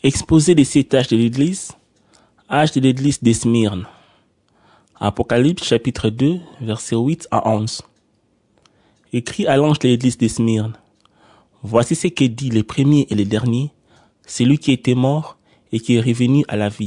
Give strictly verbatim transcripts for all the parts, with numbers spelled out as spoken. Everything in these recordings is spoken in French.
Exposé des sept âges de l'Église, âge de l'Église de Smyrne. Apocalypse chapitre deux, versets huit à onze. Écrit à l'ange de l'Église de Smyrne. Voici ce que dit le premier et le dernier, celui qui était mort et qui est revenu à la vie.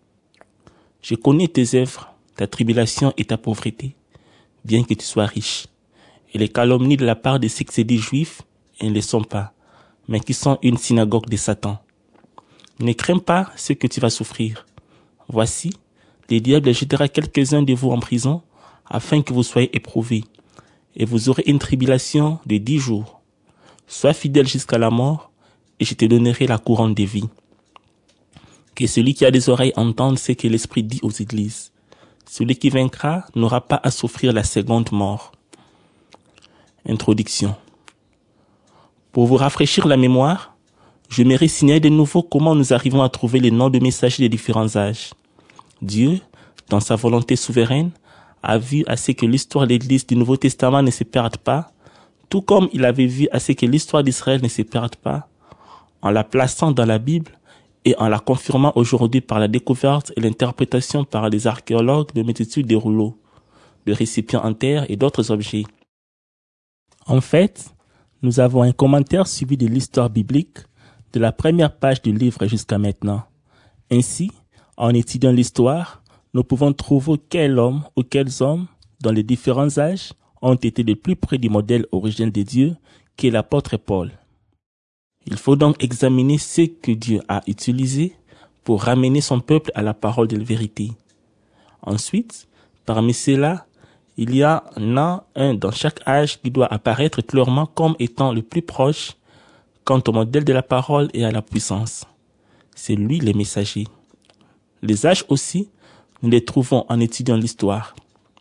Je connais tes œuvres, ta tribulation et ta pauvreté, bien que tu sois riche, et les calomnies de la part de ceux qui se disent juifs et ne le sont pas, mais qui sont une synagogue de Satan. Ne crains pas ce que tu vas souffrir. Voici, le diable jettera quelques-uns de vous en prison, afin que vous soyez éprouvés, et vous aurez une tribulation de dix jours. Sois fidèle jusqu'à la mort, et je te donnerai la couronne de vie. Que celui qui a des oreilles entende ce que l'Esprit dit aux églises. Celui qui vaincra n'aura pas à souffrir la seconde mort. Introduction. Pour vous rafraîchir la mémoire, je m'aimerais signaler de nouveau comment nous arrivons à trouver les noms de messagers des différents âges. Dieu, dans sa volonté souveraine, a vu à ce que l'histoire de l'Église du Nouveau Testament ne se perde pas, tout comme il avait vu à ce que l'histoire d'Israël ne se perde pas, en la plaçant dans la Bible et en la confirmant aujourd'hui par la découverte et l'interprétation par des archéologues de multitudes de rouleaux, de récipients en terre et d'autres objets. En fait, nous avons un commentaire suivi de l'histoire biblique de la première page du livre jusqu'à maintenant. Ainsi, en étudiant l'histoire, nous pouvons trouver quel homme ou quels hommes, dans les différents âges, ont été le plus près du modèle originel de Dieu, qui est l'apôtre Paul. Il faut donc examiner ce que Dieu a utilisé pour ramener son peuple à la parole de la vérité. Ensuite, parmi ceux-là, il y a un, un dans chaque âge qui doit apparaître clairement comme étant le plus proche quant au modèle de la parole et à la puissance. C'est lui le messager. Les âges aussi, nous les trouvons en étudiant l'histoire.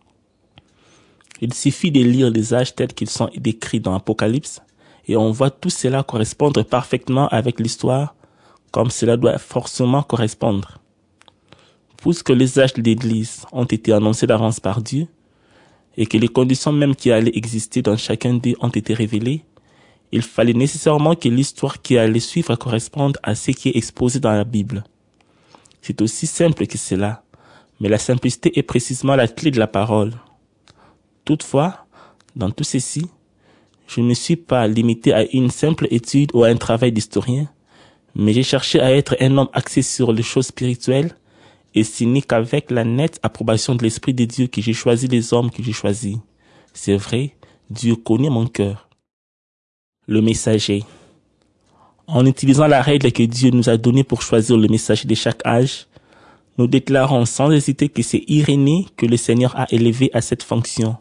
Il suffit de lire les âges tels qu'ils sont décrits dans Apocalypse et on voit tout cela correspondre parfaitement avec l'histoire comme cela doit forcément correspondre. Puisque les âges de l'Église ont été annoncés d'avance par Dieu et que les conditions même qui allaient exister dans chacun d'eux ont été révélées, il fallait nécessairement que l'histoire qui allait suivre corresponde à ce qui est exposé dans la Bible. C'est aussi simple que cela, mais la simplicité est précisément la clé de la parole. Toutefois, dans tout ceci, je ne me suis pas limité à une simple étude ou à un travail d'historien, mais j'ai cherché à être un homme axé sur les choses spirituelles, et ce n'est qu'avec la nette approbation de l'Esprit de Dieu que j'ai choisi les hommes que j'ai choisis. C'est vrai, Dieu connaît mon cœur. Le messager. En utilisant la règle que Dieu nous a donnée pour choisir le messager de chaque âge, nous déclarons sans hésiter que c'est Irénée que le Seigneur a élevé à cette fonction.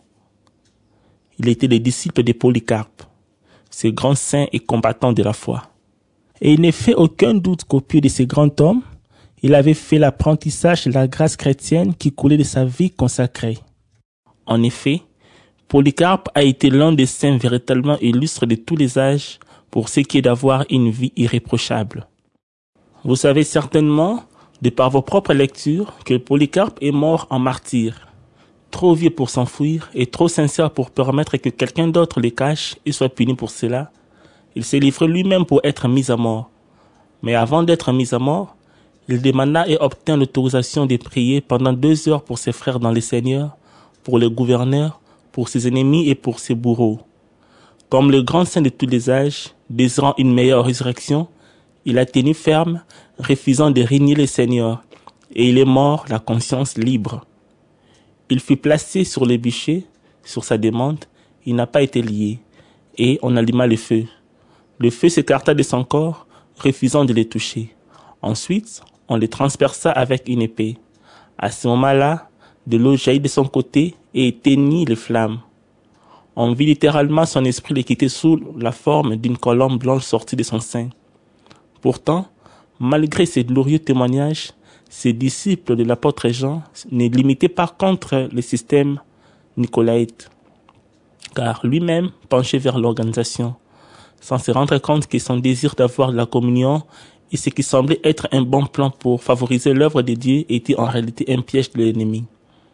Il était le disciple de Polycarpe, ce grand saint et combattant de la foi. Et il ne fait aucun doute qu'au pied de ce grand homme, il avait fait l'apprentissage de la grâce chrétienne qui coulait de sa vie consacrée. En effet, Polycarpe a été l'un des saints véritablement illustres de tous les âges pour ce qui est d'avoir une vie irréprochable. Vous savez certainement, de par vos propres lectures, que Polycarpe est mort en martyr, trop vieux pour s'enfuir et trop sincère pour permettre que quelqu'un d'autre le cache et soit puni pour cela. Il s'est livré lui-même pour être mis à mort. Mais avant d'être mis à mort, il demanda et obtint l'autorisation de prier pendant deux heures pour ses frères dans le Seigneur, pour le gouverneur, pour ses ennemis et pour ses bourreaux. Comme le grand saint de tous les âges, désirant une meilleure résurrection, il a tenu ferme, refusant de régner le Seigneur, et il est mort la conscience libre. Il fut placé sur le bûcher, sur sa demande, il n'a pas été lié, et on alluma le feu. Le feu s'écarta de son corps, refusant de le toucher. Ensuite, on le transperça avec une épée. À ce moment-là, de l'eau jaillit de son côté et éteignit les flammes. On vit littéralement son esprit le quitter sous la forme d'une colombe blanche sortie de son sein. Pourtant, malgré ces glorieux témoignages, ses disciples de l'apôtre Jean ne limitaient pas contre le système nicolaïte, car lui-même penchait vers l'organisation, sans se rendre compte que son désir d'avoir la communion et ce qui semblait être un bon plan pour favoriser l'œuvre de Dieu était en réalité un piège de l'ennemi.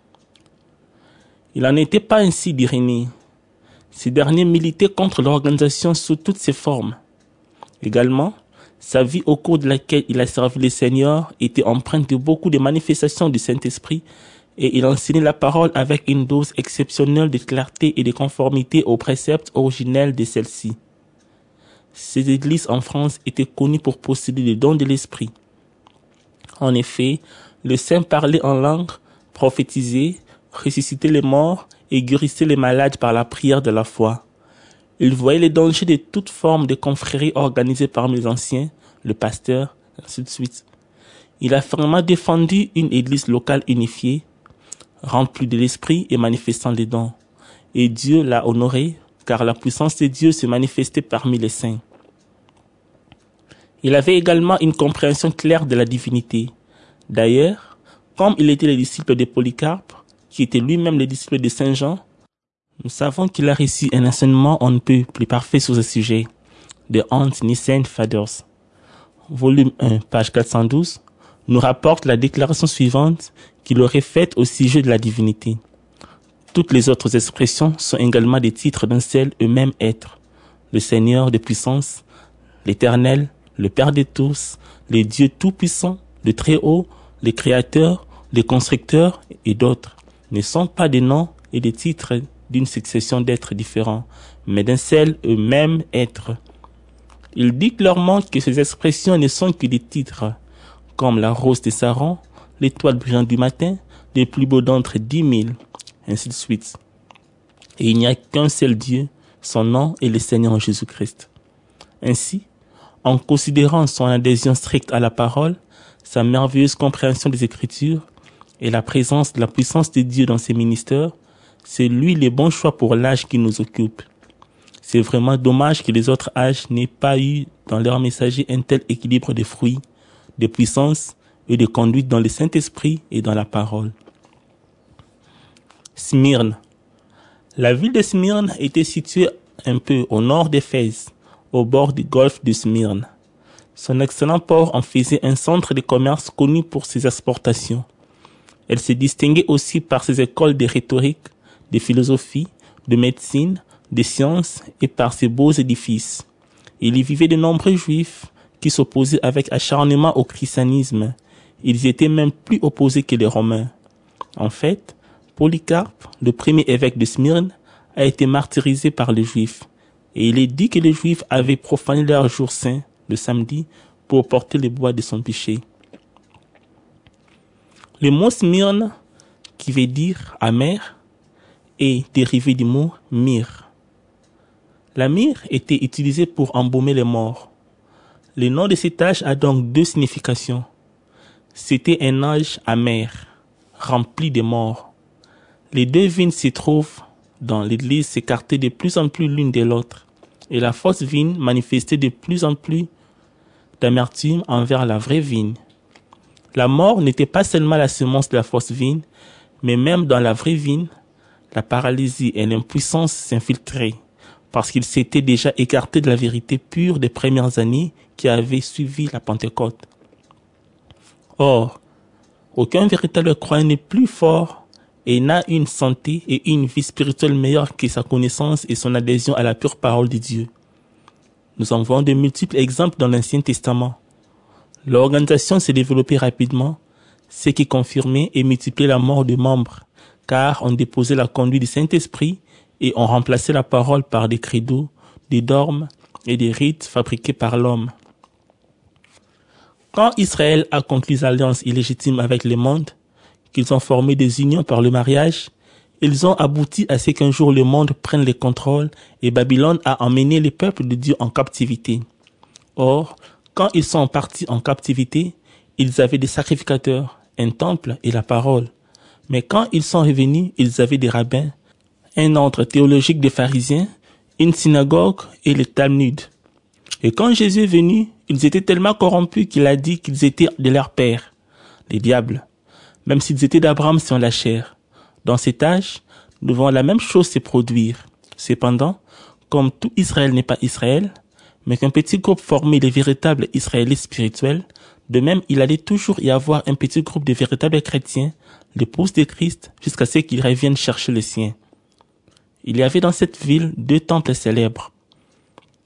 Il n'en était pas ainsi d'Irénée. Ces derniers militaient contre l'organisation sous toutes ses formes. Également, Sa vie au cours de laquelle il a servi le Seigneur était empreinte de beaucoup de manifestations du Saint-Esprit et il enseignait la parole avec une dose exceptionnelle de clarté et de conformité aux préceptes originels de celle-ci. Ces églises en France étaient connues pour posséder le don de l'Esprit. En effet, le saint parlait en langue, prophétisait, ressuscitait les morts et guérissait les malades par la prière de la foi. Il voyait les dangers de toute forme de confrérie organisée parmi les anciens, le pasteur, ainsi de suite. Il a fermement défendu une église locale unifiée, remplie de l'esprit et manifestant les dons. Et Dieu l'a honoré, car la puissance de Dieu se manifestait parmi les saints. Il avait également une compréhension claire de la divinité. D'ailleurs, comme il était le disciple de Polycarpe, qui était lui-même le disciple de Saint Jean, nous savons qu'il a reçu un enseignement on ne peut plus parfait sur ce sujet, de Hans Nissen Faders. Volume un, page quatre cent douze, nous rapporte la déclaration suivante qu'il aurait faite au sujet de la divinité. Toutes les autres expressions sont également des titres d'un seul et même être, le Seigneur de puissance, l'Éternel, le Père de tous, le Dieu tout-puissant, le Très-Haut, le Créateur, le Constructeur et d'autres, ne sont pas des noms et des titres d'une succession d'êtres différents, mais d'un seul et même être. Il dit clairement que ces expressions ne sont que des titres, comme la rose de Saron, l'étoile brillante du matin, les plus beaux d'entre dix mille, ainsi de suite. Et il n'y a qu'un seul Dieu, son nom est le Seigneur Jésus-Christ. Ainsi, en considérant son adhésion stricte à la parole, sa merveilleuse compréhension des Écritures et la présence de la puissance de Dieu dans ses ministères, c'est lui le bon choix pour l'âge qui nous occupe. C'est vraiment dommage que les autres âges n'aient pas eu dans leur messager un tel équilibre de fruits, de puissance et de conduite dans le Saint-Esprit et dans la parole. Smyrne. La ville de Smyrne était située un peu au nord d'Éphèse, au bord du golfe de Smyrne. Son excellent port en faisait un centre de commerce connu pour ses exportations. Elle se distinguait aussi par ses écoles de rhétorique, de philosophie, de médecine, de sciences et par ses beaux édifices. Il y vivait de nombreux juifs qui s'opposaient avec acharnement au christianisme. Ils étaient même plus opposés que les Romains. En fait, Polycarpe, le premier évêque de Smyrne, a été martyrisé par les Juifs. Et il est dit que les Juifs avaient profané leur jour saint, le samedi, pour porter le bois de son péché. Le mot Smyrne, qui veut dire amer, est dérivé du mot myrrhe. La myrrhe était utilisée pour embaumer les morts. Le nom de cet âge a donc deux significations. C'était un âge amer, rempli de morts. Les deux vignes se trouvent dans l'église s'écartaient de plus en plus l'une de l'autre, et la fausse vigne manifestait de plus en plus d'amertume envers la vraie vigne. La mort n'était pas seulement la semence de la fausse vigne, mais même dans la vraie vigne, la paralysie et l'impuissance s'infiltraient, parce qu'ils s'étaient déjà écartés de la vérité pure des premières années qui avaient suivi la Pentecôte. Or, aucun véritable croyant n'est plus fort et n'a une santé et une vie spirituelle meilleure que sa connaissance et son adhésion à la pure parole de Dieu. Nous en voyons de multiples exemples dans l'Ancien Testament. L'organisation s'est développée rapidement, ce qui confirmait et multipliait la mort de membres, car on déposait la conduite du Saint-Esprit et on remplaçait la parole par des credos, des dogmes et des rites fabriqués par l'homme. Quand Israël a conclu des alliances illégitimes avec le monde, qu'ils ont formé des unions par le mariage, ils ont abouti à ce qu'un jour le monde prenne le contrôle et Babylone a emmené les peuples de Dieu en captivité. Or, quand ils sont partis en captivité, ils avaient des sacrificateurs, un temple et la parole. Mais quand ils sont revenus, ils avaient des rabbins, un ordre théologique des pharisiens, une synagogue et le Talmud. Et quand Jésus est venu, ils étaient tellement corrompus qu'il a dit qu'ils étaient de leur père, les diables, même s'ils étaient d'Abraham sur la chair. Dans cet âge, nous voyons la même chose se produire. Cependant, comme tout Israël n'est pas Israël, mais qu'un petit groupe formé de véritables Israélites spirituels, de même il allait toujours y avoir un petit groupe de véritables chrétiens, l'épouse de Christ, jusqu'à ce qu'ils reviennent chercher les siens. Il y avait dans cette ville deux temples célèbres.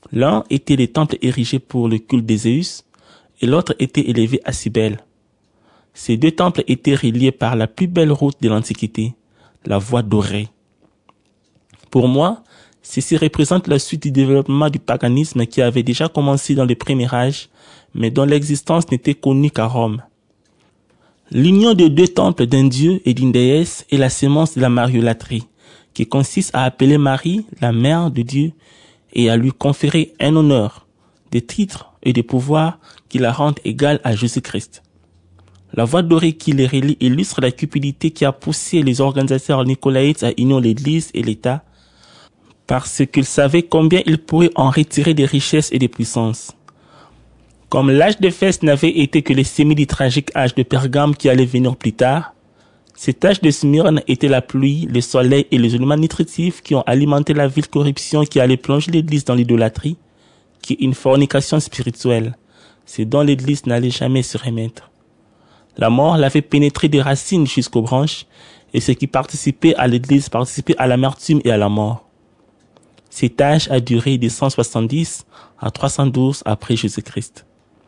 L'un était les temples érigés pour le culte des Zéus et l'autre était élevé à Cybèle. Ces deux temples étaient reliés par la plus belle route de l'Antiquité, la voie dorée. Pour moi, ceci représente la suite du développement du paganisme qui avait déjà commencé dans le premier âge, mais dont l'existence n'était connue qu'à Rome. L'union de deux temples d'un dieu et d'une déesse est la sémence de la mariolâtrie, qui consiste à appeler Marie la mère de Dieu et à lui conférer un honneur, des titres et des pouvoirs qui la rendent égale à Jésus-Christ. La voie dorée qui les relie illustre la cupidité qui a poussé les organisateurs nicolaïtes à unir l'Église et l'État parce qu'ils savaient combien ils pourraient en retirer des richesses et des puissances. Comme l'âge de Fès n'avait été que le sémi du tragique âge de Pergame qui allait venir plus tard, cet âge de Smyrne était la pluie, le soleil et les éléments nutritifs qui ont alimenté la ville corruption qui allait plonger l'Église dans l'idolâtrie, qui est une fornication spirituelle, ce dont l'Église n'allait jamais se remettre. La mort l'avait pénétré des racines jusqu'aux branches, et ce qui participait à l'Église participait à l'amertume et à la mort. Cet âge a duré de cent soixante-dix à trois cent douze après Jésus-Christ.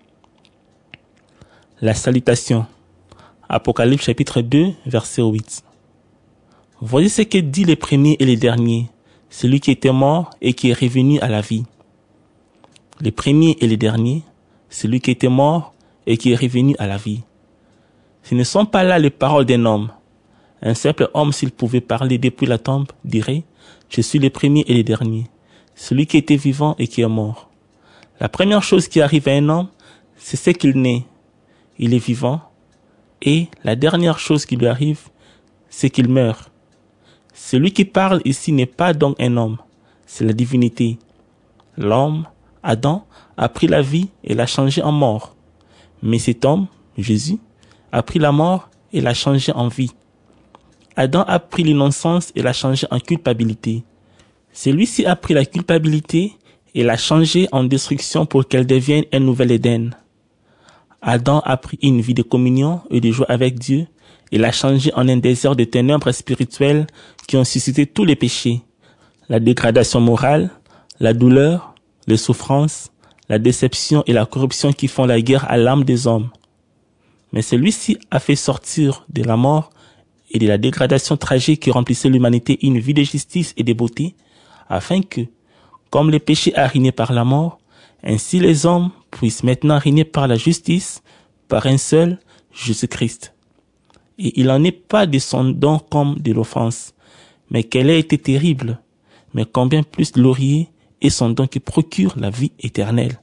La salutation. Apocalypse chapitre deux, verset huit. Voici ce que dit le premier et le dernier, celui qui était mort et qui est revenu à la vie. Le premier et le dernier, celui qui était mort et qui est revenu à la vie. Ce ne sont pas là les paroles d'un homme. Un simple homme, s'il pouvait parler depuis la tombe, dirait « Je suis le premier et le dernier, celui qui était vivant et qui est mort. » La première chose qui arrive à un homme, c'est ce qu'il naît. Il est vivant. Et la dernière chose qui lui arrive, c'est qu'il meurt. Celui qui parle ici n'est pas donc un homme, c'est la divinité. L'homme, Adam, a pris la vie et l'a changé en mort. Mais cet homme, Jésus, a pris la mort et l'a changé en vie. Adam a pris l'innocence et l'a changé en culpabilité. Celui-ci a pris la culpabilité et l'a changé en destruction pour qu'elle devienne un nouvel Éden. Adam a pris une vie de communion et de joie avec Dieu et l'a changé en un désert de ténèbres spirituelles qui ont suscité tous les péchés, la dégradation morale, la douleur, les souffrances, la déception et la corruption qui font la guerre à l'âme des hommes. Mais celui-ci a fait sortir de la mort et de la dégradation tragique qui remplissait l'humanité une vie de justice et de beauté, afin que, comme le péché a régné par la mort, ainsi les hommes puissent maintenant régner par la justice, par un seul, Jésus-Christ. Et il n'en est pas de son don comme de l'offense, mais qu'elle ait été terrible, mais combien plus glorieux est son don qui procure la vie éternelle.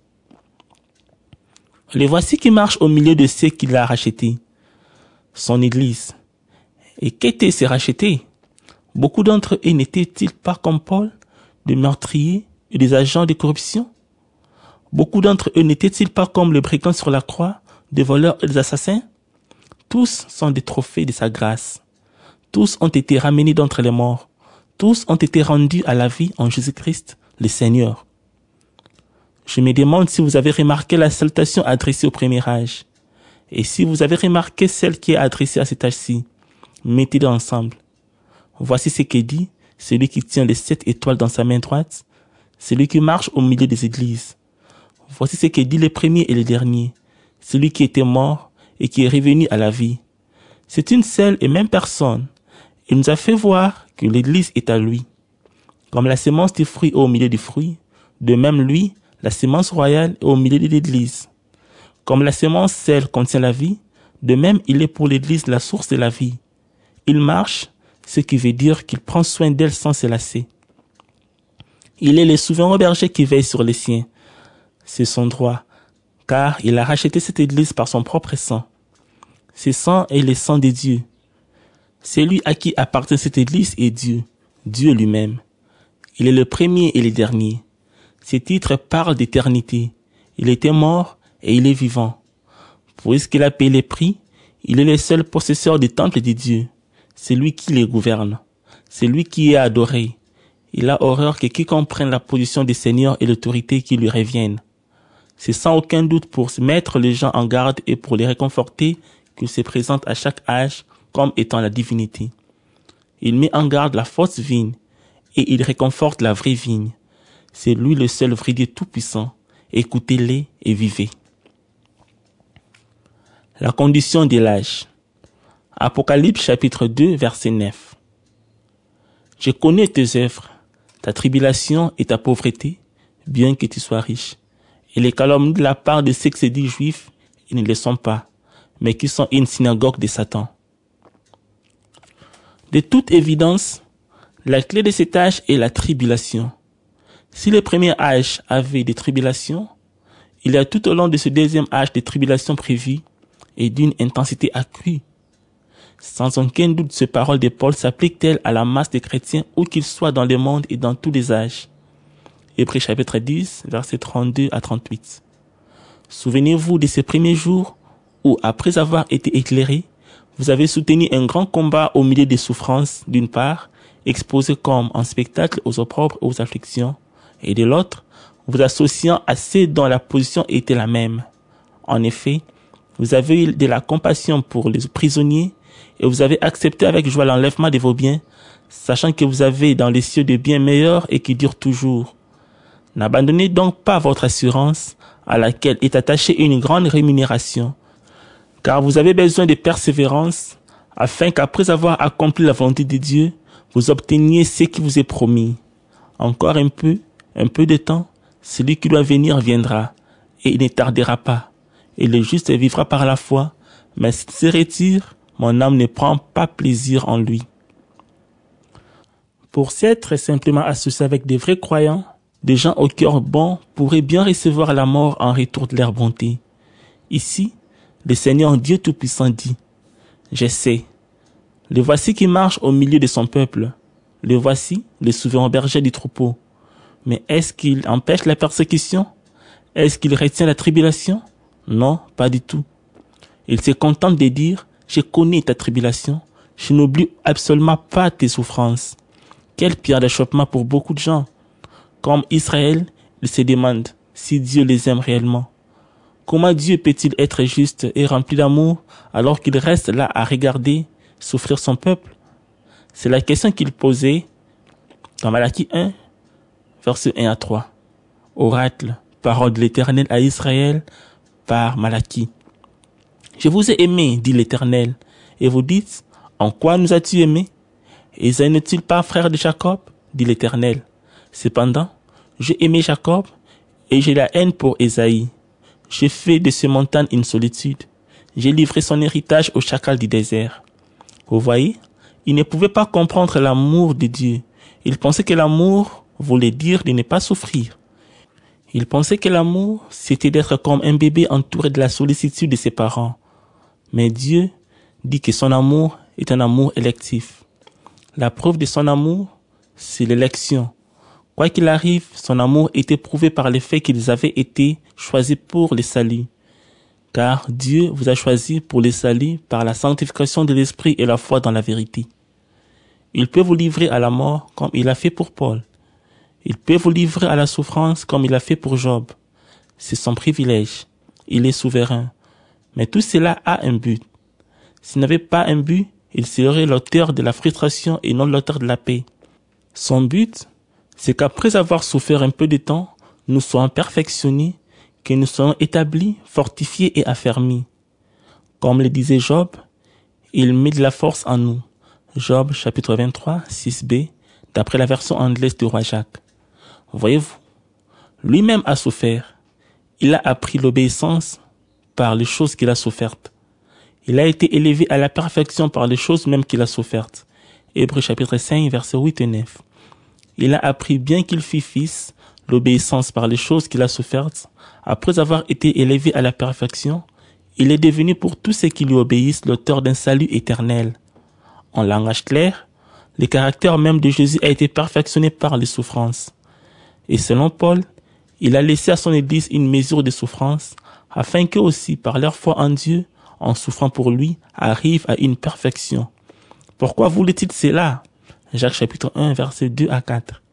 Les voici qui marchent au milieu de ceux qu'il a rachetés, son Église. Et qu'étaient ces rachetés? Beaucoup d'entre eux n'étaient-ils pas comme Paul, des meurtriers et des agents de corruption? Beaucoup d'entre eux n'étaient-ils pas comme les brigands sur la croix, des voleurs et des assassins? Tous sont des trophées de sa grâce. Tous ont été ramenés d'entre les morts. Tous ont été rendus à la vie en Jésus-Christ, le Seigneur. Je me demande si vous avez remarqué la salutation adressée au premier âge. Et si vous avez remarqué celle qui est adressée à cet âge-ci, mettez-les ensemble. Voici ce que dit celui qui tient les sept étoiles dans sa main droite, celui qui marche au milieu des églises. Voici ce que dit le premier et le dernier, celui qui était mort et qui est revenu à la vie. C'est une seule et même personne. Il nous a fait voir que l'Église est à lui. Comme la sémence du fruit est au milieu du fruit, de même lui, la sémence royale est au milieu de l'Église. Comme la sémence celle contient la vie, de même il est pour l'Église la source de la vie. Il marche, ce qui veut dire qu'il prend soin d'elle sans se lasser. Il est le souverain berger qui veille sur les siens. C'est son droit, car il a racheté cette Église par son propre sang. Ce sang est le sang de Dieu. Celui à qui appartient cette Église est Dieu, Dieu lui-même. Il est le premier et le dernier. Ces titres parlent d'éternité. Il était mort et il est vivant. Puisqu'il a payé le prix, il est le seul possesseur du temple de Dieu. C'est lui qui les gouverne. C'est lui qui est adoré. Il a horreur que quiconque prenne la position du Seigneur et l'autorité qui lui reviennent. C'est sans aucun doute pour mettre les gens en garde et pour les réconforter qu'il se présente à chaque âge comme étant la divinité. Il met en garde la fausse vigne et il réconforte la vraie vigne. C'est lui le seul vrai Dieu tout-puissant. Écoutez-les et vivez. La condition de l'âge. Apocalypse chapitre deux, verset neuf. Je connais tes œuvres, ta tribulation et ta pauvreté, bien que tu sois riche, et les calomnies de la part de ceux qui se disent juifs, ils ne le sont pas, mais qui sont une synagogue de Satan. De toute évidence, la clé de cet âge est la tribulation. Si le premier âge avait des tribulations, il y a tout au long de ce deuxième âge des tribulations prévues et d'une intensité accrue. Sans aucun doute, ces paroles de Paul s'appliquent-elles à la masse des chrétiens où qu'ils soient dans le monde et dans tous les âges. Hébreux chapitre dix, versets trente-deux à trente-huit. Souvenez-vous de ces premiers jours où, après avoir été éclairés, vous avez soutenu un grand combat au milieu des souffrances, d'une part, exposés comme en spectacle aux opprobres et aux afflictions, et de l'autre, vous associant à ceux dont la position était la même. En effet, vous avez eu de la compassion pour les prisonniers et vous avez accepté avec joie l'enlèvement de vos biens, sachant que vous avez dans les cieux des biens meilleurs et qui durent toujours. N'abandonnez donc pas votre assurance, à laquelle est attachée une grande rémunération, car vous avez besoin de persévérance, afin qu'après avoir accompli la volonté de Dieu, vous obteniez ce qui vous est promis. Encore un peu, un peu de temps, celui qui doit venir viendra, et il ne tardera pas, et le juste vivra par la foi, mais s'il se retire, mon âme ne prend pas plaisir en lui. Pour s'être simplement associé avec des vrais croyants, des gens au cœur bon pourraient bien recevoir la mort en retour de leur bonté. Ici, le Seigneur Dieu Tout-Puissant dit, « Je sais, le voici qui marche au milieu de son peuple, le voici, le souverain berger du troupeau. Mais est-ce qu'il empêche la persécution? Est-ce qu'il retient la tribulation? Non, pas du tout. Il se contente de dire, je connais ta tribulation, je n'oublie absolument pas tes souffrances. Quelle pierre d'achoppement pour beaucoup de gens. Comme Israël, ils se demandent si Dieu les aime réellement. Comment Dieu peut-il être juste et rempli d'amour alors qu'il reste là à regarder souffrir son peuple? C'est la question qu'il posait dans Malachie un, versets un à trois. Oracle, parole de l'Éternel à Israël par Malachie. Je vous ai aimé, dit l'Éternel, et vous dites, en quoi nous as-tu aimé? Ésaü n'est-il pas frère de Jacob? Dit l'Éternel. Cependant, j'ai aimé Jacob, et j'ai la haine pour Ésaü. J'ai fait de ces montagnes une solitude. J'ai livré son héritage au chacal du désert. Vous voyez, il ne pouvait pas comprendre l'amour de Dieu. Il pensait que l'amour voulait dire de ne pas souffrir. Il pensait que l'amour, c'était d'être comme un bébé entouré de la sollicitude de ses parents. Mais Dieu dit que son amour est un amour électif. La preuve de son amour, c'est l'élection. Quoi qu'il arrive, son amour était prouvé par le fait qu'ils avaient été choisis pour le salut. Car Dieu vous a choisi pour le salut par la sanctification de l'esprit et la foi dans la vérité. Il peut vous livrer à la mort comme il a fait pour Paul. Il peut vous livrer à la souffrance comme il a fait pour Job. C'est son privilège. Il est souverain. Mais tout cela a un but. S'il n'avait pas un but, il serait l'auteur de la frustration et non l'auteur de la paix. Son but, c'est qu'après avoir souffert un peu de temps, nous soyons perfectionnés, que nous soyons établis, fortifiés et affermis. Comme le disait Job, il met de la force en nous. Job chapitre vingt-trois, six b, d'après la version anglaise du roi Jacques. Voyez-vous, lui-même a souffert. Il a appris l'obéissance par les choses qu'il a souffertes. Il a été élevé à la perfection par les choses même qu'il a souffertes. Hébreux chapitre cinq, versets huit et neuf. Il a appris bien qu'il fût fils, l'obéissance par les choses qu'il a souffertes. Après avoir été élevé à la perfection, il est devenu pour tous ceux qui lui obéissent l'auteur d'un salut éternel. En langage clair, le caractère même de Jésus a été perfectionné par les souffrances. Et selon Paul, il a laissé à son Église une mesure de souffrance, afin qu'eux aussi, par leur foi en Dieu, en souffrant pour lui, arrivent à une perfection. Pourquoi voulait-il cela? Jacques chapitre un, versets deux à quatre.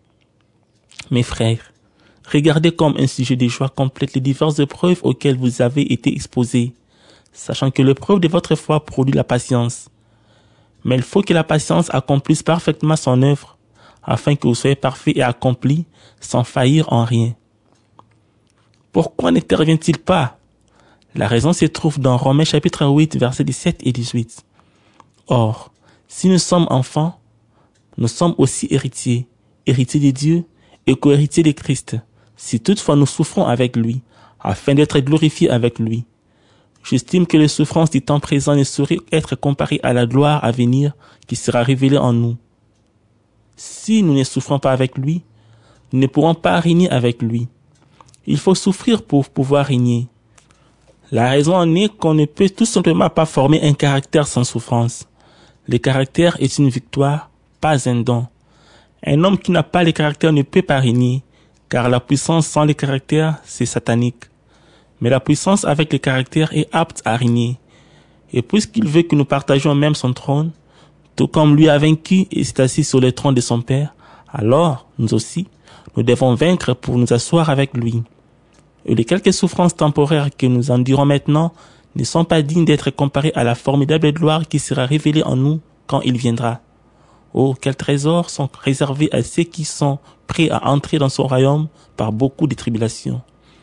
Mes frères, regardez comme un sujet de joie complète les diverses épreuves auxquelles vous avez été exposés, sachant que l'épreuve de votre foi produit la patience. Mais il faut que la patience accomplisse parfaitement son œuvre, afin que vous soyez parfaits et accomplis, sans faillir en rien. Pourquoi n'intervient-il pas? La raison se trouve dans Romains chapitre huit, versets dix-sept et dix-huit. Or, si nous sommes enfants, nous sommes aussi héritiers, héritiers de Dieu et co-héritiers de Christ, si toutefois nous souffrons avec lui, afin d'être glorifiés avec lui. J'estime que les souffrances du temps présent ne sauraient être comparées à la gloire à venir qui sera révélée en nous. Si nous ne souffrons pas avec lui, nous ne pourrons pas régner avec lui. Il faut souffrir pour pouvoir régner. La raison en est qu'on ne peut tout simplement pas former un caractère sans souffrance. Le caractère est une victoire, pas un don. Un homme qui n'a pas le caractère ne peut pas régner, car la puissance sans le caractère, c'est satanique. Mais la puissance avec le caractère est apte à régner. Et puisqu'il veut que nous partagions même son trône, tout comme lui a vaincu et s'est assis sur le trône de son Père, alors, nous aussi, nous devons vaincre pour nous asseoir avec lui. Et les quelques souffrances temporaires que nous endurons maintenant ne sont pas dignes d'être comparées à la formidable gloire qui sera révélée en nous quand il viendra. Oh, quels trésors sont réservés à ceux qui sont prêts à entrer dans son royaume par beaucoup de tribulations.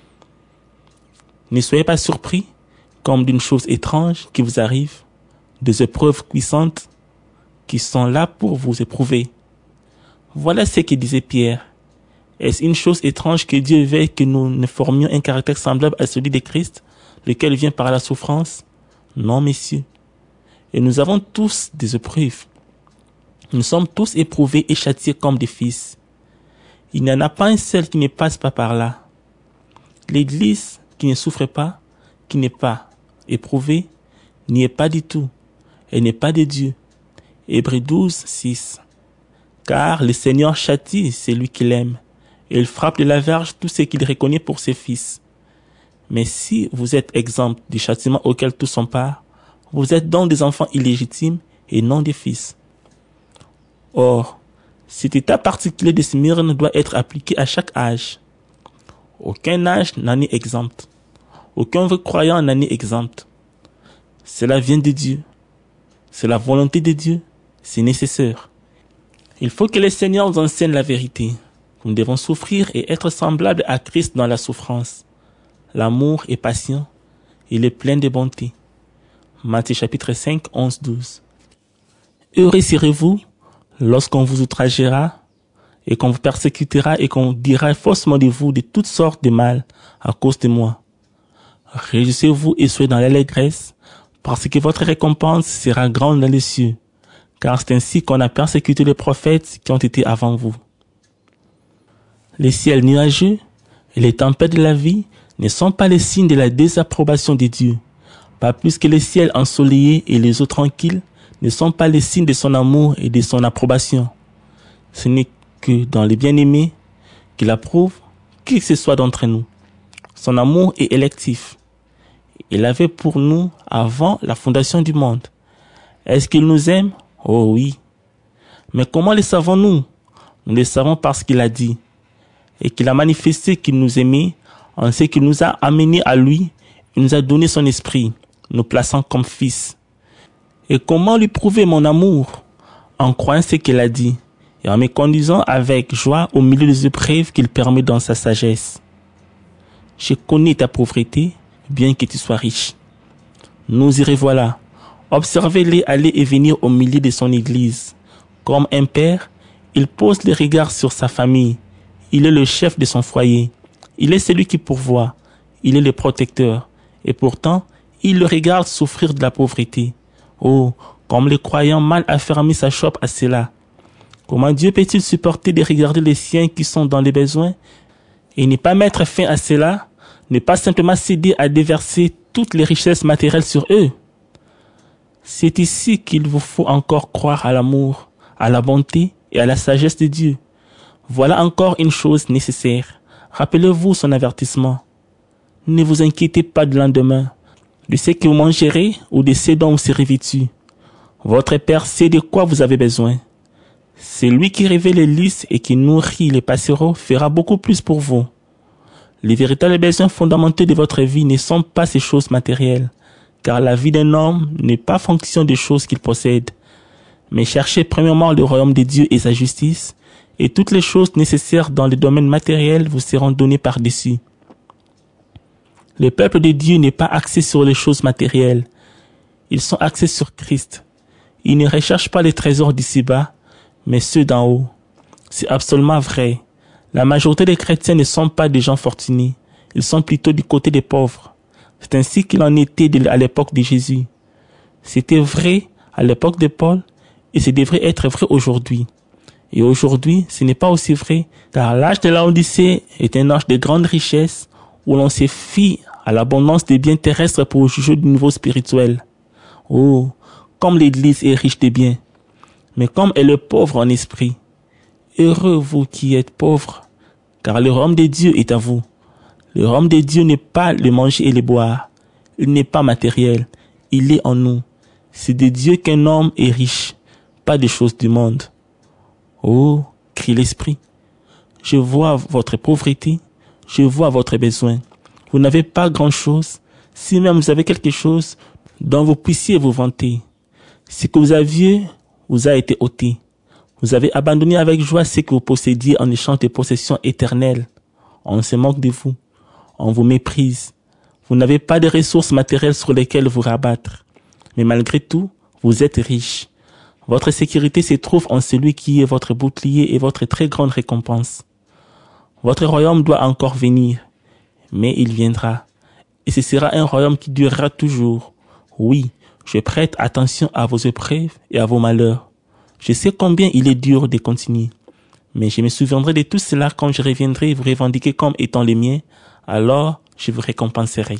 Ne soyez pas surpris comme d'une chose étrange qui vous arrive, des épreuves puissantes qui sont là pour vous éprouver. Voilà ce que disait Pierre. Est-ce une chose étrange que Dieu veuille que nous ne formions un caractère semblable à celui de Christ, lequel vient par la souffrance? Non, messieurs. Et nous avons tous des épreuves. Nous sommes tous éprouvés et châtiés comme des fils. Il n'y en a pas un seul qui ne passe pas par là. L'Église qui ne souffre pas, qui n'est pas éprouvée, n'y est pas du tout. Elle n'est pas de Dieu. Hébreux douze, six. Car le Seigneur châtie celui qu'il aime, et il frappe de la verge tout ce qu'il reconnaît pour ses fils. Mais si vous êtes exempts du châtiment auquel tous sont part, vous êtes donc des enfants illégitimes et non des fils. Or, cet état particulier de Smyrne doit être appliqué à chaque âge. Aucun âge n'en est exempt. Aucun vrai croyant n'en est exempt. Cela vient de Dieu. C'est la volonté de Dieu. C'est nécessaire. Il faut que le Seigneur nous enseigne la vérité. Nous devons souffrir et être semblables à Christ dans la souffrance. L'amour est patient. Il est plein de bonté. Matthieu chapitre cinq, onze, douze. Heureux serez-vous lorsqu'on vous outragera et qu'on vous persécutera et qu'on dira faussement de vous de toutes sortes de mal à cause de moi. Réjouissez-vous et soyez dans l'allégresse, parce que votre récompense sera grande dans les cieux, car c'est ainsi qu'on a persécuté les prophètes qui ont été avant vous. Les ciels nuageux et les tempêtes de la vie ne sont pas les signes de la désapprobation de Dieu, pas plus que les ciels ensoleillés et les eaux tranquilles ne sont pas les signes de son amour et de son approbation. Ce n'est que dans les bien-aimés qu'il approuve qui que ce soit d'entre nous. Son amour est électif. Il l'avait pour nous avant la fondation du monde. Est-ce qu'il nous aime? Oh oui. Mais comment le savons-nous? Nous le savons parce qu'il a dit et qu'il a manifesté qu'il nous aimait en ce qu'il nous a amenés à lui et nous a donné son esprit, nous plaçant comme fils. Et comment lui prouver mon amour? En croyant ce qu'il a dit et en me conduisant avec joie au milieu des épreuves qu'il permet dans sa sagesse. Je connais ta pauvreté, bien que tu sois riche. Nous y revoilà. Observez-les aller et venir au milieu de son église. Comme un père, il pose les regards sur sa famille. Il est le chef de son foyer. Il est celui qui pourvoit. Il est le protecteur. Et pourtant, il le regarde souffrir de la pauvreté. Oh, comme le croyant mal affermi s'achoppe à cela. Comment Dieu peut-il supporter de regarder les siens qui sont dans les besoins et ne pas mettre fin à cela, ne pas simplement céder à déverser toutes les richesses matérielles sur eux? C'est ici qu'il vous faut encore croire à l'amour, à la bonté et à la sagesse de Dieu. Voilà encore une chose nécessaire. Rappelez-vous son avertissement. Ne vous inquiétez pas du lendemain, de ce que vous mangerez ou de ce dont vous serez vêtus. Votre Père sait de quoi vous avez besoin. C'est lui qui révèle les lys et qui nourrit les passereaux fera beaucoup plus pour vous. Les véritables besoins fondamentaux de votre vie ne sont pas ces choses matérielles, car la vie d'un homme n'est pas fonction des choses qu'il possède. Mais cherchez premièrement le royaume de Dieu et sa justice, et toutes les choses nécessaires dans le domaine matériel vous seront données par-dessus. Le peuple de Dieu n'est pas axé sur les choses matérielles. Ils sont axés sur Christ. Ils ne recherchent pas les trésors d'ici-bas, mais ceux d'en haut. C'est absolument vrai. La majorité des chrétiens ne sont pas des gens fortunés. Ils sont plutôt du côté des pauvres. C'est ainsi qu'il en était à l'époque de Jésus. C'était vrai à l'époque de Paul et ça devrait être vrai aujourd'hui. Et aujourd'hui, ce n'est pas aussi vrai, car l'âge de l'Odyssée est un âge de grande richesse où l'on se fie à l'abondance des biens terrestres pour juger du niveau spirituel. Oh, comme l'Église est riche de biens, mais comme elle est pauvre en esprit. Heureux vous qui êtes pauvres, car le royaume de Dieu est à vous. Le royaume de Dieu n'est pas le manger et le boire. Il n'est pas matériel. Il est en nous. C'est de Dieu qu'un homme est riche, pas des choses du monde. Oh, crie l'esprit. Je vois votre pauvreté. Je vois votre besoin. Vous n'avez pas grand-chose. Si même vous avez quelque chose dont vous puissiez vous vanter. Ce que vous aviez vous a été ôté. Vous avez abandonné avec joie ce que vous possédiez en échange de possessions éternelles. On se moque de vous. On vous méprise. Vous n'avez pas de ressources matérielles sur lesquelles vous rabattre. Mais malgré tout, vous êtes riche. Votre sécurité se trouve en celui qui est votre bouclier et votre très grande récompense. Votre royaume doit encore venir, mais il viendra. Et ce sera un royaume qui durera toujours. Oui, je prête attention à vos épreuves et à vos malheurs. Je sais combien il est dur de continuer. Mais je me souviendrai de tout cela quand je reviendrai vous revendiquer comme étant les miens. Alors je vous récompenserai.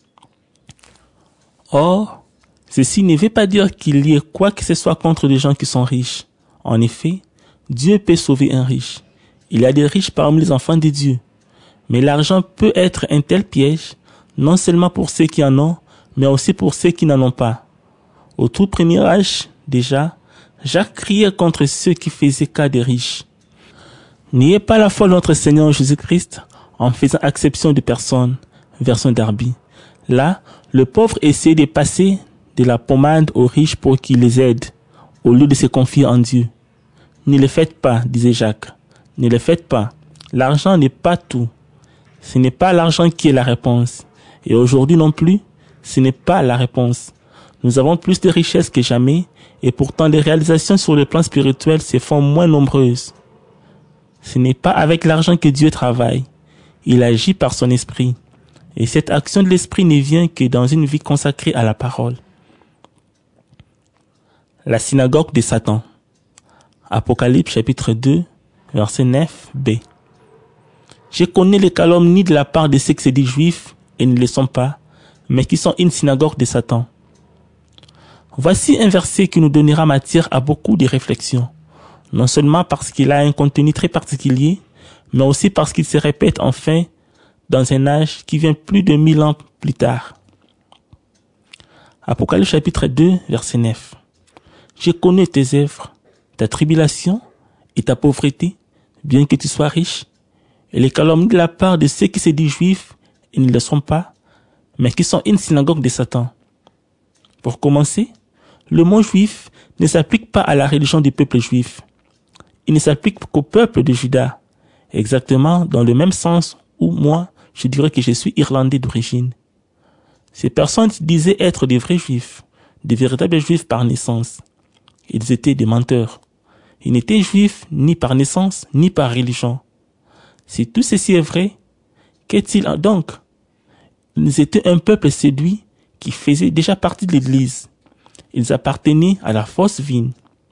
Or, ceci ne veut pas dire qu'il y ait quoi que ce soit contre les gens qui sont riches. En effet, Dieu peut sauver un riche. Il y a des riches parmi les enfants de Dieu. Mais l'argent peut être un tel piège, non seulement pour ceux qui en ont, mais aussi pour ceux qui n'en ont pas. Au tout premier âge, déjà, Jacques criait contre ceux qui faisaient cas des riches. N'ayez pas la foi de notre Seigneur Jésus-Christ en faisant exception de personne. Version Darby. Là, le pauvre essaie de passer de la pommade aux riches pour qu'ils les aident, au lieu de se confier en Dieu. Ne le faites pas, disait Jacques. Ne le faites pas. L'argent n'est pas tout. Ce n'est pas l'argent qui est la réponse. Et aujourd'hui non plus, ce n'est pas la réponse. Nous avons plus de richesses que jamais, et pourtant les réalisations sur le plan spirituel se font moins nombreuses. Ce n'est pas avec l'argent que Dieu travaille. Il agit par son esprit. Et cette action de l'esprit ne vient que dans une vie consacrée à la parole. La synagogue de Satan. Apocalypse chapitre deux, verset neuf b. Je connais les calomnies de la part de ceux qui se disent juifs et ne le sont pas, mais qui sont une synagogue de Satan. Voici un verset qui nous donnera matière à beaucoup de réflexions, non seulement parce qu'il a un contenu très particulier, mais aussi parce qu'il se répète enfin dans un âge qui vient plus de mille ans plus tard. Apocalypse chapitre deux, verset neuf. Je connais tes œuvres, ta tribulation et ta pauvreté, bien que tu sois riche, et les calomnies de la part de ceux qui se disent juifs et ne le sont pas, mais qui sont une synagogue de Satan. Pour commencer, le mot juif ne s'applique pas à la religion du peuple juif. Il ne s'applique qu'au peuple de Juda, exactement dans le même sens où moi, je dirais que je suis irlandais d'origine. Ces personnes disaient être des vrais juifs, des véritables juifs par naissance. Ils étaient des menteurs. Ils n'étaient juifs ni par naissance, ni par religion. Si tout ceci est vrai, qu'est-il donc? Ils étaient un peuple séduit qui faisait déjà partie de l'Église. Ils appartenaient à la fausse vigne.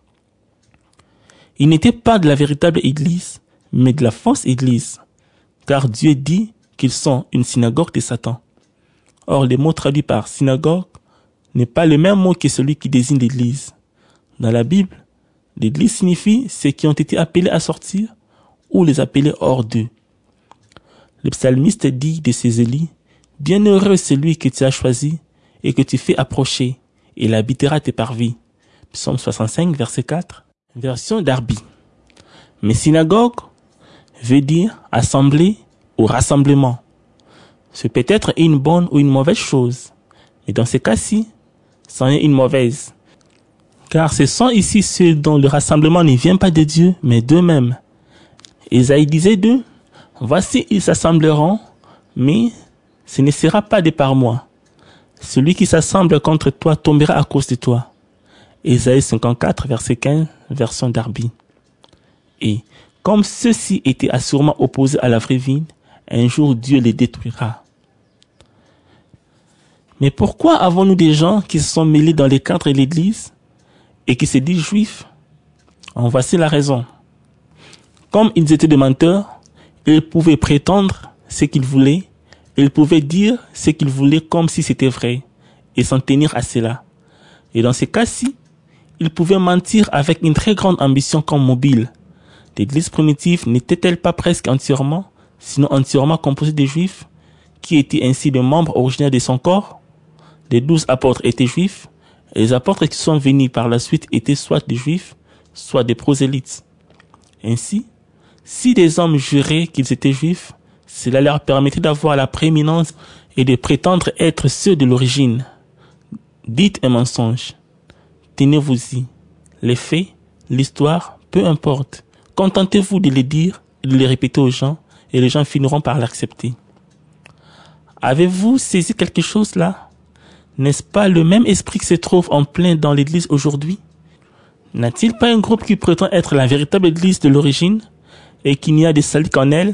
Ils n'étaient pas de la véritable Église, mais de la fausse Église, car Dieu dit qu'ils sont une synagogue de Satan. Or, le mot traduit par synagogue n'est pas le même mot que celui qui désigne l'Église. Dans la Bible, l'Église signifie ceux qui ont été appelés à sortir ou les appelés hors d'eux. Le psalmiste dit de ses élus, « Bienheureux celui que tu as choisi et que tu fais approcher, et il habitera tes parvis. » Psaume soixante-cinq, verset quatre, version Darby. Mais synagogue veut dire assemblée ou rassemblement. C'est peut-être une bonne ou une mauvaise chose, mais dans ce cas-ci, c'en est une mauvaise. Car ce sont ici ceux dont le rassemblement ne vient pas de Dieu, mais d'eux-mêmes. Ésaïe disait d'eux, voici, ils s'assembleront, mais ce ne sera pas de par moi. Celui qui s'assemble contre toi tombera à cause de toi. Ésaïe cinquante-quatre, verset quinze, version Darby. Et comme ceux-ci étaient assurément opposés à la vraie vie, un jour Dieu les détruira. Mais pourquoi avons-nous des gens qui se sont mêlés dans les cadres de l'Église et qui se disent juifs? En voici la raison. Comme ils étaient des menteurs, ils pouvaient prétendre ce qu'ils voulaient, ils pouvaient dire ce qu'ils voulaient comme si c'était vrai, et s'en tenir à cela. Et dans ces cas-ci, ils pouvaient mentir avec une très grande ambition comme mobile. L'Église primitive n'était-elle pas presque entièrement, sinon entièrement composée de juifs, qui étaient ainsi des membres originaires de son corps? Les douze apôtres étaient juifs, et les apôtres qui sont venus par la suite étaient soit des juifs, soit des prosélytes. Ainsi, si des hommes juraient qu'ils étaient juifs, cela leur permettait d'avoir la prééminence et de prétendre être ceux de l'origine. Dites un mensonge. Tenez-vous-y. Les faits, l'histoire, peu importe. Contentez-vous de les dire et de les répéter aux gens, et les gens finiront par l'accepter. Avez-vous saisi quelque chose là? N'est-ce pas le même esprit qui se trouve en plein dans l'Église aujourd'hui? N'a-t-il pas un groupe qui prétend être la véritable Église de l'origine et qu'il n'y a de salut qu'en elle?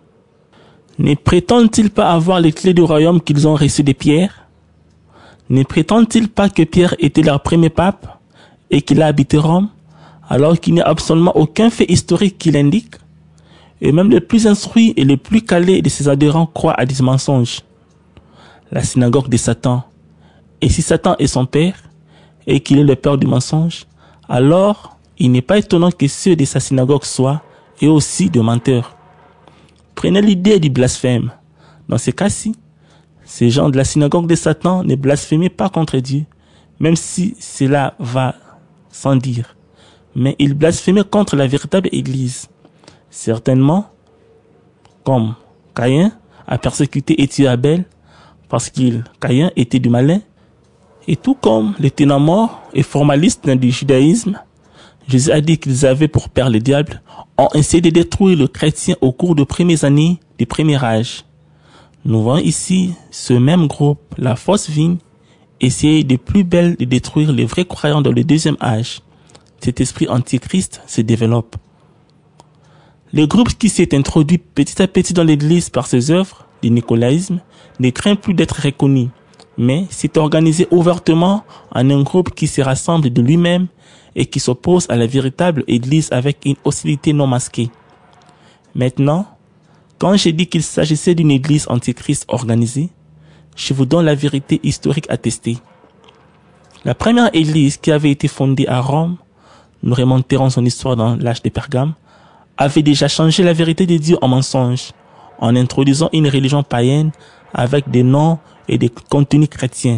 Ne prétendent-ils pas avoir les clés du royaume qu'ils ont reçues de Pierre? Ne prétendent-ils pas que Pierre était leur premier pape et qu'il a habité Rome, alors qu'il n'y a absolument aucun fait historique qui l'indique? Et même les plus instruits et les plus calés de ses adhérents croient à des mensonges. La synagogue de Satan. Et si Satan est son père, et qu'il est le père du mensonge, alors il n'est pas étonnant que ceux de sa synagogue soient, et aussi de menteurs. Prenez l'idée du blasphème. Dans ce cas-ci, ces gens de la synagogue de Satan ne blasphémaient pas contre Dieu, même si cela va sans dire. Mais ils blasphémaient contre la véritable Église. Certainement, comme Caïn a persécuté et tué Abel, parce qu'il, Caïn, était du malin, et tout comme les ténors et formalistes du judaïsme, Jésus a dit qu'ils avaient pour père le diable, ont essayé de détruire le chrétien au cours des premières années du premier âge. Nous voyons ici ce même groupe, la fausse vigne, essayer de plus belle de détruire les vrais croyants dans le deuxième âge. Cet esprit antichrist se développe. Le groupe qui s'est introduit petit à petit dans l'Église par ses œuvres, le nicolaïsme, ne craint plus d'être reconnu, mais s'est organisé ouvertement en un groupe qui se rassemble de lui-même et qui s'oppose à la véritable Église avec une hostilité non masquée. Maintenant, quand j'ai dit qu'il s'agissait d'une Église antichrist organisée, je vous donne la vérité historique attestée. La première Église qui avait été fondée à Rome, nous remonterons son histoire dans l'âge de Pergame, avait déjà changé la vérité de Dieu en mensonge, en introduisant une religion païenne avec des noms et des contenus chrétiens.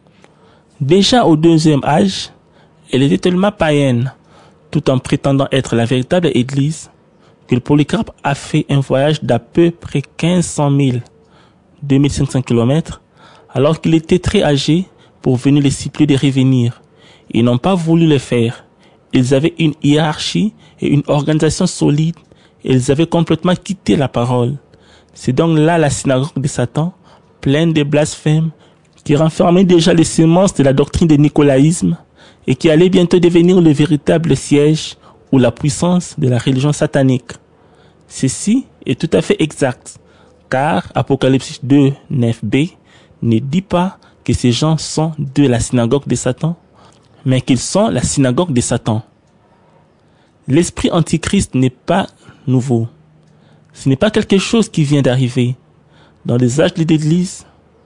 Déjà au deuxième âge, elle était tellement païenne, tout en prétendant être la véritable Église, que le Polycarpe a fait un voyage d'à peu près quinze cents milles, deux mille cinq cents kilomètres, alors qu'il était très âgé pour venir les supplier de revenir. Ils n'ont pas voulu le faire. Ils avaient une hiérarchie et une organisation solide, et ils avaient complètement quitté la parole. C'est donc là la synagogue de Satan, pleine de blasphèmes, qui renfermait déjà les semences de la doctrine du nicolaïsme et qui allait bientôt devenir le véritable siège ou la puissance de la religion satanique. Ceci est tout à fait exact, car Apocalypse deux, neuf b ne dit pas que ces gens sont de la synagogue de Satan, mais qu'ils sont la synagogue de Satan. L'esprit antichrist n'est pas nouveau. Ce n'est pas quelque chose qui vient d'arriver. Dans les âges de l'Église,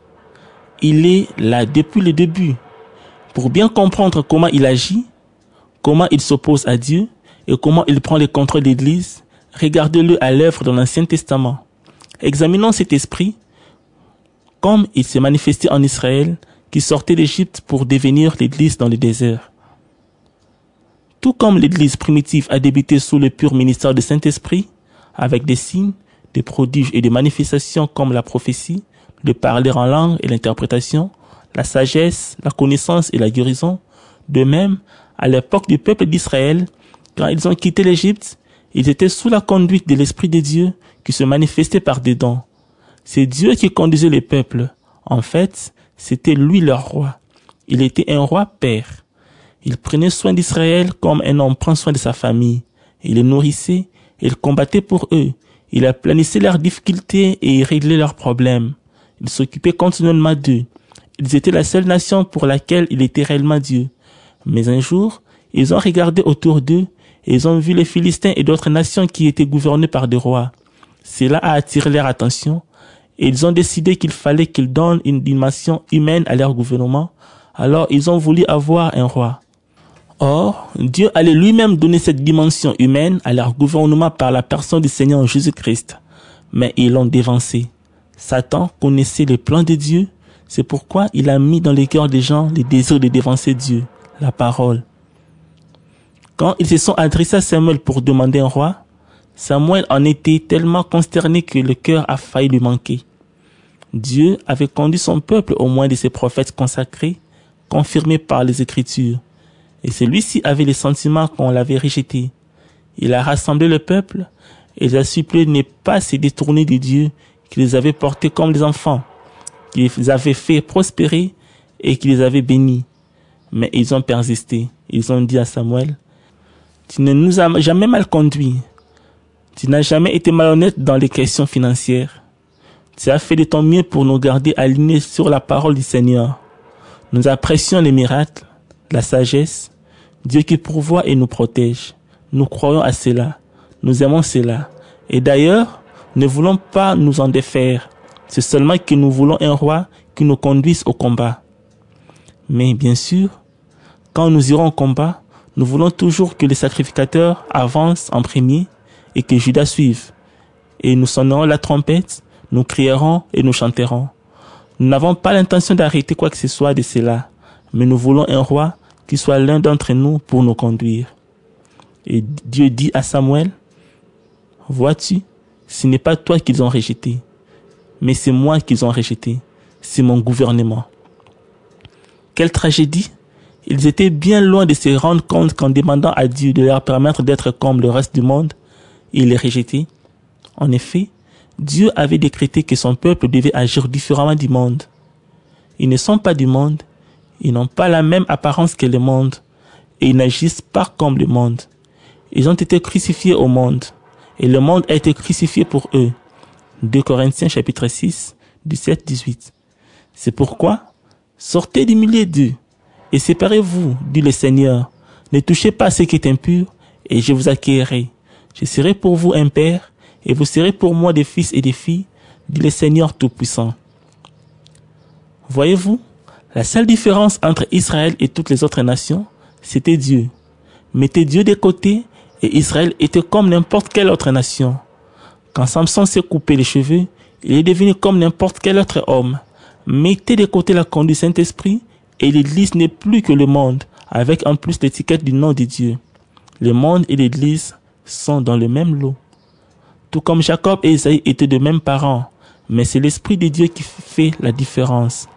il est là depuis le début. Pour bien comprendre comment il agit, comment il s'oppose à Dieu et comment il prend le contrôle de l'Église, regardez-le à l'œuvre dans l'Ancien Testament. Examinons cet esprit comme il s'est manifesté en Israël qui sortait d'Égypte pour devenir l'Église dans le désert. Tout comme l'Église primitive a débuté sous le pur ministère du Saint-Esprit, avec des signes, des prodiges et des manifestations comme la prophétie, le parler en langue et l'interprétation, la sagesse, la connaissance et la guérison. De même, à l'époque du peuple d'Israël, quand ils ont quitté l'Égypte, Ils étaient sous la conduite de l'Esprit de Dieu qui se manifestait par des dons. C'est Dieu qui conduisait les peuples. En fait, c'était lui leur roi. Il était un roi père. Il prenait soin d'Israël comme un homme prend soin de sa famille. Il les nourrissait, il combattait pour eux. Il aplanissait leurs difficultés et il réglait leurs problèmes. Il s'occupait continuellement d'eux. Ils étaient la seule nation pour laquelle il était réellement Dieu. Mais un jour, ils ont regardé autour d'eux et ils ont vu les Philistins et d'autres nations qui étaient gouvernées par des rois. Cela a attiré leur attention et ils ont décidé qu'il fallait qu'ils donnent une dimension humaine à leur gouvernement. Alors ils ont voulu avoir un roi. Or, Dieu allait lui-même donner cette dimension humaine à leur gouvernement par la personne du Seigneur Jésus-Christ. Mais ils l'ont dévancé. Satan connaissait les plans de Dieu. C'est pourquoi il a mis dans les cœurs des gens le désir de dévancer Dieu, la parole. Quand ils se sont adressés à Samuel pour demander un roi, Samuel en était tellement consterné que le cœur a failli lui manquer. Dieu avait conduit son peuple au moyen de ses prophètes consacrés, confirmés par les Écritures. Et celui-ci avait les sentiments qu'on l'avait rejeté. Il a rassemblé le peuple et les a suppliés de ne pas se détourner de Dieu qui les avait portés comme des enfants, qui les avait fait prospérer et qui les avait bénis. Mais ils ont persisté. Ils ont dit à Samuel, « Tu ne nous as jamais mal conduits. Tu n'as jamais été malhonnête dans les questions financières. Tu as fait de ton mieux pour nous garder alignés sur la parole du Seigneur. Nous apprécions les miracles, la sagesse, Dieu qui pourvoit et nous protège. Nous croyons à cela. Nous aimons cela. Et d'ailleurs, ne voulons pas nous en défaire. C'est seulement que nous voulons un roi qui nous conduise au combat. Mais bien sûr, quand nous irons au combat, nous voulons toujours que les sacrificateurs avancent en premier et que Judas suive. Et nous sonnerons la trompette, nous crierons et nous chanterons. Nous n'avons pas l'intention d'arrêter quoi que ce soit de cela, mais nous voulons un roi qui soit l'un d'entre nous pour nous conduire. Et Dieu dit à Samuel, « Vois-tu, ce n'est pas toi qu'ils ont rejeté, mais c'est moi qu'ils ont rejeté, c'est mon gouvernement. » Quelle tragédie! Ils étaient bien loin de se rendre compte qu'en demandant à Dieu de leur permettre d'être comme le reste du monde, il les rejetait. En effet, Dieu avait décrété que son peuple devait agir différemment du monde. Ils ne sont pas du monde, ils n'ont pas la même apparence que le monde, et ils n'agissent pas comme le monde. Ils ont été crucifiés au monde, et le monde a été crucifié pour eux. deux Corinthiens chapitre six, dix-sept à dix-huit. C'est pourquoi, sortez du milieu d'eux, et séparez-vous, dit le Seigneur. Ne touchez pas à ce qui est impur, et je vous accueillerai. Je serai pour vous un père, et vous serez pour moi des fils et des filles, dit le Seigneur Tout-Puissant. Voyez-vous, la seule différence entre Israël et toutes les autres nations, c'était Dieu. Mettez Dieu de côté, et Israël était comme n'importe quelle autre nation. Quand Samson s'est coupé les cheveux, il est devenu comme n'importe quel autre homme. Mettez de côté la conduite du Saint-Esprit, et l'Église n'est plus que le monde, avec en plus l'étiquette du nom de Dieu. Le monde et l'Église sont dans le même lot. Tout comme Jacob et Esaïe étaient de mêmes parents, mais c'est l'Esprit de Dieu qui fait la différence.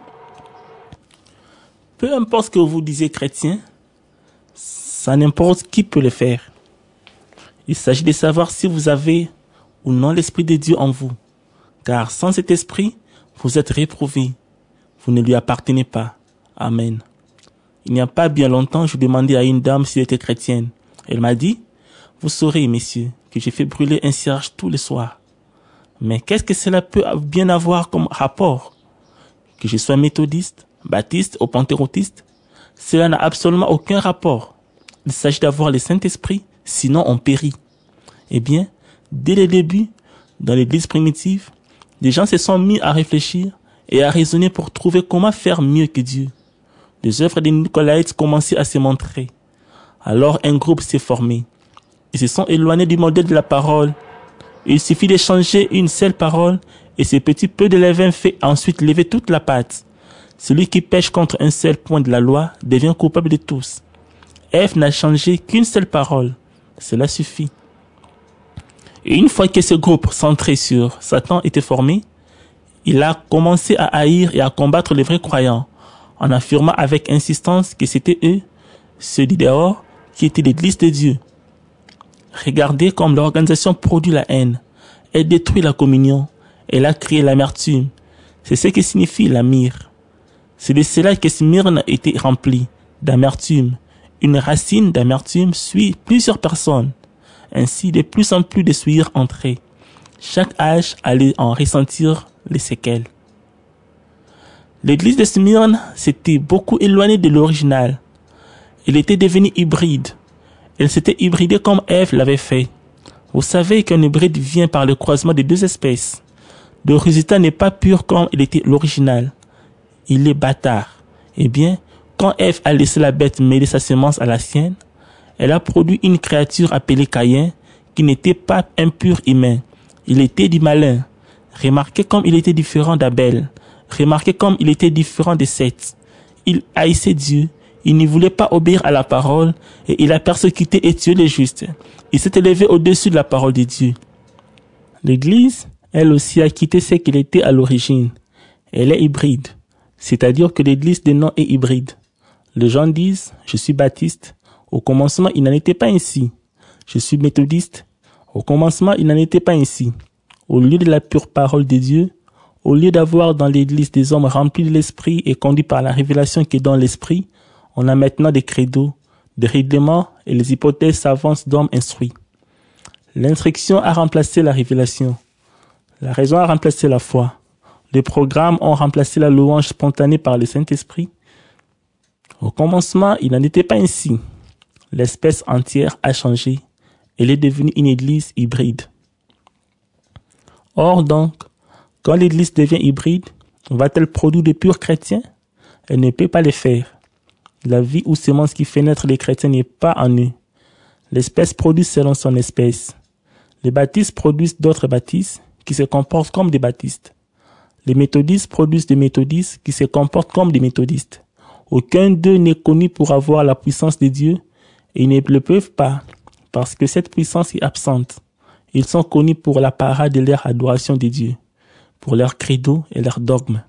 Peu importe ce que vous disiez chrétien, ça n'importe qui peut le faire. Il s'agit de savoir si vous avez ou non l'Esprit de Dieu en vous, car sans cet Esprit, vous êtes réprouvés, vous ne lui appartenez pas. Amen. Il n'y a pas bien longtemps, je demandais à une dame si elle était chrétienne. Elle m'a dit, « Vous saurez, messieurs, que j'ai fait brûler un cierge tous les soirs. » Mais qu'est-ce que cela peut bien avoir comme rapport? Que je sois méthodiste, baptiste ou pentecôtiste? Cela n'a absolument aucun rapport. Il s'agit d'avoir le Saint-Esprit, sinon on périt. Eh bien, dès le début, dans l'église primitive, les gens se sont mis à réfléchir et à raisonner pour trouver comment faire mieux que Dieu. Les œuvres des Nicolaïtes commençaient à se montrer. Alors un groupe s'est formé. Ils se sont éloignés du modèle de la parole. Il suffit de changer une seule parole et ce petit peu de levain fait ensuite lever toute la pâte. Celui qui pêche contre un seul point de la loi devient coupable de tous. Ève n'a changé qu'une seule parole. Cela suffit. Et une fois que ce groupe centré sur Satan était formé, il a commencé à haïr et à combattre les vrais croyants, en affirmant avec insistance que c'était eux, ceux du dehors, qui étaient l'église de Dieu. Regardez comme l'organisation produit la haine. Elle détruit la communion. Elle a créé l'amertume. C'est ce que signifie la myrrhe. C'est de cela que Smyrne était rempli, d'amertume. Une racine d'amertume suit plusieurs personnes. Ainsi, de plus en plus de souillures entraient. Chaque âge allait en ressentir les séquelles. L'église de Smyrne s'était beaucoup éloignée de l'original. Elle était devenue hybride. Elle s'était hybridée comme Ève l'avait fait. Vous savez qu'un hybride vient par le croisement des deux espèces. Le résultat n'est pas pur comme il était l'original. Il est bâtard. Eh bien, quand Ève a laissé la bête mêler sa semence à la sienne, elle a produit une créature appelée Caïn qui n'était pas un pur humain. Il était du malin. Remarquez comme il était différent d'Abel. Remarquez comme il était différent de Seth. Il haïssait Dieu. Il ne voulait pas obéir à la parole et il a persécuté et tué les justes. Il s'est élevé au-dessus de la parole de Dieu. L'Église, elle aussi, a quitté ce qu'elle était à l'origine. Elle est hybride. C'est-à-dire que l'Église de nom est hybride. Les gens disent, je suis baptiste. Au commencement, il n'en était pas ainsi. Je suis méthodiste. Au commencement, il n'en était pas ainsi. Au lieu de la pure parole de Dieu, au lieu d'avoir dans l'Église des hommes remplis de l'Esprit et conduits par la révélation qui est dans l'Esprit, on a maintenant des credos, des règlements et les hypothèses savantes d'hommes instruits. L'instruction a remplacé la révélation. La raison a remplacé la foi. Les programmes ont remplacé la louange spontanée par le Saint-Esprit. Au commencement, il n'en était pas ainsi. L'espèce entière a changé. Elle est devenue une église hybride. Or donc, quand l'église devient hybride, va-t-elle produire de purs chrétiens? Elle ne peut pas le faire. La vie ou semence qui fait naître les chrétiens n'est pas en eux. L'espèce produit selon son espèce. Les baptistes produisent d'autres baptistes qui se comportent comme des baptistes. Les méthodistes produisent des méthodistes qui se comportent comme des méthodistes. Aucun d'eux n'est connu pour avoir la puissance de Dieu et ils ne le peuvent pas parce que cette puissance est absente. Ils sont connus pour la parade de leur adoration de Dieu, pour leur credo et leur dogme.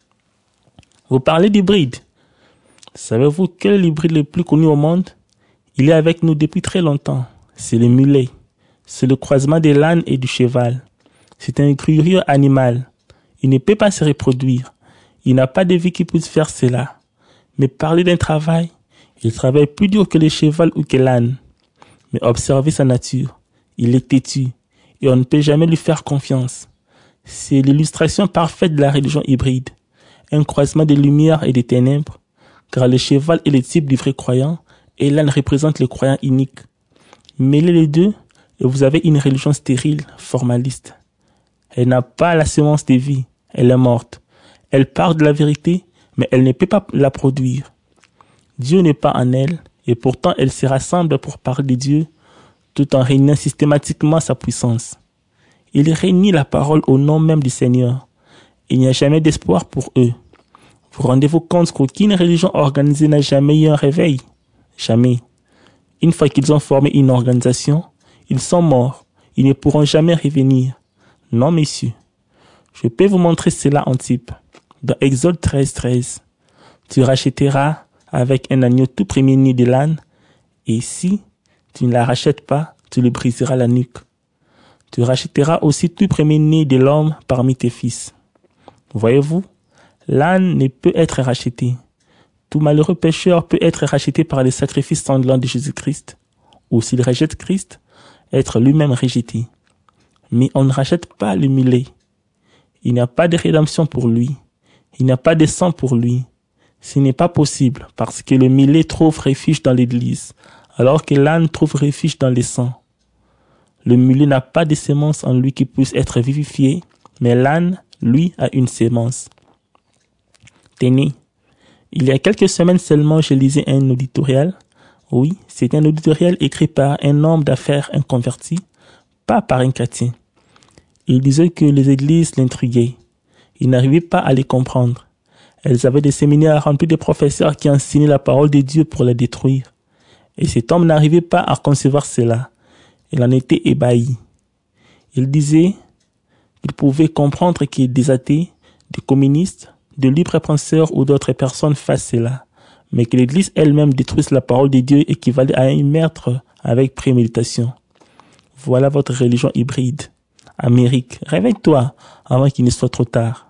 Vous parlez d'hybride. Savez-vous quel est l'hybride le plus connu au monde? Il est avec nous depuis très longtemps. C'est le mulet. C'est le croisement de l'âne et du cheval. C'est un curieux animal. Il ne peut pas se reproduire. Il n'a pas de vie qui puisse faire cela. Mais parler d'un travail, il travaille plus dur que le cheval ou que l'âne. Mais observez sa nature. Il est têtu et on ne peut jamais lui faire confiance. C'est l'illustration parfaite de la religion hybride. Un croisement de lumière et de ténèbres, car le cheval est le type du vrai croyant et l'âne représente le croyant unique. Mêlez les deux et vous avez une religion stérile, formaliste. Elle n'a pas la semence de vie, elle est morte. Elle parle de la vérité, mais elle ne peut pas la produire. Dieu n'est pas en elle, et pourtant elle se rassemble pour parler de Dieu, tout en régnant systématiquement sa puissance. Ils règnent la parole au nom même du Seigneur. Il n'y a jamais d'espoir pour eux. Vous rendez-vous compte qu'aucune religion organisée n'a jamais eu un réveil? Jamais. Une fois qu'ils ont formé une organisation, ils sont morts. Ils ne pourront jamais revenir. Non, messieurs. Je peux vous montrer cela en type. Dans Exode treize, treize. Tu rachèteras avec un agneau tout premier-né de l'âne, et si tu ne la rachètes pas, tu lui briseras la nuque. Tu rachèteras aussi tout premier-né de l'homme parmi tes fils. Voyez-vous, l'âne ne peut être racheté. Tout malheureux pécheur peut être racheté par le sacrifice sanglant de Jésus-Christ, ou s'il rejette Christ, être lui-même rejeté. Mais on ne rachète pas le mulet. Il n'y a pas de rédemption pour lui. Il n'y a pas de sang pour lui. Ce n'est pas possible parce que le mulet trouve refuge dans l'église, alors que l'âne trouve refuge dans le sang. Le mulet n'a pas de sémence en lui qui puisse être vivifiée, mais l'âne, lui, a une sémence. Tenez, il y a quelques semaines seulement, je lisais un éditorial. Oui, c'est un éditorial écrit par un homme d'affaires inconverti, pas par un chrétien. Il disait que les églises l'intriguaient. Il n'arrivait pas à les comprendre. Elles avaient des séminaires remplis de professeurs qui enseignaient la parole de Dieu pour la détruire. Et cet homme n'arrivait pas à concevoir cela. Il en était ébahi. Il disait qu'il pouvait comprendre que des athées, des communistes, de libres penseurs ou d'autres personnes fassent cela, mais que l'Église elle-même détruise la parole de Dieu équivalait à un meurtre avec préméditation. Voilà votre religion hybride. Amérique, réveille-toi avant qu'il ne soit trop tard.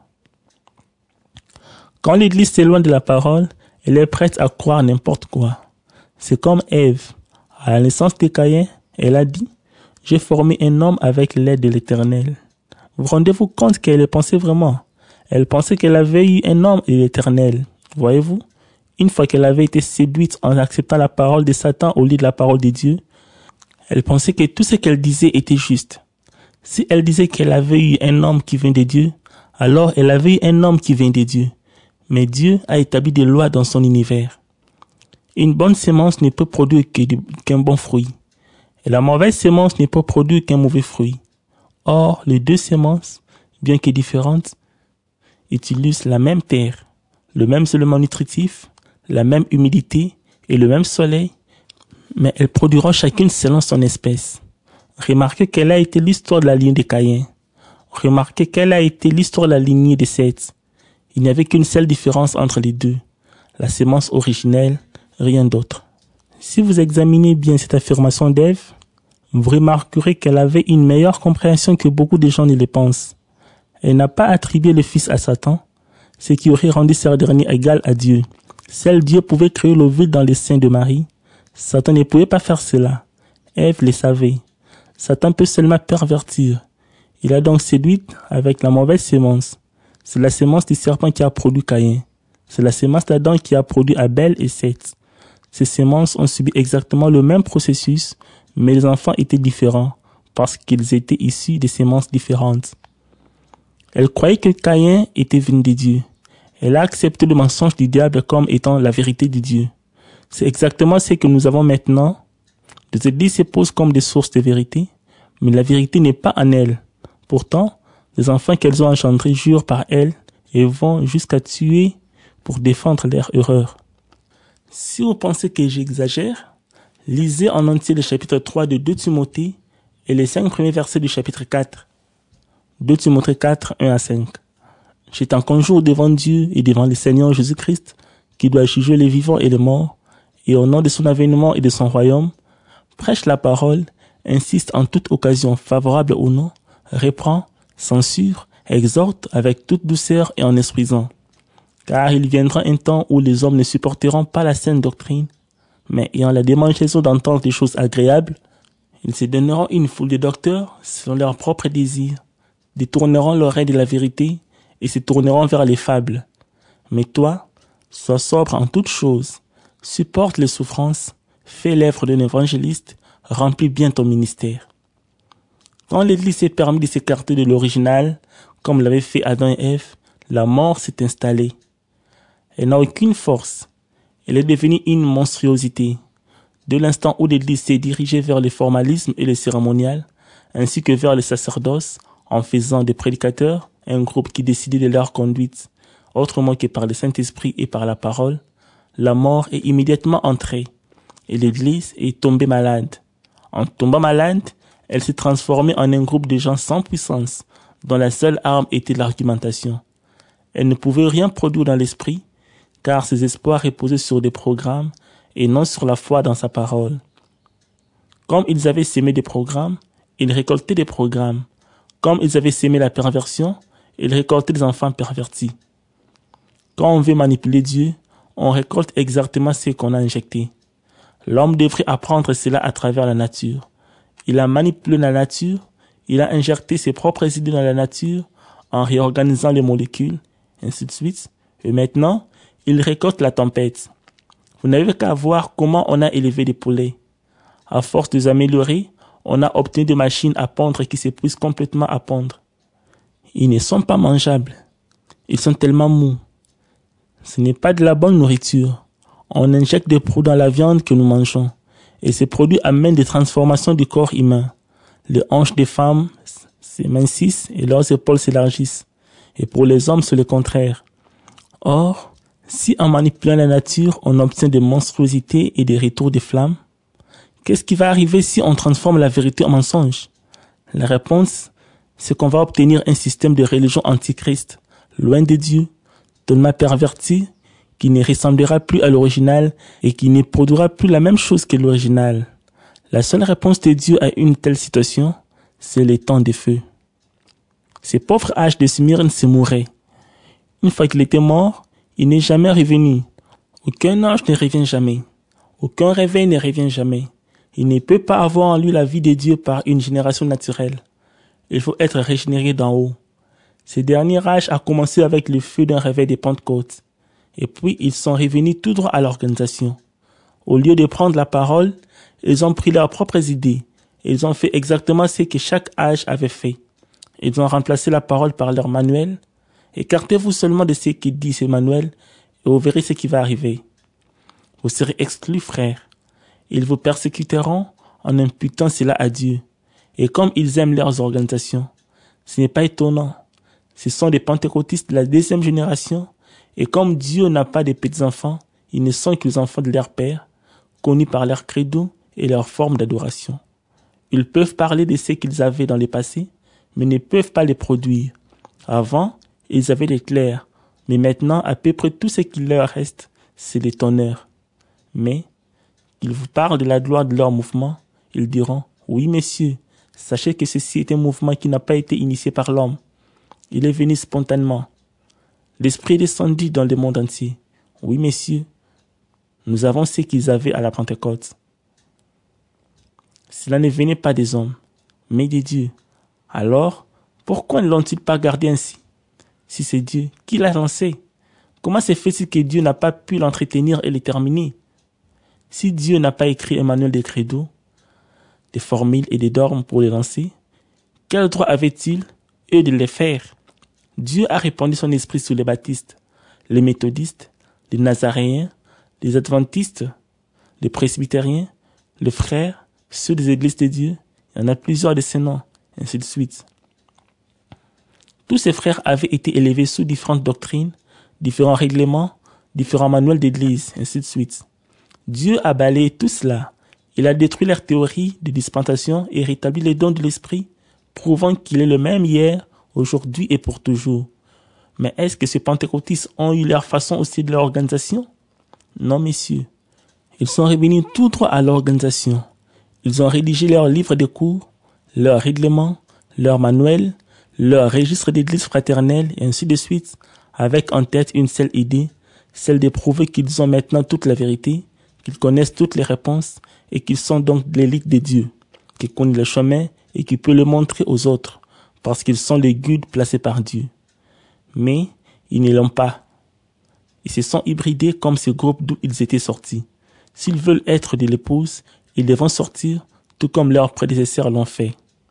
Quand l'Église s'éloigne de la parole, elle est prête à croire n'importe quoi. C'est comme Ève. À la naissance de Caïn, elle a dit « J'ai formé un homme avec l'aide de l'Éternel ». Vous rendez-vous compte qu'elle le pensait vraiment? Elle pensait qu'elle avait eu un homme et l'Éternel. Voyez-vous? Une fois qu'elle avait été séduite en acceptant la parole de Satan au lieu de la parole de Dieu, elle pensait que tout ce qu'elle disait était juste. Si elle disait qu'elle avait eu un homme qui vient de Dieu, alors elle avait eu un homme qui vient de Dieu. Mais Dieu a établi des lois dans son univers. Une bonne sémence ne peut produire qu'un bon fruit. Et la mauvaise sémence ne peut produire qu'un mauvais fruit. Or, les deux sémences, bien que différentes, utilisent la même terre, le même élément nutritif, la même humidité et le même soleil, mais elles produiront chacune selon son espèce. Remarquez quelle a été l'histoire de la lignée de Caïn. Remarquez quelle a été l'histoire de la lignée de Seth. Il n'y avait qu'une seule différence entre les deux, la sémence originelle, rien d'autre. Si vous examinez bien cette affirmation d'Ève, vous remarquerez qu'elle avait une meilleure compréhension que beaucoup de gens ne le pensent. Elle n'a pas attribué le Fils à Satan, ce qui aurait rendu ce dernier égal à Dieu. Seul Dieu pouvait créer le vide dans les seins de Marie. Satan ne pouvait pas faire cela. Ève le savait. Satan peut seulement pervertir. Il a donc séduit avec la mauvaise sémence. C'est la sémence du serpent qui a produit Caïn. C'est la sémence d'Adam qui a produit Abel et Seth. Ces sémences ont subi exactement le même processus, mais les enfants étaient différents parce qu'ils étaient issus de sémences différentes. Elle croyait que Caïn était venu de Dieu. Elle a accepté le mensonge du diable comme étant la vérité de Dieu. C'est exactement ce que nous avons maintenant. Les églises se posent comme des sources de vérité, mais la vérité n'est pas en elles. Pourtant, les enfants qu'elles ont engendrés jurent par elles et vont jusqu'à tuer pour défendre leur erreur. Si vous pensez que j'exagère, lisez en entier le chapitre trois de deux Timothée et les cinq premiers versets du chapitre quatre. deux Timothée quatre, un à cinq. Je t'en conjure devant Dieu et devant le Seigneur Jésus-Christ, qui doit juger les vivants et les morts, et au nom de son avènement et de son royaume, prêche la parole, insiste en toute occasion favorable ou non, reprend, censure, exhorte avec toute douceur et en instruisant. Car il viendra un temps où les hommes ne supporteront pas la saine doctrine, mais ayant la démangeaison d'entendre des choses agréables, ils se donneront une foule de docteurs selon leurs propres désirs, détourneront l'oreille de la vérité et se tourneront vers les fables. Mais toi, sois sobre en toutes choses, supporte les souffrances, fais l'œuvre d'un évangéliste, remplis bien ton ministère. Quand l'Église s'est permis de s'écarter de l'original, comme l'avaient fait Adam et Ève, la mort s'est installée. Elle n'a aucune force. Elle est devenue une monstruosité. De l'instant où l'Église s'est dirigée vers le formalisme et le cérémonial, ainsi que vers le sacerdoce, en faisant des prédicateurs un groupe qui décidait de leur conduite, autrement que par le Saint-Esprit et par la parole, la mort est immédiatement entrée et l'Église est tombée malade. En tombant malade, elle s'est transformée en un groupe de gens sans puissance, dont la seule arme était l'argumentation. Elle ne pouvait rien produire dans l'esprit, car ses espoirs reposaient sur des programmes et non sur la foi dans sa parole. Comme ils avaient sémé des programmes, ils récoltaient des programmes. Comme ils avaient sémé la perversion, ils récoltaient des enfants pervertis. Quand on veut manipuler Dieu, on récolte exactement ce qu'on a injecté. L'homme devrait apprendre cela à travers la nature. Il a manipulé la nature, il a injecté ses propres idées dans la nature en réorganisant les molécules, ainsi de suite. Et maintenant, il récolte la tempête. Vous n'avez qu'à voir comment on a élevé des poulets. À force de les améliorer, on a obtenu des machines à pondre qui s'épuisent complètement à pondre. Ils ne sont pas mangeables. Ils sont tellement mous. Ce n'est pas de la bonne nourriture. On injecte des produits dans la viande que nous mangeons. Et ces produits amènent des transformations du corps humain. Les hanches des femmes s'émincissent et leurs épaules s'élargissent. Et pour les hommes, c'est le contraire. Or, si en manipulant la nature, on obtient des monstruosités et des retours de flammes, qu'est-ce qui va arriver si on transforme la vérité en mensonge? La réponse, c'est qu'on va obtenir un système de religion antichrist, loin de Dieu, totalement perverti, qui ne ressemblera plus à l'original et qui ne produira plus la même chose que l'original. La seule réponse de Dieu à une telle situation, c'est le temps de feu. Ce pauvre âge de Smyrne se mourait. Une fois qu'il était mort, il n'est jamais revenu. Aucun ange ne revient jamais. Aucun réveil ne revient jamais. Il ne peut pas avoir en lui la vie de Dieu par une génération naturelle. Il faut être régénéré d'en haut. Ce dernier âge a commencé avec le feu d'un réveil de Pentecôte. Et puis ils sont revenus tout droit à l'organisation. Au lieu de prendre la parole, ils ont pris leurs propres idées. Ils ont fait exactement ce que chaque âge avait fait. Ils ont remplacé la parole par leur manuel. Écartez-vous seulement de ce que dit ce manuel et vous verrez ce qui va arriver. Vous serez exclus, frères. Ils vous persécuteront en imputant cela à Dieu. Et comme ils aiment leurs organisations, ce n'est pas étonnant. Ce sont des pentecôtistes de la deuxième génération. Et comme Dieu n'a pas de petits-enfants, ils ne sont que les enfants de leur père, connus par leur credo et leur forme d'adoration. Ils peuvent parler de ce qu'ils avaient dans le passé, mais ne peuvent pas les produire. Avant, ils avaient l'éclair, mais maintenant, à peu près tout ce qu'il leur reste, c'est les tonnerres. Mais, ils vous parlent de la gloire de leur mouvement, ils diront, oui, messieurs, sachez que ceci est un mouvement qui n'a pas été initié par l'homme. Il est venu spontanément. L'Esprit est descendu dans le monde entier. Oui, messieurs, nous avons ce qu'ils avaient à la Pentecôte. Cela ne venait pas des hommes, mais de Dieu. Alors, pourquoi ne l'ont-ils pas gardé ainsi? Si c'est Dieu, qui l'a lancé? Comment se fait-il que Dieu n'a pas pu l'entretenir et le terminer? Si Dieu n'a pas écrit un manuel de credo, des formules et des dogmes pour les lancer, quel droit avaient-ils, eux, de les faire? Dieu a répandu son esprit sur les baptistes, les méthodistes, les nazaréens, les adventistes, les presbytériens, les frères, ceux des églises de Dieu. Il y en a plusieurs de ces noms, ainsi de suite. Tous ces frères avaient été élevés sous différentes doctrines, différents règlements, différents manuels d'église, ainsi de suite. Dieu a balayé tout cela. Il a détruit leurs théories de dispensation et rétabli les dons de l'esprit, prouvant qu'il est le même hier, aujourd'hui et pour toujours. Mais est-ce que ces pentecôtistes ont eu leur façon aussi de leur organisation? Non, messieurs. Ils sont revenus tout droit à l'organisation. Ils ont rédigé leurs livres de cours, leurs règlements, leurs manuels, leurs registres d'église fraternelle et ainsi de suite, avec en tête une seule idée, celle de prouver qu'ils ont maintenant toute la vérité, qu'ils connaissent toutes les réponses et qu'ils sont donc l'élite de Dieu, qui connaît le chemin et qui peut le montrer aux autres, parce qu'ils sont les guides placés par Dieu. Mais ils ne l'ont pas. Ils se sont hybridés comme ce groupe d'où ils étaient sortis. S'ils veulent être de l'épouse, ils devront sortir, tout comme leurs prédécesseurs l'ont fait.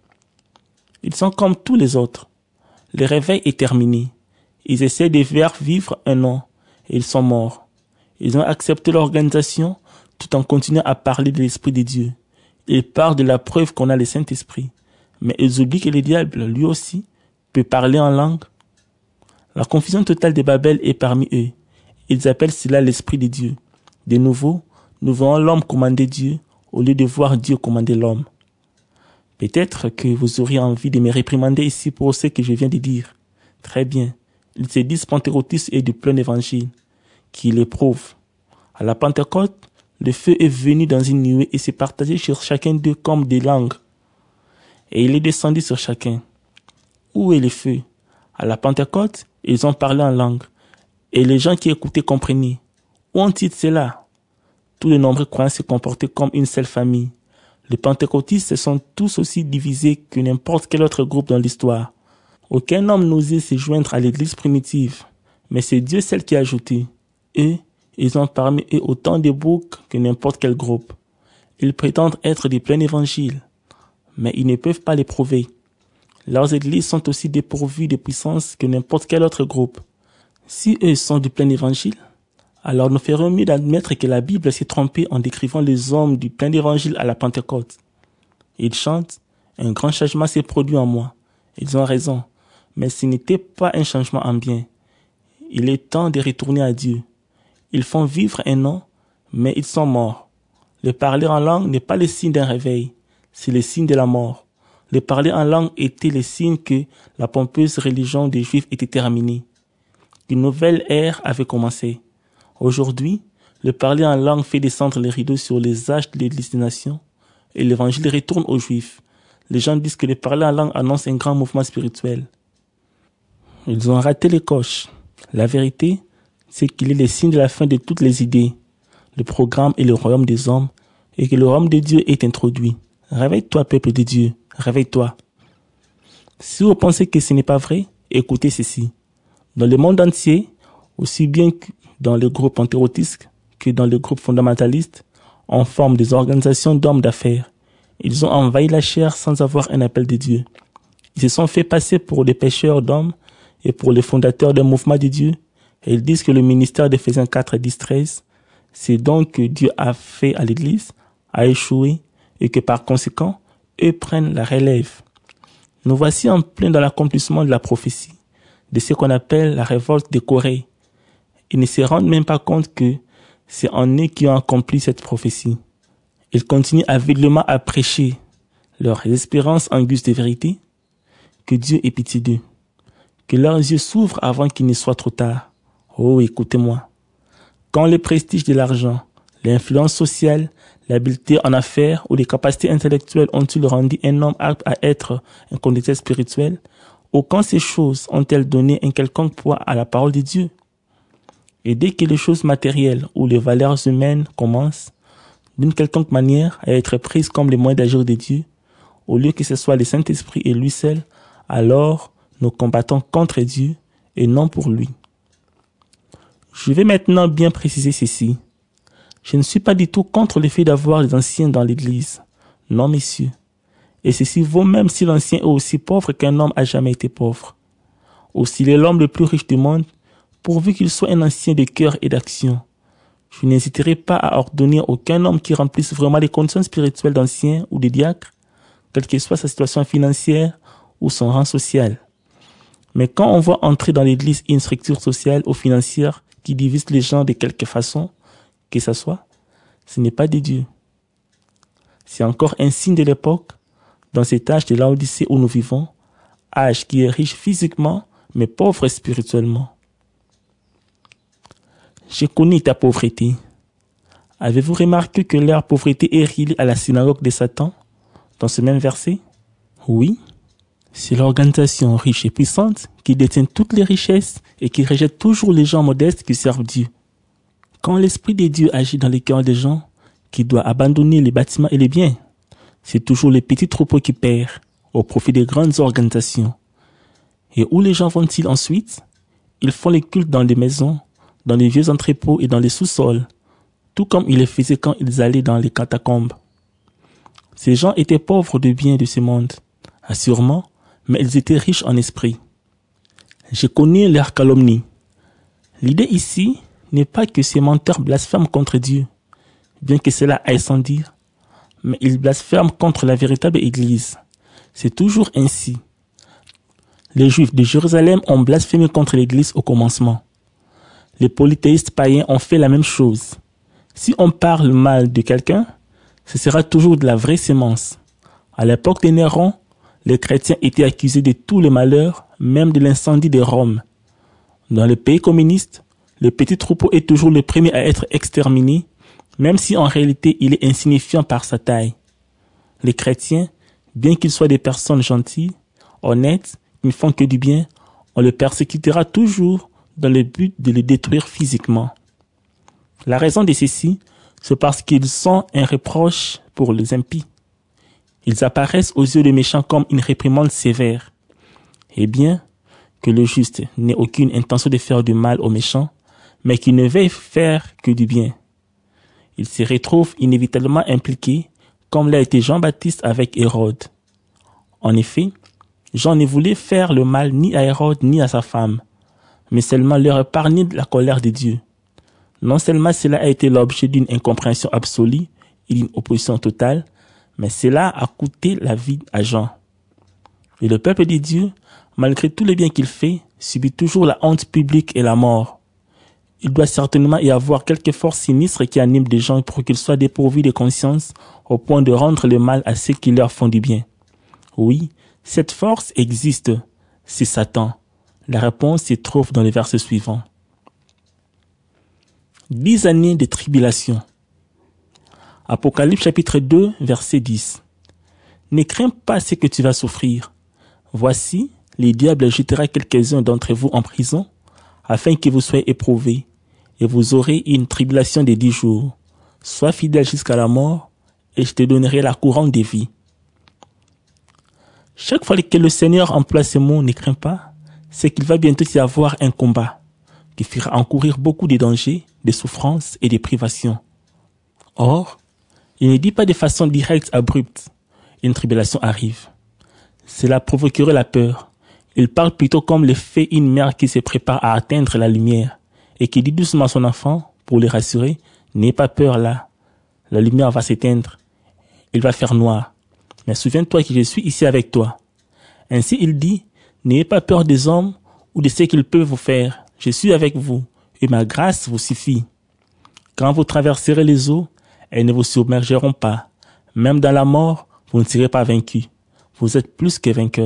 Ils sont comme tous les autres. Le réveil est terminé. Ils essaient de faire vivre un an, et ils sont morts. Ils ont accepté l'organisation, tout en continuant à parler de l'Esprit de Dieu. Ils parlent de la preuve qu'on a le Saint-Esprit. Mais ils oublient que le diable, lui aussi, peut parler en langue. La confusion totale de Babel est parmi eux. Ils appellent cela l'Esprit de Dieu. De nouveau, nous voyons l'homme commander Dieu au lieu de voir Dieu commander l'homme. Peut-être que vous auriez envie de me réprimander ici pour ce que je viens de dire. Très bien. Ils se disent pentecôtistes et du plein évangile, qui l'éprouvent. À la Pentecôte, le feu est venu dans une nuée et s'est partagé sur chacun d'eux comme des langues. Et il est descendu sur chacun. Où est le feu? À la Pentecôte, ils ont parlé en langue. Et les gens qui écoutaient comprenaient. Où ont-ils cela? Tous les nombreux croyants se comportaient comme une seule famille. Les pentecôtistes se sont tous aussi divisés que n'importe quel autre groupe dans l'histoire. Aucun homme n'osait se joindre à l'église primitive. Mais c'est Dieu seul qui a ajouté. Eux, ils ont parmi eux autant de boucs que n'importe quel groupe. Ils prétendent être du plein évangile. Mais ils ne peuvent pas les prouver. Leurs églises sont aussi dépourvues de puissance que n'importe quel autre groupe. Si eux sont du plein évangile, alors nous ferons mieux d'admettre que la Bible s'est trompée en décrivant les hommes du plein évangile à la Pentecôte. Ils chantent, un grand changement s'est produit en moi. Ils ont raison, mais ce n'était pas un changement en bien. Il est temps de retourner à Dieu. Ils font vivre un an, mais ils sont morts. Le parler en langue n'est pas le signe d'un réveil, c'est le signe de la mort. Le parler en langue était le signe que la pompeuse religion des Juifs était terminée. Une nouvelle ère avait commencé. Aujourd'hui, le parler en langue fait descendre les rideaux sur les âges de l'Église des Nations. et l'évangile retourne aux Juifs. Les gens disent que les parler en langue annonce un grand mouvement spirituel. Ils ont raté les coches. La vérité, c'est qu'il est le signe de la fin de toutes les idées. Le programme est le royaume des hommes et que le royaume de Dieu est introduit. Réveille-toi, peuple de Dieu, réveille-toi. Si vous pensez que ce n'est pas vrai, écoutez ceci. Dans le monde entier, aussi bien que dans le groupe pentecôtiste que dans le groupe fondamentaliste, on forme des organisations d'hommes d'affaires. Ils ont envahi la chair sans avoir un appel de Dieu. Ils se sont fait passer pour des pêcheurs d'hommes et pour les fondateurs d'un mouvement de Dieu. Et ils disent que le ministère d'Éphésiens quatre, dix, treize, c'est donc que Dieu a fait à l'Église, a échoué et que par conséquent, eux prennent la relève. Nous voici en plein dans l'accomplissement de la prophétie, de ce qu'on appelle la révolte de Corée. Ils ne se rendent même pas compte que c'est en eux qui ont accompli cette prophétie. Ils continuent aveuglément à prêcher leur espérance en guise de vérité, que Dieu ait pitié d'eux, que leurs yeux s'ouvrent avant qu'il ne soit trop tard. Oh, écoutez-moi. Quand le prestige de l'argent, l'influence sociale, l'habileté en affaires ou les capacités intellectuelles ont-ils rendu un homme apte à être un conducteur spirituel, ou quand ces choses ont-elles donné un quelconque poids à la parole de Dieu? Et dès que les choses matérielles ou les valeurs humaines commencent, d'une quelconque manière, à être prises comme les moyens d'agir de Dieu, au lieu que ce soit le Saint-Esprit et lui seul, alors nous combattons contre Dieu et non pour lui. Je vais maintenant bien préciser ceci. Je ne suis pas du tout contre le fait d'avoir des anciens dans l'Église. Non, messieurs. Et ceci vaut même si l'ancien est aussi pauvre qu'un homme a jamais été pauvre. Ou s'il est l'homme le plus riche du monde, pourvu qu'il soit un ancien de cœur et d'action. Je n'hésiterai pas à ordonner aucun homme qui remplisse vraiment les conditions spirituelles d'ancien ou de diacre, quelle que soit sa situation financière ou son rang social. Mais quand on voit entrer dans l'Église une structure sociale ou financière qui divise les gens de quelque façon, que ce soit, ce n'est pas de Dieu. C'est encore un signe de l'époque, dans cet âge de l'Odyssée où nous vivons, âge qui est riche physiquement, mais pauvre spirituellement. Je connais ta pauvreté. Avez-vous remarqué que leur pauvreté est reliée à la synagogue de Satan, dans ce même verset? Oui. C'est l'organisation riche et puissante qui détient toutes les richesses et qui rejette toujours les gens modestes qui servent Dieu. Quand l'Esprit de Dieu agit dans les cœurs des gens qui doivent abandonner les bâtiments et les biens, c'est toujours les petits troupeaux qui perdent au profit des grandes organisations. Et où les gens vont-ils ensuite? Ils font les cultes dans les maisons, dans les vieux entrepôts et dans les sous-sols, tout comme ils le faisaient quand ils allaient dans les catacombes. Ces gens étaient pauvres de biens de ce monde, assurément, mais ils étaient riches en esprit. Je connais leurs calomnies. L'idée ici n'est pas que ces menteurs blasphèment contre Dieu, bien que cela aille sans dire, mais ils blasphèment contre la véritable Église. C'est toujours ainsi. Les Juifs de Jérusalem ont blasphémé contre l'Église au commencement. Les polythéistes païens ont fait la même chose. Si on parle mal de quelqu'un, ce sera toujours de la vraie sémence. À l'époque de Néron, les chrétiens étaient accusés de tous les malheurs, même de l'incendie de Rome. Dans le pays communiste, le petit troupeau est toujours le premier à être exterminé, même si en réalité il est insignifiant par sa taille. Les chrétiens, bien qu'ils soient des personnes gentilles, honnêtes, qui ne font que du bien, on les persécutera toujours dans le but de les détruire physiquement. La raison de ceci, c'est parce qu'ils sont un reproche pour les impies. Ils apparaissent aux yeux des méchants comme une réprimande sévère. Eh bien, que le juste n'ait aucune intention de faire du mal aux méchants, mais qu'il ne veuille faire que du bien. Il se retrouve inévitablement impliqué, comme l'a été Jean-Baptiste avec Hérode. En effet, Jean ne voulait faire le mal ni à Hérode ni à sa femme, mais seulement leur épargner la colère de Dieu. Non seulement cela a été l'objet d'une incompréhension absolue et d'une opposition totale, mais cela a coûté la vie à Jean. Et le peuple de Dieu, malgré tout le bien qu'il fait, subit toujours la honte publique et la mort. Il doit certainement y avoir quelque force sinistre qui anime des gens pour qu'ils soient dépourvus de conscience au point de rendre le mal à ceux qui leur font du bien. Oui, cette force existe, c'est Satan. La réponse se trouve dans les versets suivants. Dix années de tribulation. Apocalypse chapitre deux, verset dix. Ne crains pas ce que tu vas souffrir. Voici, le diable jettera quelques-uns d'entre vous en prison, afin que vous soyez éprouvés, et vous aurez une tribulation de dix jours. Sois fidèle jusqu'à la mort, et je te donnerai la couronne de vie. Chaque fois que le Seigneur emploie ce mot « ne crains pas », c'est qu'il va bientôt y avoir un combat qui fera encourir beaucoup de dangers, de souffrances et de privations. Or, il ne dit pas de façon directe, abrupte, une tribulation arrive. Cela provoquerait la peur. Il parle plutôt comme le fait une mère qui se prépare à atteindre la lumière et qui dit doucement à son enfant, pour le rassurer, « N'aie pas peur là, la lumière va s'éteindre, il va faire noir. Mais souviens-toi que je suis ici avec toi. » Ainsi il dit, « N'ayez pas peur des hommes ou de ce qu'ils peuvent vous faire. Je suis avec vous et ma grâce vous suffit. Quand vous traverserez les eaux, elles ne vous submergeront pas. Même dans la mort, vous ne serez pas vaincus. Vous êtes plus que vainqueurs. »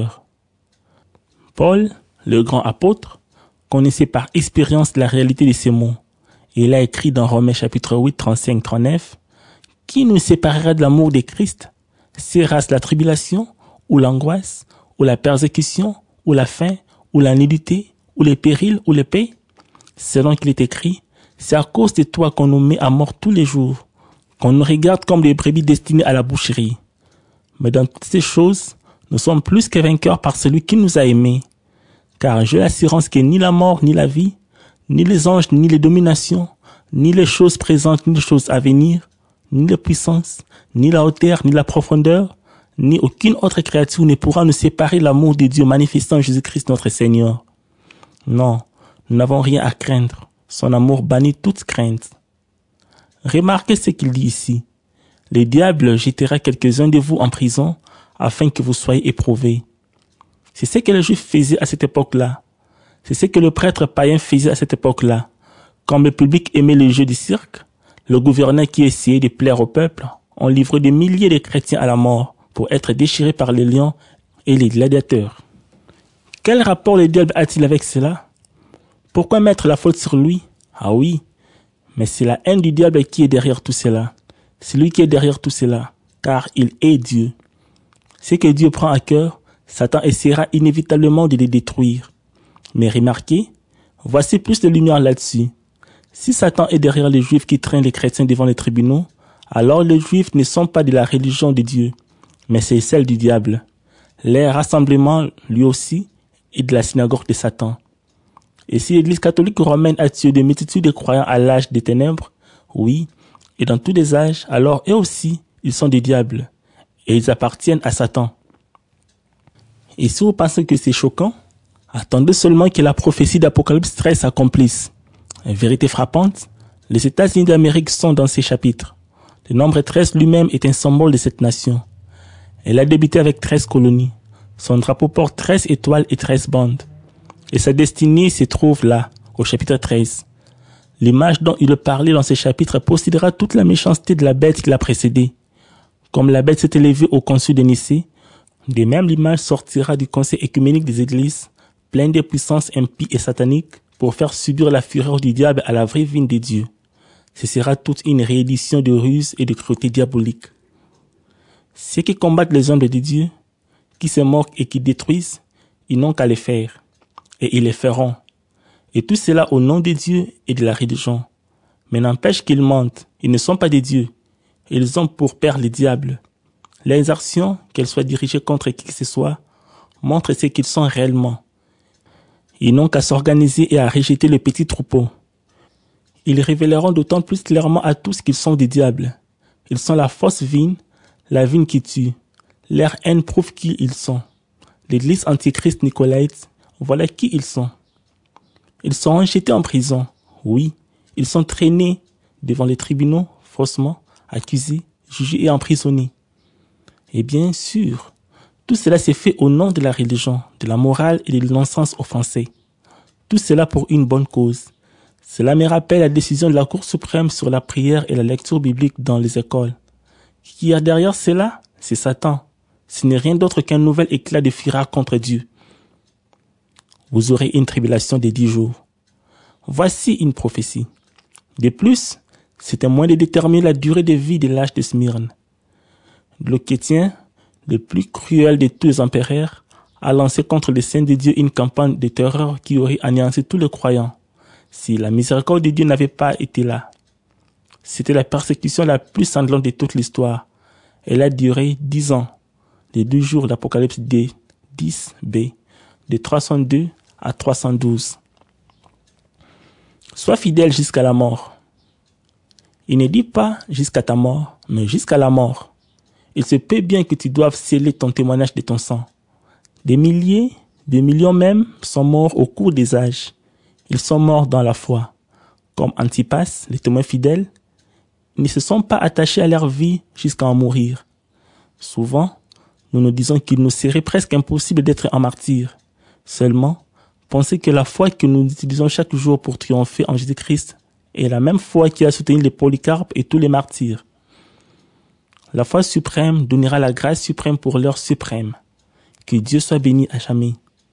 Paul, le grand apôtre, connaissait par expérience la réalité de ces mots. Il a écrit dans Romains chapitre huit, trente-cinq, trente-neuf, « Qui nous séparera de l'amour de Christ? Sera-ce la tribulation, ou l'angoisse, ou la persécution, ou la faim, ou la nudité, ou les périls, ou l'épée? Selon qu'il est écrit, c'est à cause de toi qu'on nous met à mort tous les jours, qu'on nous regarde comme des brebis destinées à la boucherie. Mais dans toutes ces choses, nous sommes plus que vainqueurs par celui qui nous a aimés. Car j'ai l'assurance que ni la mort, ni la vie, ni les anges, ni les dominations, ni les choses présentes, ni les choses à venir, ni les puissances, ni la hauteur, ni la profondeur, ni aucune autre créature ne pourra nous séparer de l'amour de Dieu manifestant en Jésus-Christ notre Seigneur. Non, nous n'avons rien à craindre. Son amour bannit toute crainte. Remarquez ce qu'il dit ici. Le diable jettera quelques-uns de vous en prison afin que vous soyez éprouvés. C'est ce que les Juifs faisaient à cette époque-là. C'est ce que le prêtre païen faisait à cette époque-là. Comme le public aimait les jeux du cirque, le gouverneur qui essayait de plaire au peuple ont livré des milliers de chrétiens à la mort pour être déchirés par les lions et les gladiateurs. Quel rapport le diable a-t-il avec cela? Pourquoi mettre la faute sur lui? Ah oui, mais c'est la haine du diable qui est derrière tout cela. C'est lui qui est derrière tout cela, car il est Dieu. Ce que Dieu prend à cœur, Satan essaiera inévitablement de les détruire. Mais remarquez, voici plus de lumière là-dessus. Si Satan est derrière les Juifs qui traînent les chrétiens devant les tribunaux, alors les Juifs ne sont pas de la religion de Dieu, mais c'est celle du diable. Leur rassemblement, lui aussi, est de la synagogue de Satan. Et si l'Église catholique romaine a tué des multitudes de croyants à l'âge des ténèbres, oui, et dans tous les âges, alors eux aussi, ils sont des diables, et ils appartiennent à Satan. Et si vous pensez que c'est choquant, attendez seulement que la prophétie d'Apocalypse treize s'accomplisse. Une vérité frappante, les États-Unis d'Amérique sont dans ces chapitres. Le nombre treize lui-même est un symbole de cette nation. Elle a débuté avec treize colonies. Son drapeau porte treize étoiles et treize bandes. Et sa destinée se trouve là, au chapitre treize. L'image dont il parlait dans ces chapitres possédera toute la méchanceté de la bête qui l'a précédée. Comme la bête s'est élevée au concile de Nicée, de même l'image sortira du conseil écuménique des églises, plein de puissances impies et sataniques, pour faire subir la fureur du diable à la vraie vigne de Dieu. Ce sera toute une réédition de ruses et de cruauté diabolique. Ceux qui combattent les hommes de Dieu, qui se moquent et qui détruisent, ils n'ont qu'à les faire. Et ils les feront. Et tout cela au nom de Dieu et de la religion. Mais n'empêche qu'ils mentent, ils ne sont pas des dieux. Ils ont pour père le diable. Leurs actions, qu'elles soient dirigées contre qui que ce soit, montrent ce qu'ils sont réellement. Ils n'ont qu'à s'organiser et à rejeter le petit troupeau. Ils révéleront d'autant plus clairement à tous qu'ils sont des diables. Ils sont la fausse vigne, la vigne qui tue. Leur haine prouve qui ils sont. L'église antichrist nicolaïte, voilà qui ils sont. Ils sont jetés en prison. Oui, ils sont traînés devant les tribunaux, faussement, accusés, jugés et emprisonnés. Et bien sûr, tout cela s'est fait au nom de la religion, de la morale et de l'innocence offensée. Tout cela pour une bonne cause. Cela me rappelle la décision de la Cour suprême sur la prière et la lecture biblique dans les écoles. Qui y a derrière cela? C'est Satan. Ce n'est rien d'autre qu'un nouvel éclat de fureur contre Dieu. Vous aurez une tribulation de dix jours. Voici une prophétie. De plus, C'est un moyen de déterminer la durée de vie de l'âge de Smyrne. Dioclétien, le plus cruel de tous les empereurs, a lancé contre les saints de Dieu une campagne de terreur qui aurait anéanti tous les croyants si la miséricorde de Dieu n'avait pas été là. C'était la persécution la plus sanglante de toute l'histoire. Elle a duré dix ans, les deux jours d'Apocalypse D, dix b, de trois cent deux à trois cent douze. Sois fidèle jusqu'à la mort. Il ne dit pas jusqu'à ta mort, mais jusqu'à la mort. Il se peut bien que tu doives sceller ton témoignage de ton sang. Des milliers, des millions même sont morts au cours des âges. Ils sont morts dans la foi. Comme Antipas, les témoins fidèles, ils ne se sont pas attachés à leur vie jusqu'à en mourir. Souvent, nous nous disons qu'il nous serait presque impossible d'être un martyr. Seulement, pensez que la foi que nous utilisons chaque jour pour triompher en Jésus-Christ est la même foi qui a soutenu les Polycarpes et tous les martyrs. La foi suprême donnera la grâce suprême pour l'heure suprême. Que Dieu soit béni à jamais.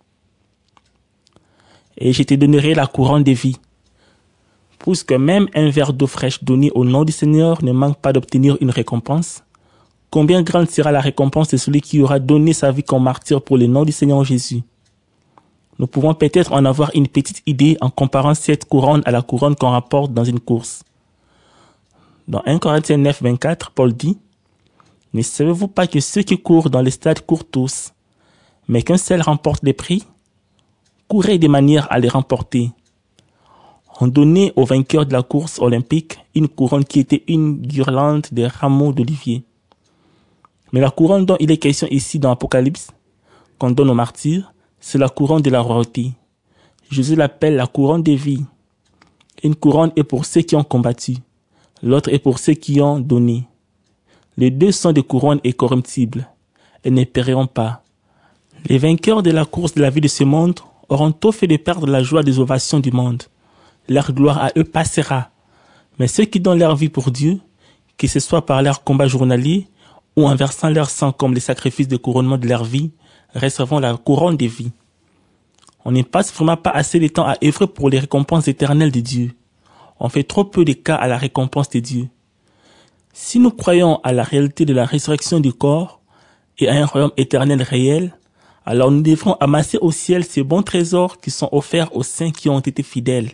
Et je te donnerai la couronne de vie. Puisque même un verre d'eau fraîche donné au nom du Seigneur ne manque pas d'obtenir une récompense, combien grande sera la récompense de celui qui aura donné sa vie comme martyr pour le nom du Seigneur Jésus? Nous pouvons peut-être en avoir une petite idée en comparant cette couronne à la couronne qu'on rapporte dans une course. Dans un Corinthiens neuf, vingt-quatre, Paul dit « Ne savez-vous pas que ceux qui courent dans les stades courent tous, mais qu'un seul remporte les prix? Courez de manière à les remporter. » On donnait au vainqueur de la course olympique une couronne qui était une guirlande de rameaux d'olivier. Mais la couronne dont il est question ici dans l'Apocalypse, qu'on donne aux martyrs, c'est la couronne de la royauté. Jésus l'appelle la couronne de vie. Une couronne est pour ceux qui ont combattu, l'autre est pour ceux qui ont donné. Les deux sont des couronnes incorruptibles. Elles ne périront pas. Les vainqueurs de la course de la vie de ce monde auront tout fait de perdre la joie des ovations du monde. Leur gloire à eux passera. Mais ceux qui donnent leur vie pour Dieu, que ce soit par leur combat journalier ou en versant leur sang comme les sacrifices de couronnement de leur vie, recevront la couronne de vie. On ne passe vraiment pas assez de temps à œuvrer pour les récompenses éternelles de Dieu. On fait trop peu de cas à la récompense de Dieu. Si nous croyons à la réalité de la résurrection du corps et à un royaume éternel réel, alors nous devrons amasser au ciel ces bons trésors qui sont offerts aux saints qui ont été fidèles.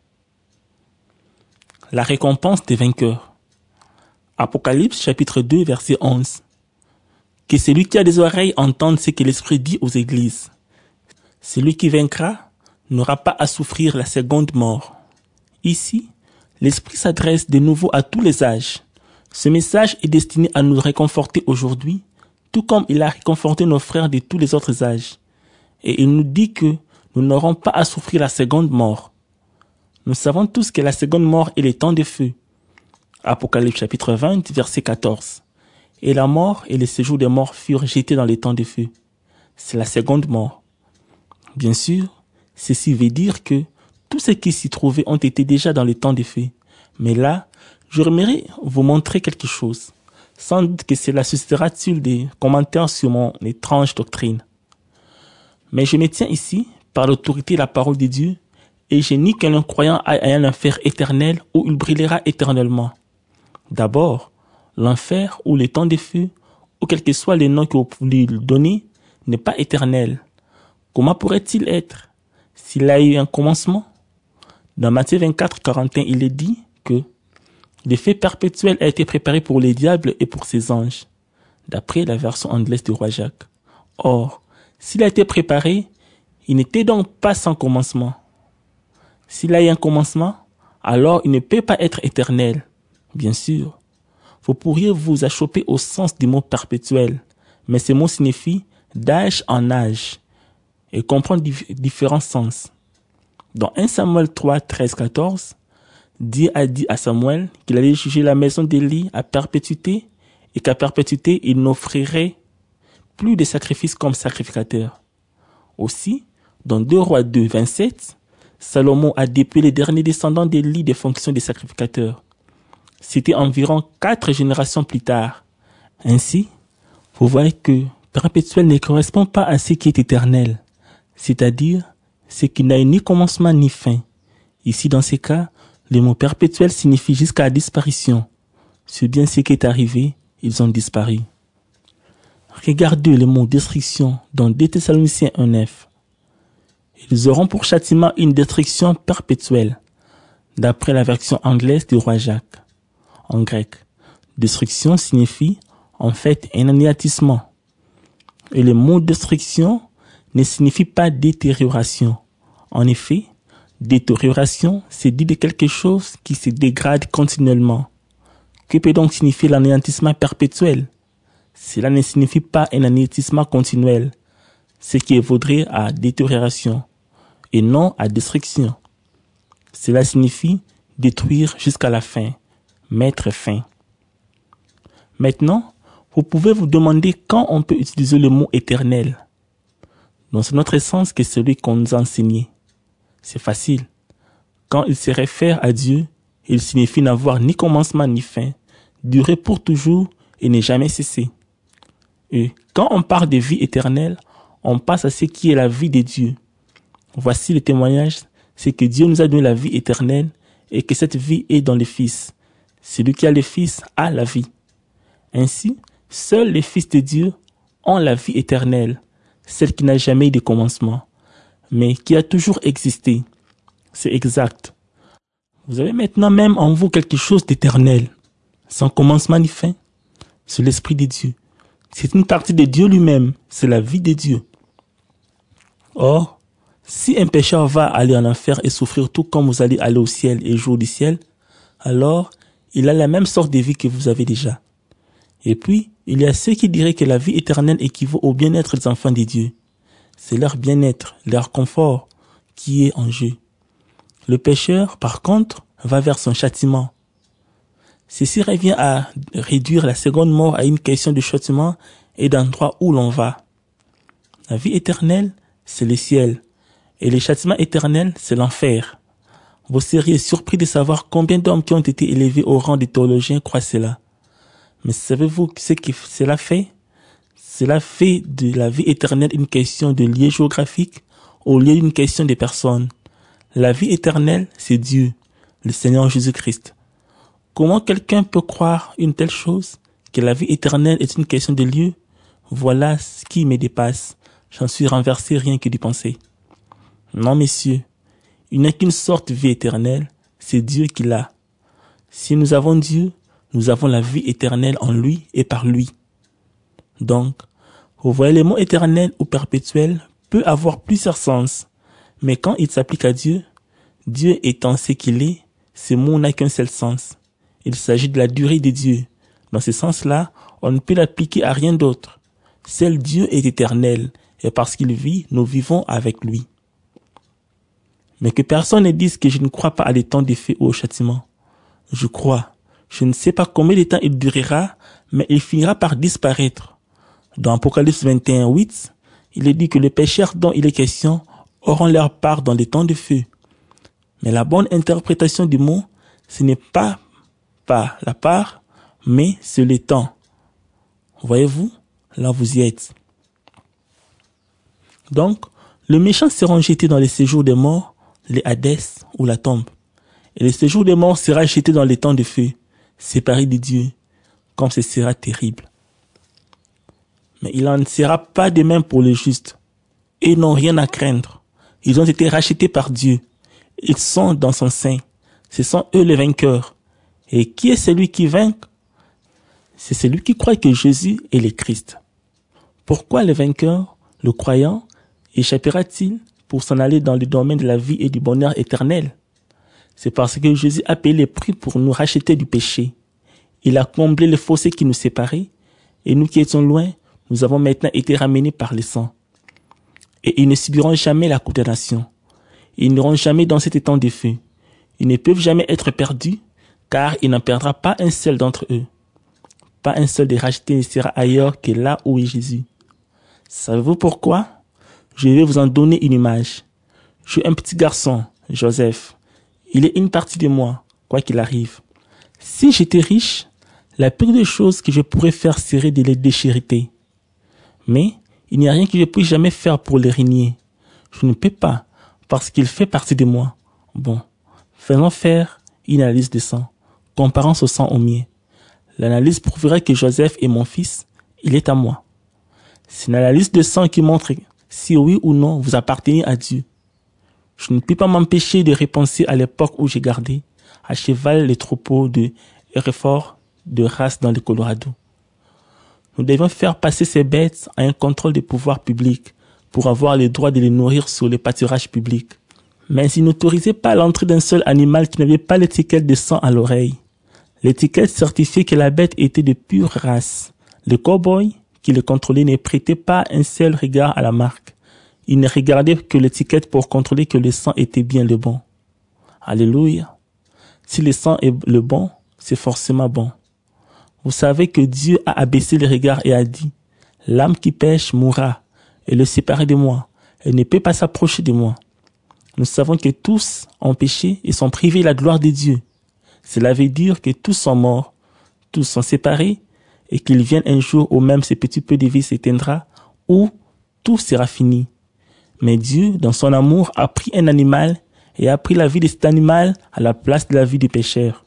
La récompense des vainqueurs. Apocalypse chapitre deux verset onze. Que celui qui a des oreilles entende ce que l'Esprit dit aux églises. Celui qui vaincra n'aura pas à souffrir la seconde mort. Ici, l'Esprit s'adresse de nouveau à tous les âges. Ce message est destiné à nous réconforter aujourd'hui, tout comme il a réconforté nos frères de tous les autres âges. Et il nous dit que nous n'aurons pas à souffrir la seconde mort. Nous savons tous que la seconde mort est le temps de feu. Apocalypse chapitre vingt, verset quatorze. Et la mort et le séjour des morts furent jetés dans les temps de feu. C'est la seconde mort. Bien sûr, ceci veut dire que tous ceux qui s'y trouvaient ont été déjà dans les temps de feu. Mais là, j'aimerais vous montrer quelque chose. Sans doute que cela suscitera-t-il des commentaires sur mon étrange doctrine. Mais je me tiens ici, par l'autorité de la parole de Dieu, et je nie qu'un croyant aille à un enfer éternel où il brillera éternellement. D'abord, l'enfer ou le temps de feu, ou quel que soit le nom que vous pouvez lui donner, n'est pas éternel. Comment pourrait-il être s'il a eu un commencement? Dans Matthieu vingt-quatre, quarante et un, il est dit que le feu perpétuel a été préparé pour les diables et pour ses anges, d'après la version anglaise du roi Jacques. Or, s'il a été préparé, il n'était donc pas sans commencement. S'il a eu un commencement, alors il ne peut pas être éternel. Bien sûr, vous pourriez vous achoper au sens du mot perpétuel, mais ce mot signifie d'âge en âge et comprend dif- différents sens. Dans un Samuel trois, treize, quatorze, Dieu a dit à Samuel qu'il allait juger la maison d'Élie à perpétuité et qu'à perpétuité il n'offrirait plus de sacrifices comme sacrificateur. Aussi, dans deux Rois deux, vingt-sept, Salomon a dépouillé les derniers descendants d'Élie des fonctions de sacrificateur. C'était environ quatre générations plus tard. Ainsi, vous voyez que perpétuel ne correspond pas à ce qui est éternel, c'est-à-dire ce qui n'a ni commencement ni fin. Ici, dans ces cas, Le mot perpétuel signifie jusqu'à la disparition. C'est bien ce qui est arrivé, ils ont disparu. Regardez le mot destruction dans deux Thessaloniciens un neuf. Ils auront pour châtiment une destruction perpétuelle, d'après la version anglaise du roi Jacques. En grec, destruction signifie en fait un anéantissement. Et le mot destruction ne signifie pas détérioration. En effet, détérioration, c'est dit de quelque chose qui se dégrade continuellement. Que peut donc signifier l'anéantissement perpétuel? Cela ne signifie pas un anéantissement continuel, ce qui évaudrait à détérioration et non à destruction. Cela signifie détruire jusqu'à la fin, mettre fin. Maintenant, vous pouvez vous demander quand on peut utiliser le mot éternel. Dans un autre sens que celui qu'on nous a enseigné. C'est facile. Quand il se réfère à Dieu, il signifie n'avoir ni commencement ni fin, durer pour toujours et ne jamais cesser. Et quand on parle de vie éternelle, on passe à ce qui est la vie de Dieu. Voici le témoignage, c'est que Dieu nous a donné la vie éternelle et que cette vie est dans le Fils. Celui qui a le Fils a la vie. Ainsi, seuls les fils de Dieu ont la vie éternelle, celle qui n'a jamais eu de commencement, mais qui a toujours existé. C'est exact. Vous avez maintenant même en vous quelque chose d'éternel, sans commencement ni fin. C'est l'Esprit de Dieu. C'est une partie de Dieu lui-même, c'est la vie de Dieu. Or, si un pécheur va aller en enfer et souffrir tout comme vous allez aller au ciel et jouir du ciel, alors il a la même sorte de vie que vous avez déjà. Et puis, il y a ceux qui diraient que la vie éternelle équivaut au bien-être des enfants de Dieu. C'est leur bien-être, leur confort qui est en jeu. Le pécheur, par contre, va vers son châtiment. Ceci revient à réduire la seconde mort à une question de châtiment et d'endroit où l'on va. La vie éternelle, c'est le ciel. Et le châtiment éternel, c'est l'enfer. Vous seriez surpris de savoir combien d'hommes qui ont été élevés au rang de théologiens croient cela. Mais savez-vous ce que cela fait? Cela fait de la vie éternelle une question de lieu géographique au lieu d'une question de personne. La vie éternelle, c'est Dieu, le Seigneur Jésus-Christ. Comment quelqu'un peut croire une telle chose, que la vie éternelle est une question de lieu? Voilà ce qui me dépasse. J'en suis renversé rien que d'y penser. Non, messieurs, il n'y a qu'une sorte de vie éternelle, c'est Dieu qui l'a. Si nous avons Dieu, nous avons la vie éternelle en lui et par lui. Donc, vous voyez, le mot éternel ou perpétuel peut avoir plusieurs sens, mais quand il s'applique à Dieu, Dieu étant ce qu'il est, ce mot n'a qu'un seul sens. Il s'agit de la durée de Dieu. Dans ce sens-là, on ne peut l'appliquer à rien d'autre. Seul Dieu est éternel, et parce qu'il vit, nous vivons avec lui. Mais que personne ne dise que je ne crois pas à des temps d'effet ou au châtiment. Je crois. Je ne sais pas combien de temps il durera, mais il finira par disparaître. Dans Apocalypse vingt et un, huit, il est dit que les pécheurs dont il est question auront leur part dans les temps de feu. Mais la bonne interprétation du mot, ce n'est pas, pas la part, mais c'est le temps. Voyez-vous, là vous y êtes. Donc, les méchants seront jetés dans les séjours des morts, les Hadès ou la tombe. Et le séjour des morts sera jeté dans les temps de feu, séparé de Dieu, comme ce sera terrible. Mais il n'en sera pas de même pour les justes. Ils n'ont rien à craindre. Ils ont été rachetés par Dieu. Ils sont dans son sein. Ce sont eux les vainqueurs. Et qui est celui qui vainc? C'est celui qui croit que Jésus est le Christ. Pourquoi le vainqueur, le croyant, échappera-t-il pour s'en aller dans le domaine de la vie et du bonheur éternel? C'est parce que Jésus a payé le prix pour nous racheter du péché. Il a comblé le fossé qui nous séparait, et nous qui étions loin, nous avons maintenant été ramenés par le sang. Et ils ne subiront jamais la condamnation. Ils n'iront jamais dans cet étang de feu. Ils ne peuvent jamais être perdus, car il n'en perdra pas un seul d'entre eux. Pas un seul des rachetés ne sera ailleurs que là où est Jésus. Savez-vous pourquoi? Je vais vous en donner une image. Je suis un petit garçon, Joseph. Il est une partie de moi, quoi qu'il arrive. Si j'étais riche, la pire des choses que je pourrais faire serait de les déshériter. Mais il n'y a rien que je puisse jamais faire pour les régner. Je ne peux pas, parce qu'il fait partie de moi. Bon, faisons faire une analyse de sang, comparant ce sang au mien. L'analyse prouvera que Joseph est mon fils, il est à moi. C'est une analyse de sang qui montre si oui ou non vous appartenez à Dieu. Je ne peux pas m'empêcher de repenser à l'époque où j'ai gardé à cheval les troupeaux de Hereford de race dans le Colorado. Nous devions faire passer ces bêtes à un contrôle des pouvoirs publics pour avoir le droit de les nourrir sur les pâturages publics. Mais ils n'autorisaient pas l'entrée d'un seul animal qui n'avait pas l'étiquette de sang à l'oreille. L'étiquette certifiait que la bête était de pure race. Le cow-boy qui le contrôlait ne prêtait pas un seul regard à la marque. Il ne regardait que l'étiquette pour contrôler que le sang était bien le bon. Alléluia. Si le sang est le bon, c'est forcément bon. Vous savez que Dieu a abaissé le regard et a dit, « L'âme qui pêche mourra, et le séparer de moi, elle ne peut pas s'approcher de moi. » Nous savons que tous ont péché et sont privés de la gloire de Dieu. Cela veut dire que tous sont morts, tous sont séparés, et qu'il vienne un jour où même ce petit peu de vie s'éteindra, où tout sera fini. Mais Dieu, dans son amour, a pris un animal et a pris la vie de cet animal à la place de la vie du pécheur.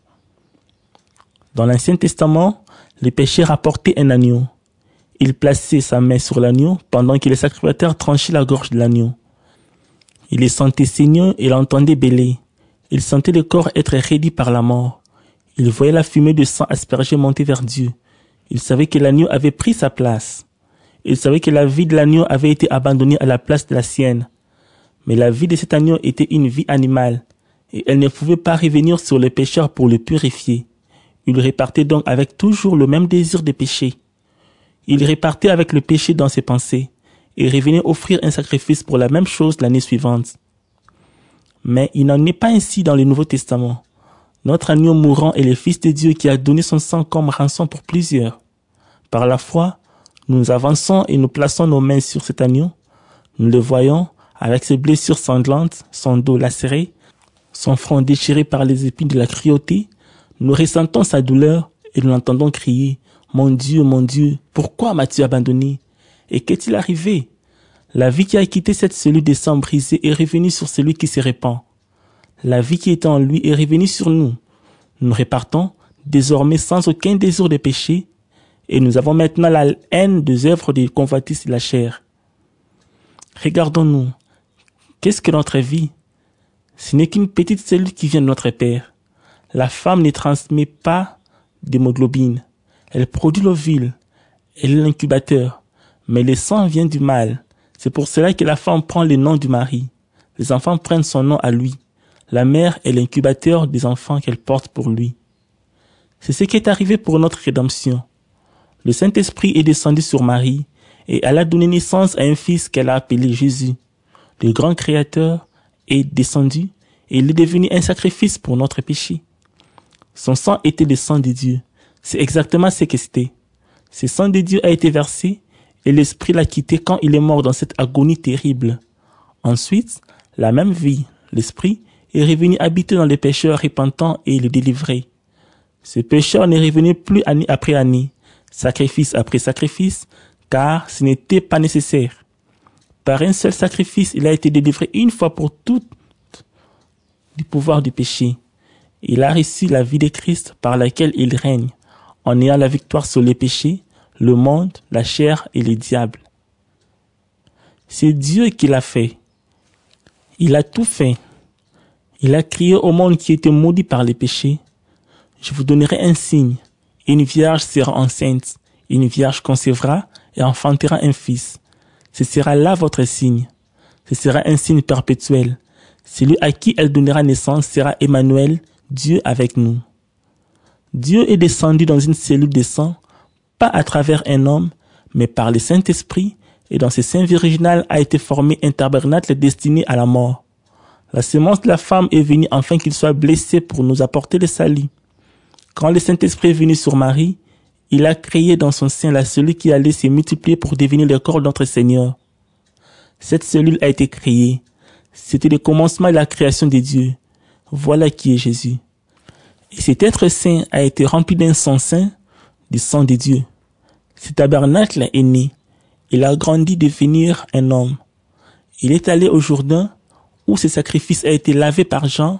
Dans l'Ancien Testament, le pécheur apportait un agneau. Il plaçait sa main sur l'agneau pendant que le sacrificateur tranchait la gorge de l'agneau. Il le sentait saigner et l'entendait bêler. Il sentait le corps être raidi par la mort. Il voyait la fumée de sang aspergé monter vers Dieu. Il savait que l'agneau avait pris sa place. Il savait que la vie de l'agneau avait été abandonnée à la place de la sienne. Mais la vie de cet agneau était une vie animale, et elle ne pouvait pas revenir sur le pécheur pour le purifier. Il repartait donc avec toujours le même désir de pécher. Il repartait avec le péché dans ses pensées, et revenait offrir un sacrifice pour la même chose l'année suivante. Mais il n'en est pas ainsi dans le Nouveau Testament. Notre agneau mourant est le Fils de Dieu qui a donné son sang comme rançon pour plusieurs. Par la foi, nous avançons et nous plaçons nos mains sur cet agneau. Nous le voyons avec ses blessures sanglantes, son dos lacéré, son front déchiré par les épines de la cruauté. Nous ressentons sa douleur et nous l'entendons crier « Mon Dieu, mon Dieu, pourquoi m'as-tu abandonné ?» Et qu'est-il arrivé? La vie qui a quitté cette cellule de sang brisé est revenue sur celui qui se répand. La vie qui était en lui est revenue sur nous. Nous repartons désormais sans aucun désir de péché et nous avons maintenant la haine des œuvres de convoitise de la chair. Regardons-nous. Qu'est-ce que notre vie? Ce n'est qu'une petite cellule qui vient de notre Père. La femme ne transmet pas d'hémoglobine. Elle produit l'ovule. Elle est l'incubateur. Mais le sang vient du mâle. C'est pour cela que la femme prend le nom du mari. Les enfants prennent son nom à lui. La mère est l'incubateur des enfants qu'elle porte pour lui. C'est ce qui est arrivé pour notre rédemption. Le Saint-Esprit est descendu sur Marie et elle a donné naissance à un fils qu'elle a appelé Jésus. Le grand Créateur est descendu et il est devenu un sacrifice pour notre péché. Son sang était le sang de Dieu. C'est exactement ce que c'était. Ce sang de Dieu a été versé et l'Esprit l'a quitté quand il est mort dans cette agonie terrible. Ensuite, la même vie, l'Esprit, est revenu habiter dans les pécheurs repentants et les délivrer. Ce pécheur n'est revenu plus année après année, sacrifice après sacrifice, car ce n'était pas nécessaire. Par un seul sacrifice, il a été délivré une fois pour toutes du pouvoir du péché. Il a reçu la vie de Christ par laquelle il règne, en ayant la victoire sur les péchés, le monde, la chair et les diables. C'est Dieu qui l'a fait. Il a tout fait. Il a crié au monde qui était maudit par les péchés. Je vous donnerai un signe. Une vierge sera enceinte. Une vierge concevra et enfantera un fils. Ce sera là votre signe. Ce sera un signe perpétuel. Celui à qui elle donnera naissance sera Emmanuel, Dieu avec nous. Dieu est descendu dans une cellule de sang, pas à travers un homme, mais par le Saint-Esprit, et dans ce sein virginal a été formé un tabernacle destiné à la mort. La semence de la femme est venue afin qu'il soit blessé pour nous apporter le salut. Quand le Saint-Esprit est venu sur Marie, il a créé dans son sein la cellule qui allait se multiplier pour devenir le corps de notre Seigneur. Cette cellule a été créée. C'était le commencement de la création de Dieu. Voilà qui est Jésus. Et cet être saint a été rempli d'un sang saint, du sang de Dieu. Ce tabernacle est né. Il a grandi devenir un homme. Il est allé au Jourdain, où ce sacrifice a été lavé par Jean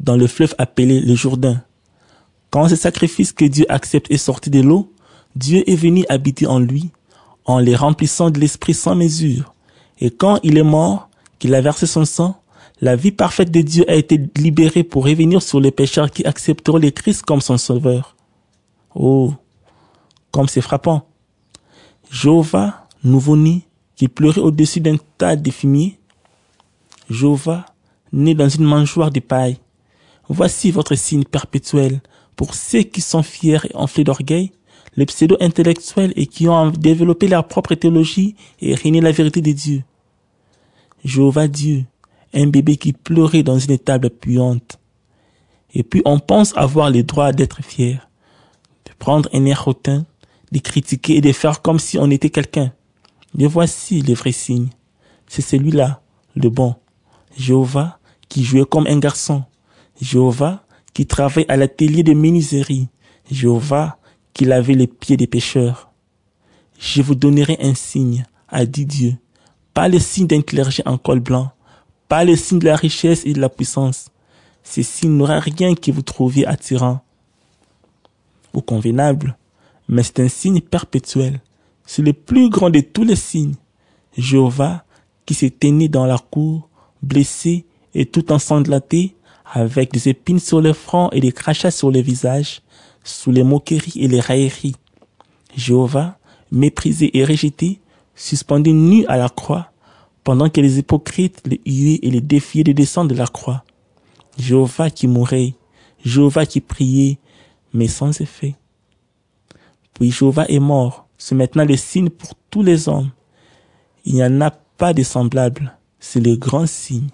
dans le fleuve appelé le Jourdain. Quand ce sacrifice que Dieu accepte est sorti de l'eau, Dieu est venu habiter en lui, en les remplissant de l'Esprit sans mesure. Et quand il est mort, qu'il a versé son sang, la vie parfaite de Dieu a été libérée pour revenir sur les pécheurs qui accepteront le Christ comme son sauveur. Oh, comme c'est frappant. Jéhovah, nouveau-né, qui pleurait au-dessus d'un tas de fumier. Jéhovah, né dans une mangeoire de paille. Voici votre signe perpétuel pour ceux qui sont fiers et enflés d'orgueil, les pseudo-intellectuels et qui ont développé leur propre théologie et régné la vérité de Dieu. Jéhovah Dieu, un bébé qui pleurait dans une étable puante. Et puis on pense avoir le droit d'être fier, de prendre un air hautain, de critiquer et de faire comme si on était quelqu'un. Mais voici le vrai signe. C'est celui-là, le bon. Jéhovah qui jouait comme un garçon. Jéhovah qui travaille à l'atelier de menuiserie. Jéhovah qui lavait les pieds des pécheurs. Je vous donnerai un signe, a dit Dieu. Pas le signe d'un clergé en col blanc, pas le signe de la richesse et de la puissance. Ce signe n'aura rien que vous trouviez attirant ou convenable, mais c'est un signe perpétuel. C'est le plus grand de tous les signes. Jéhovah qui s'est tenu dans la cour, blessé et tout ensanglanté, avec des épines sur le front et des crachats sur le visage, sous les moqueries et les railleries. Jéhovah, méprisé et rejeté, suspendu nu à la croix, pendant que les hypocrites le huaient et le défiaient de descendre de la croix. Jéhovah qui mourait, Jéhovah qui priait, mais sans effet. Puis Jéhovah est mort, c'est maintenant le signe pour tous les hommes. Il n'y en a pas de semblable, c'est le grand signe.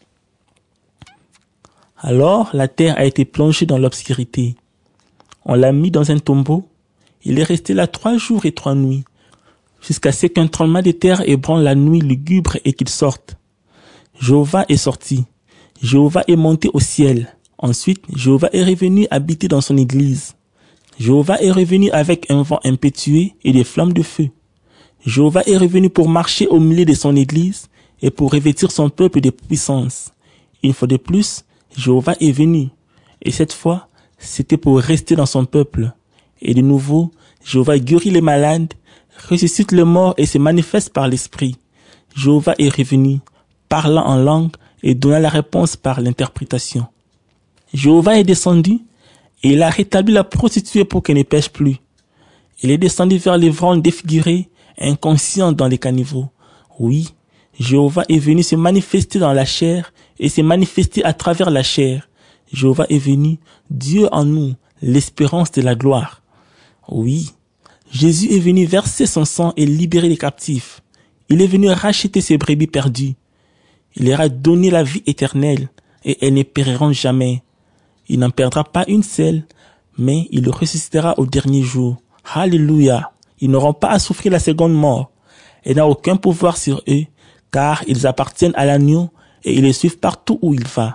Alors la terre a été plongée dans l'obscurité. On l'a mis dans un tombeau. Il est resté là trois jours et trois nuits, jusqu'à ce qu'un tremblement de terre ébranle la nuit lugubre et qu'il sorte. Jéhovah est sorti. Jéhovah est monté au ciel. Ensuite, Jéhovah est revenu habiter dans son église. Jéhovah est revenu avec un vent impétueux et des flammes de feu. Jéhovah est revenu pour marcher au milieu de son église et pour revêtir son peuple de puissance. Une fois de plus, Jéhovah est venu. Et cette fois, c'était pour rester dans son peuple. Et de nouveau, Jéhovah guérit les malades, ressuscite les morts et se manifeste par l'Esprit. Jéhovah est revenu, parlant en langue et donnant la réponse par l'interprétation. Jéhovah est descendu et il a rétabli la prostituée pour qu'elle ne pêche plus. Il est descendu vers les vrangs défigurés, inconscients dans les caniveaux. Oui, Jéhovah est venu se manifester dans la chair et se manifester à travers la chair. Jéhovah est venu, Dieu en nous, l'espérance de la gloire. Oui, Jésus est venu verser son sang et libérer les captifs. Il est venu racheter ses brebis perdues. Il leur a donné la vie éternelle et elles ne périront jamais. Il n'en perdra pas une seule, mais il le ressuscitera au dernier jour. Alléluia! Ils n'auront pas à souffrir la seconde mort. Elle n'a aucun pouvoir sur eux, car ils appartiennent à l'agneau et ils le suivent partout où il va.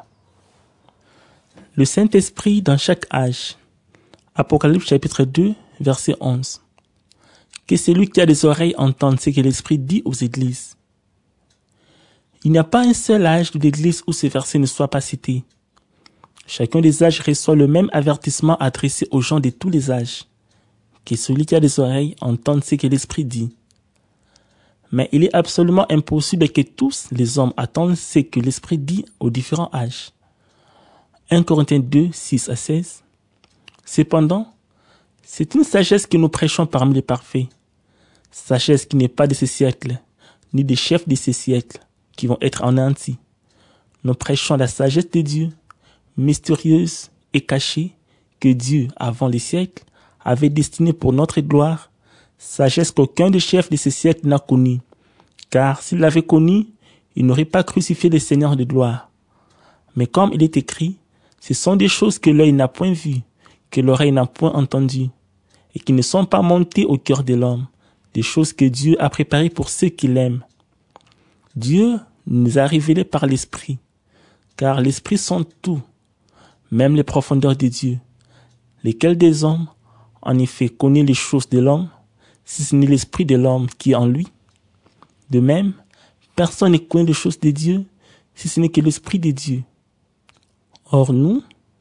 Le Saint-Esprit dans chaque âge. Apocalypse chapitre deux, verset onze. Que celui qui a des oreilles entende ce que l'Esprit dit aux églises. Il n'y a pas un seul âge de l'église où ce verset ne soit pas cité. Chacun des âges reçoit le même avertissement adressé aux gens de tous les âges. Que celui qui a des oreilles entende ce que l'Esprit dit. Mais il est absolument impossible que tous les hommes attendent ce que l'Esprit dit aux différents âges. un Corinthiens deux, six à seize. Cependant, c'est une sagesse que nous prêchons parmi les parfaits. Sagesse qui n'est pas de ce siècle, ni des chefs de ce siècle, qui vont être anéantis. Nous prêchons la sagesse de Dieu, mystérieuse et cachée, que Dieu, avant les siècles, avait destinée pour notre gloire, sagesse qu'aucun des chefs de ce siècle n'a connue. Car s'il l'avait connue, il n'aurait pas crucifié le Seigneur de gloire. Mais comme il est écrit, ce sont des choses que l'œil n'a point vues, que l'oreille n'a point entendues, et qui ne sont pas montées au cœur de l'homme, des choses que Dieu a préparées pour ceux qui l'aiment. Dieu nous a révélés par l'Esprit, car l'Esprit sent tout, même les profondeurs de Dieu. Lesquels des hommes, en effet, connaît les choses de l'homme, si ce n'est l'Esprit de l'homme qui est en lui? De même, personne ne connaît les choses de Dieu, si ce n'est que l'Esprit de Dieu. Or nous,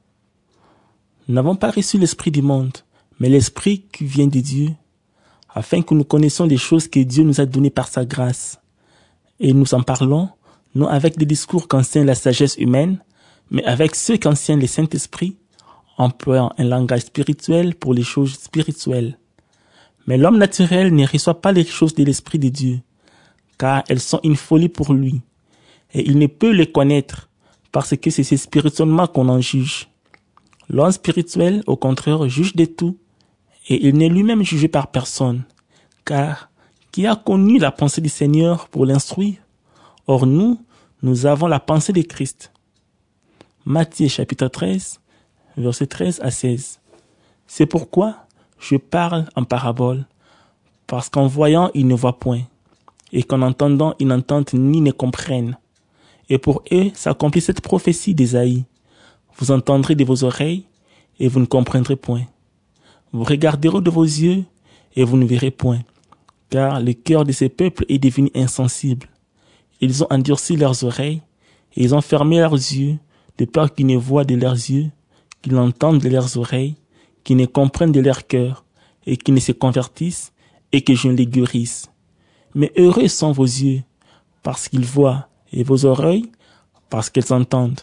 nous n'avons pas reçu l'esprit du monde, mais l'esprit qui vient de Dieu, afin que nous connaissions les choses que Dieu nous a données par sa grâce. Et nous en parlons, non avec des discours qu'enseigne la sagesse humaine, mais avec ceux qu'enseigne le Saint-Esprit, employant un langage spirituel pour les choses spirituelles. Mais l'homme naturel ne reçoit pas les choses de l'Esprit de Dieu, car elles sont une folie pour lui, et il ne peut les connaître, parce que c'est spirituellement qu'on en juge. L'homme spirituel, au contraire, juge de tout, et il n'est lui-même jugé par personne, car qui a connu la pensée du Seigneur pour l'instruire? Or nous, nous avons la pensée de Christ. Matthieu chapitre treize, versets treize à seize. C'est pourquoi je parle en parabole, parce qu'en voyant, ils ne voient point, et qu'en entendant, ils n'entendent ni ne comprennent. Et pour eux s'accomplit cette prophétie d'Ésaïe. Vous entendrez de vos oreilles, et vous ne comprendrez point. Vous regarderez de vos yeux, et vous ne verrez point, car le cœur de ces peuples est devenu insensible. Ils ont endurci leurs oreilles, et ils ont fermé leurs yeux, de peur qu'ils ne voient de leurs yeux, qu'ils n'entendent de leurs oreilles, qu'ils ne comprennent de leur cœur, et qu'ils ne se convertissent, et que je ne les guérisse. Mais heureux sont vos yeux, parce qu'ils voient, et vos oreilles, parce qu'elles entendent.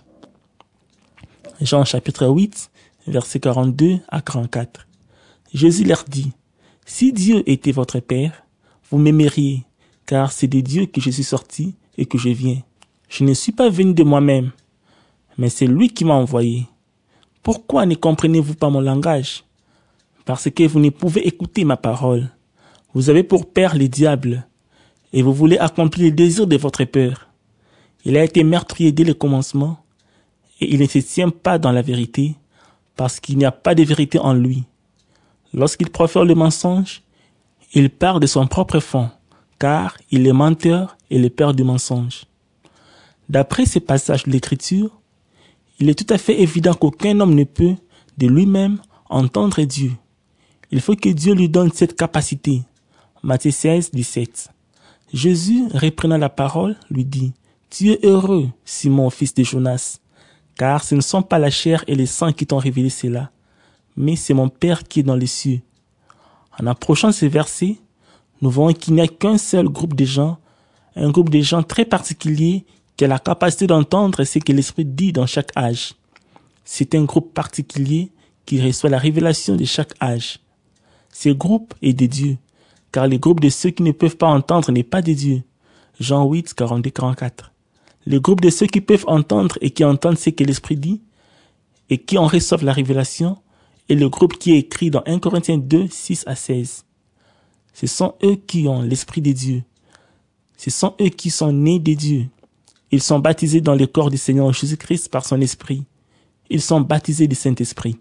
Jean chapitre huit, versets quarante-deux à quarante-quatre. Jésus leur dit, « Si Dieu était votre Père, vous m'aimeriez, car c'est de Dieu que je suis sorti et que je viens. Je ne suis pas venu de moi-même, mais c'est lui qui m'a envoyé. Pourquoi ne comprenez-vous pas mon langage? Parce que vous ne pouvez écouter ma parole. Vous avez pour père le diable, et vous voulez accomplir les désirs de votre peur. Il a été meurtrier dès le commencement, et il ne se tient pas dans la vérité, parce qu'il n'y a pas de vérité en lui. Lorsqu'il profère le mensonge, il part de son propre fond, car il est menteur et le père du mensonge. » D'après ces passages de l'Écriture, il est tout à fait évident qu'aucun homme ne peut, de lui-même, entendre Dieu. Il faut que Dieu lui donne cette capacité. Matthieu seize, dix-sept. Jésus, reprenant la parole, lui dit, « Tu es heureux, Simon, fils de Jonas, car ce ne sont pas la chair et le sang qui t'ont révélé cela, mais c'est mon Père qui est dans les cieux. » En approchant ces versets, nous voyons qu'il n'y a qu'un seul groupe de gens, un groupe de gens très particulier qui a la capacité d'entendre ce que l'Esprit dit dans chaque âge. C'est un groupe particulier qui reçoit la révélation de chaque âge. Ce groupe est de Dieu, car le groupe de ceux qui ne peuvent pas entendre n'est pas de Dieu. Jean huit, quarante-deux à quarante-quatre. Le groupe de ceux qui peuvent entendre et qui entendent ce que l'Esprit dit et qui en reçoivent la révélation est le groupe qui est écrit dans un Corinthiens deux, six à seize. Ce sont eux qui ont l'Esprit de Dieu. Ce sont eux qui sont nés de Dieu. Ils sont baptisés dans le corps du Seigneur Jésus-Christ par son Esprit. Ils sont baptisés du Saint-Esprit.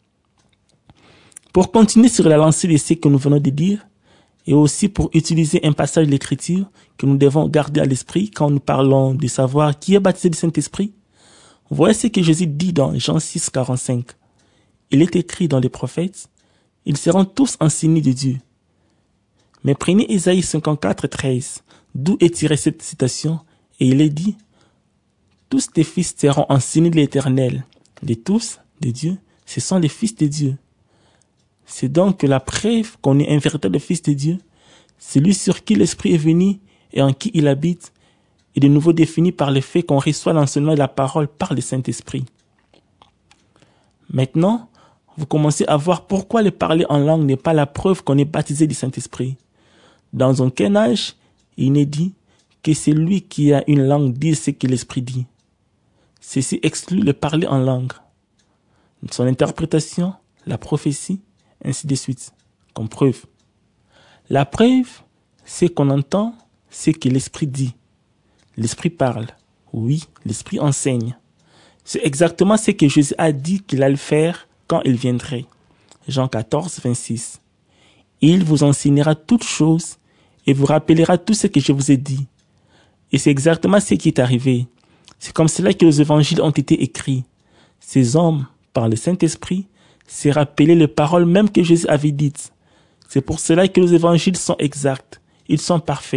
Pour continuer sur la lancée de ce que nous venons de dire, et aussi pour utiliser un passage de l'Écriture que nous devons garder à l'esprit quand nous parlons de savoir qui est baptisé du Saint-Esprit, voyez ce que Jésus dit dans Jean six, quarante-cinq. Il est écrit dans les prophètes, « Ils seront tous enseignés de Dieu. » Mais prenez Ésaïe cinquante-quatre, treize, d'où est tirée cette citation, et il est dit, « Tous tes fils seront enseignés de l'Éternel. » De tous, de Dieu, ce sont les fils de Dieu. C'est donc la preuve qu'on est un véritable fils de Dieu, celui sur qui l'Esprit est venu et en qui il habite, est de nouveau défini par le fait qu'on reçoit l'enseignement de la parole par le Saint-Esprit. Maintenant, vous commencez à voir pourquoi le parler en langue n'est pas la preuve qu'on est baptisé du Saint-Esprit. Dans aucun âge, il n'est dit que c'est lui qui a une langue dit ce que l'Esprit dit. Ceci exclut le parler en langue. Son interprétation, la prophétie, ainsi de suite, comme preuve. La preuve, c'est qu'on entend ce que l'Esprit dit. L'Esprit parle. Oui, l'Esprit enseigne. C'est exactement ce que Jésus a dit qu'il allait faire quand il viendrait. Jean quatorze, vingt-six. Il vous enseignera toutes choses et vous rappellera tout ce que je vous ai dit. Et c'est exactement ce qui est arrivé. C'est comme cela que les évangiles ont été écrits. Ces hommes, par le Saint-Esprit, s'est rappelé les paroles même que Jésus avait dites. C'est pour cela que les évangiles sont exacts. Ils sont parfaits.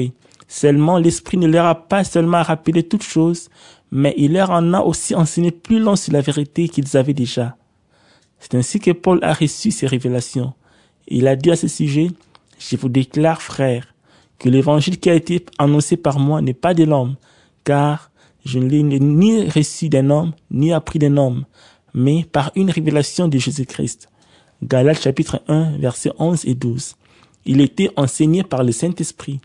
Seulement, l'Esprit ne leur a pas seulement rappelé toutes choses, mais il leur en a aussi enseigné plus long sur la vérité qu'ils avaient déjà. C'est ainsi que Paul a reçu ces révélations. Il a dit à ce sujet, « Je vous déclare, frères, que l'évangile qui a été annoncé par moi n'est pas de l'homme, car je ne l'ai ni reçu d'un homme, ni appris d'un homme, mais par une révélation de Jésus-Christ. » Galates chapitre un, versets onze et douze. Il était enseigné par le Saint-Esprit.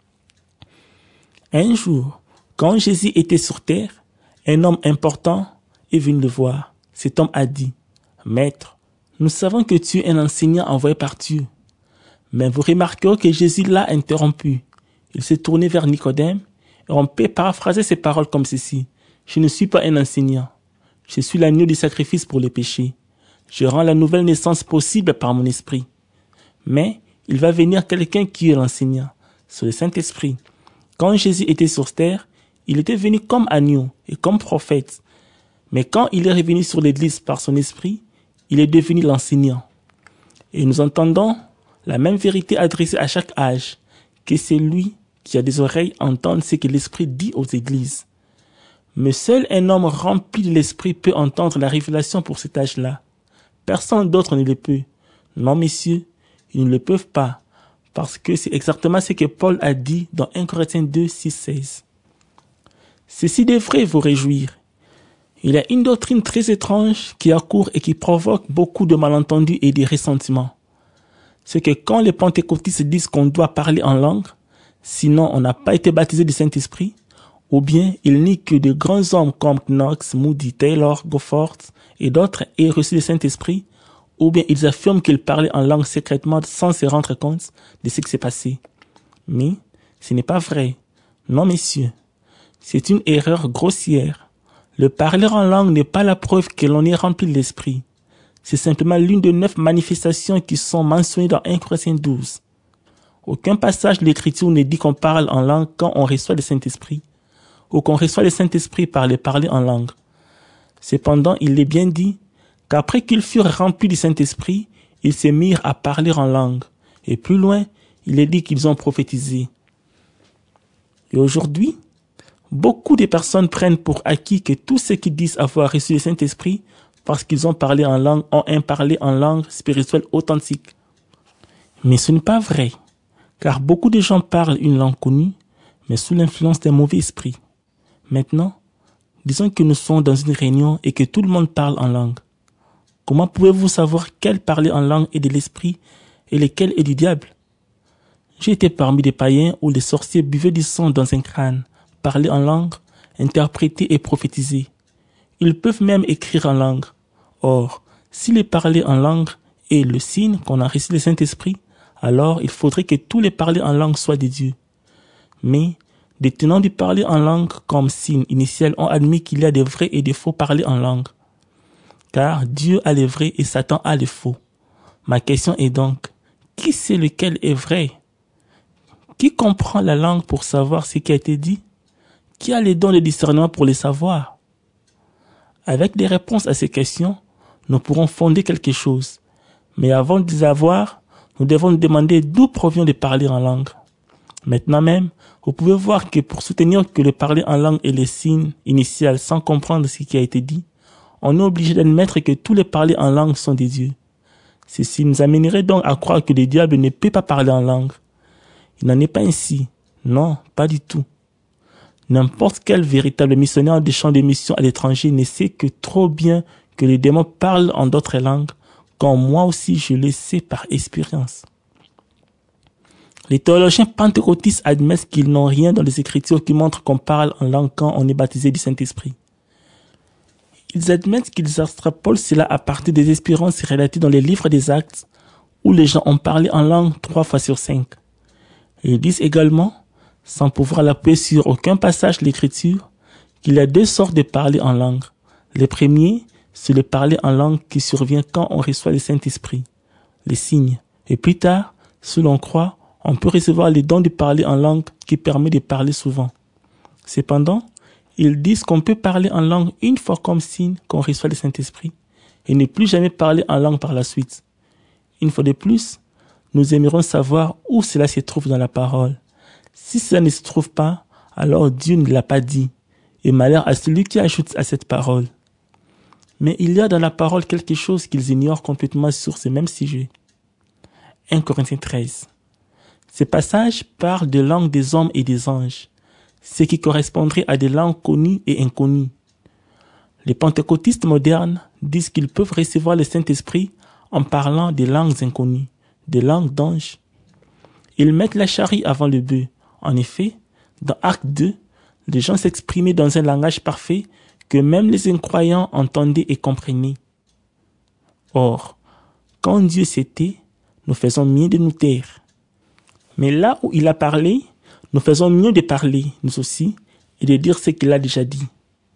Un jour, quand Jésus était sur terre, un homme important est venu le voir. Cet homme a dit, « Maître, nous savons que tu es un enseignant envoyé par Dieu. » Mais vous remarquerez que Jésus l'a interrompu. Il s'est tourné vers Nicodème et on peut paraphraser ses paroles comme ceci. « Je ne suis pas un enseignant. Je suis l'agneau du sacrifice pour les péchés. Je rends la nouvelle naissance possible par mon esprit. Mais il va venir quelqu'un qui est l'enseignant, c'est le Saint-Esprit. Quand Jésus était sur terre, il était venu comme agneau et comme prophète. Mais quand il est revenu sur l'Église par son esprit, il est devenu l'enseignant. Et nous entendons la même vérité adressée à chaque âge, que c'est lui qui a des oreilles entendre ce que l'Esprit dit aux églises. Mais seul un homme rempli de l'Esprit peut entendre la révélation pour cet âge-là. Personne d'autre ne le peut. Non, messieurs, ils ne le peuvent pas, parce que c'est exactement ce que Paul a dit dans un Corinthiens deux, six, seize. Ceci devrait vous réjouir. Il y a une doctrine très étrange qui accourt et qui provoque beaucoup de malentendus et de ressentiments. C'est que quand les pentecôtistes disent qu'on doit parler en langue, sinon on n'a pas été baptisé du Saint-Esprit, ou bien ils nient que de grands hommes comme Knox, Moody, Taylor, Goforth et d'autres aient reçu le Saint-Esprit, ou bien ils affirment qu'ils parlaient en langue secrètement sans se rendre compte de ce qui s'est passé. Mais ce n'est pas vrai. Non, messieurs. C'est une erreur grossière. Le parler en langue n'est pas la preuve que l'on est rempli de l'Esprit. C'est simplement l'une de neuf manifestations qui sont mentionnées dans un Corinthiens douze. Aucun passage de l'Écriture ne dit qu'on parle en langue quand on reçoit le Saint-Esprit, ou qu'on reçoit le Saint-Esprit par le parler en langue. Cependant, il est bien dit qu'après qu'ils furent remplis du Saint-Esprit, ils se mirent à parler en langue. Et plus loin, il est dit qu'ils ont prophétisé. Et aujourd'hui, beaucoup de personnes prennent pour acquis que tous ceux qui disent avoir reçu le Saint-Esprit parce qu'ils ont parlé en langue ont un parler en langue spirituelle authentique. Mais ce n'est pas vrai, car beaucoup de gens parlent une langue connue, mais sous l'influence d'un mauvais esprit. Maintenant, disons que nous sommes dans une réunion et que tout le monde parle en langue. Comment pouvez-vous savoir quel parler en langue est de l'esprit et lequel est du diable? J'ai été parmi des païens où les sorciers buvaient du sang dans un crâne, parlaient en langue, interpréter et prophétiser. Ils peuvent même écrire en langue. Or, si les parler en langue est le signe qu'on a reçu le Saint-Esprit, alors il faudrait que tous les parler en langue soient de Dieu. Mais, des tenants du parler en langue comme signe initial ont admis qu'il y a des vrais et des faux parler en langue. Car Dieu a les vrais et Satan a les faux. Ma question est donc, qui sait lequel est vrai? Qui comprend la langue pour savoir ce qui a été dit? Qui a les dons de discernement pour les savoir? Avec des réponses à ces questions, nous pourrons fonder quelque chose. Mais avant de les avoir, nous devons nous demander d'où provient le parler en langue. Maintenant même, vous pouvez voir que pour soutenir que le parler en langue est le signe initial sans comprendre ce qui a été dit, on est obligé d'admettre que tous les parlers en langue sont des dieux. Ceci nous amènerait donc à croire que le diable ne peut pas parler en langue. Il n'en est pas ainsi. Non, pas du tout. N'importe quel véritable missionnaire des champs de mission à l'étranger ne sait que trop bien que les démons parlent en d'autres langues, comme moi aussi je le sais par expérience. Les théologiens pentecôtistes admettent qu'ils n'ont rien dans les Écritures qui montrent qu'on parle en langue quand on est baptisé du Saint-Esprit. Ils admettent qu'ils extrapolent cela à partir des expériences relatées dans les livres des Actes, où les gens ont parlé en langue trois fois sur cinq. Et ils disent également, sans pouvoir l'appuyer sur aucun passage de l'Écriture, qu'il y a deux sortes de parler en langue. Le premier, c'est le parler en langue qui survient quand on reçoit le Saint-Esprit, les signes. Et plus tard, si l'on croit, on peut recevoir les dons de parler en langue qui permet de parler souvent. Cependant, ils disent qu'on peut parler en langue une fois comme signe qu'on reçoit le Saint-Esprit et ne plus jamais parler en langue par la suite. Une fois de plus, nous aimerions savoir où cela se trouve dans la parole. Si ça ne se trouve pas, alors Dieu ne l'a pas dit, et malheur à celui qui ajoute à cette parole. Mais il y a dans la parole quelque chose qu'ils ignorent complètement sur ce même sujet. un Corinthiens treize. Ce passage parle de langues des hommes et des anges, ce qui correspondrait à des langues connues et inconnues. Les pentecôtistes modernes disent qu'ils peuvent recevoir le Saint-Esprit en parlant des langues inconnues, des langues d'anges. Ils mettent la charrue avant le bœuf. En effet, dans Actes deux, les gens s'exprimaient dans un langage parfait que même les incroyants entendaient et comprenaient. Or, quand Dieu s'était, nous faisons mieux de nous taire. Mais là où il a parlé, nous faisons mieux de parler, nous aussi, et de dire ce qu'il a déjà dit.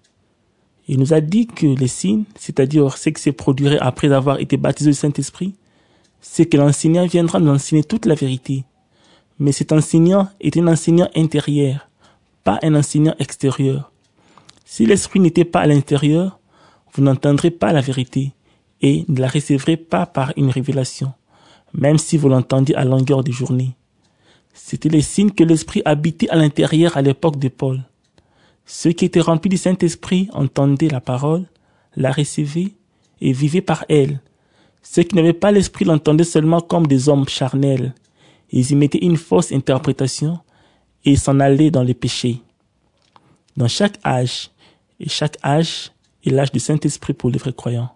Il nous a dit que les signes, c'est-à-dire ce qui se produirait après avoir été baptisé du Saint-Esprit, c'est que l'enseignant viendra nous enseigner toute la vérité. Mais cet enseignant est un enseignant intérieur, pas un enseignant extérieur. Si l'Esprit n'était pas à l'intérieur, vous n'entendrez pas la vérité et ne la recevrez pas par une révélation, même si vous l'entendiez à longueur de journée. C'était les signes que l'Esprit habitait à l'intérieur à l'époque de Paul. Ceux qui étaient remplis du Saint-Esprit entendaient la parole, la recevaient et vivaient par elle. Ceux qui n'avaient pas l'Esprit l'entendaient seulement comme des hommes charnels. Ils y mettaient une fausse interprétation et s'en allaient dans les péchés. Dans chaque âge, et chaque âge est l'âge du Saint-Esprit pour les vrais croyants.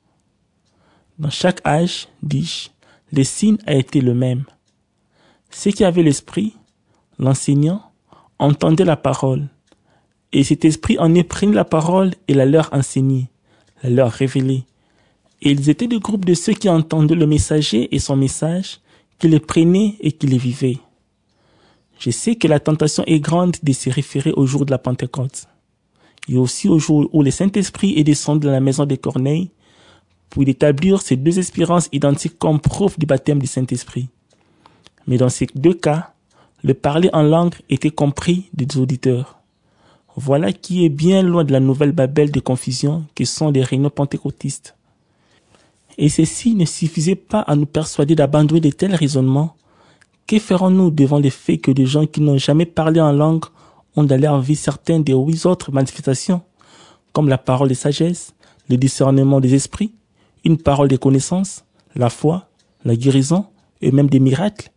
Dans chaque âge, dis-je, le signe a été le même. Ceux qui avaient l'Esprit, l'enseignant, entendaient la parole. Et cet esprit en eux prenait la parole et la leur enseignait, la leur révélait. Et ils étaient du groupe de ceux qui entendaient le messager et son message, qui les prenaient et qui les vivaient. Je sais que la tentation est grande de se référer au jour de la Pentecôte. Et aussi au jour où le Saint-Esprit est descendu dans la maison de Corneille, pour établir ces deux espérances identiques comme preuve du baptême du Saint-Esprit. Mais dans ces deux cas, le parler en langue était compris des auditeurs. Voilà qui est bien loin de la nouvelle Babel de confusion que sont les réunions pentecôtistes. Et ceci ne suffisait pas à nous persuader d'abandonner de tels raisonnements. Que ferons-nous devant le fait que des gens qui n'ont jamais parlé en langue ont dans leur vie certaines des huit autres manifestations, comme la parole de sagesse, le discernement des esprits, une parole de connaissance, la foi, la guérison et même des miracles?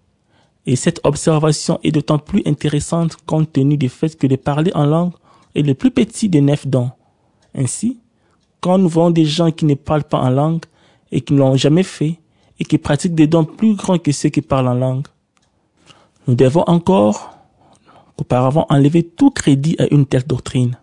Et cette observation est d'autant plus intéressante compte tenu du fait que le parler en langue est le plus petit des neuf dons. Ainsi, quand nous voyons des gens qui ne parlent pas en langue et qui ne l'ont jamais fait et qui pratiquent des dons plus grands que ceux qui parlent en langue, nous devons encore, auparavant, enlever tout crédit à une telle doctrine.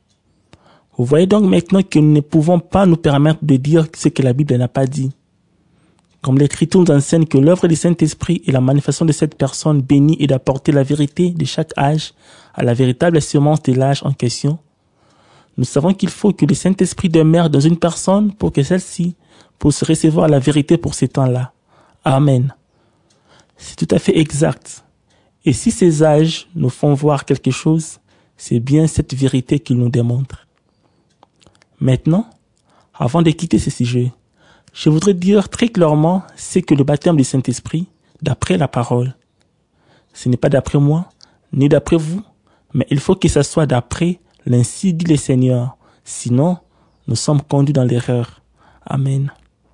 Vous voyez donc maintenant que nous ne pouvons pas nous permettre de dire ce que la Bible n'a pas dit. Comme l'Écriture nous enseigne que l'œuvre du Saint-Esprit est la manifestation de cette personne bénie et d'apporter la vérité de chaque âge à la véritable semence de l'âge en question, nous savons qu'il faut que le Saint-Esprit demeure dans une personne pour que celle-ci puisse recevoir la vérité pour ces temps-là. Amen. C'est tout à fait exact. Et si ces âges nous font voir quelque chose, c'est bien cette vérité qu'ils nous démontrent. Maintenant, avant de quitter ce sujet, je voudrais dire très clairement ce que le baptême du Saint-Esprit, d'après la parole. Ce n'est pas d'après moi, ni d'après vous, mais il faut que ce soit d'après l'ainsi dit le Seigneur. Sinon, nous sommes conduits dans l'erreur. Amen.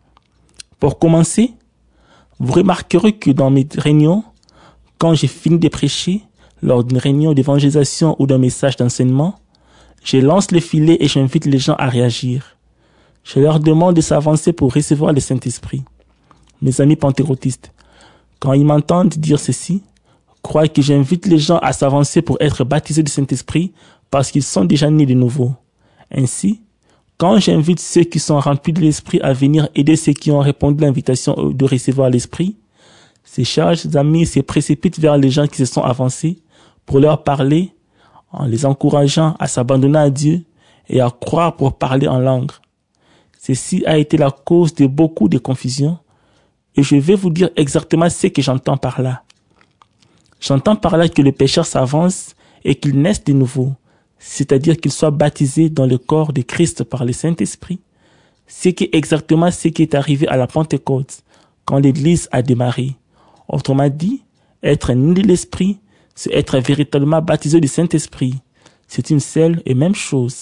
Pour commencer, vous remarquerez que dans mes réunions, quand j'ai fini de prêcher, lors d'une réunion d'évangélisation ou d'un message d'enseignement, je lance le filet et j'invite les gens à réagir. Je leur demande de s'avancer pour recevoir le Saint-Esprit. Mes amis pentecôtistes, quand ils m'entendent dire ceci, croient que j'invite les gens à s'avancer pour être baptisés du Saint-Esprit parce qu'ils sont déjà nés de nouveau. Ainsi, quand j'invite ceux qui sont remplis de l'Esprit à venir aider ceux qui ont répondu à l'invitation de recevoir l'Esprit, ces chers amis se précipitent vers les gens qui se sont avancés pour leur parler en les encourageant à s'abandonner à Dieu et à croire pour parler en langue. Ceci a été la cause de beaucoup de confusion et je vais vous dire exactement ce que j'entends par là. J'entends par là que le pécheur s'avance et qu'il naisse de nouveau, c'est-à-dire qu'il soit baptisé dans le corps de Christ par le Saint-Esprit. C'est exactement ce qui est arrivé à la Pentecôte, quand l'Église a démarré. Autrement dit, être né de l'Esprit, c'est être véritablement baptisé du Saint-Esprit. C'est une seule et même chose.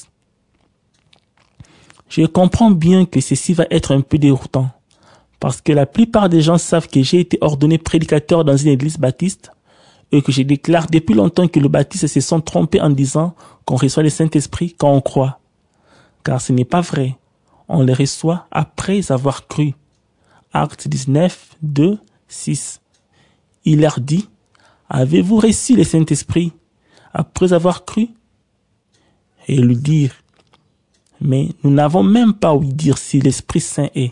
Je comprends bien que ceci va être un peu déroutant, parce que la plupart des gens savent que j'ai été ordonné prédicateur dans une église baptiste et que je déclare depuis longtemps que le baptiste se sont trompés en disant qu'on reçoit le Saint-Esprit quand on croit. Car ce n'est pas vrai. On le reçoit après avoir cru. Actes dix-neuf, deux, six. Il leur dit, avez-vous reçu le Saint-Esprit après avoir cru? Et ils lui dirent, mais nous n'avons même pas ouï dire si l'Esprit Saint est.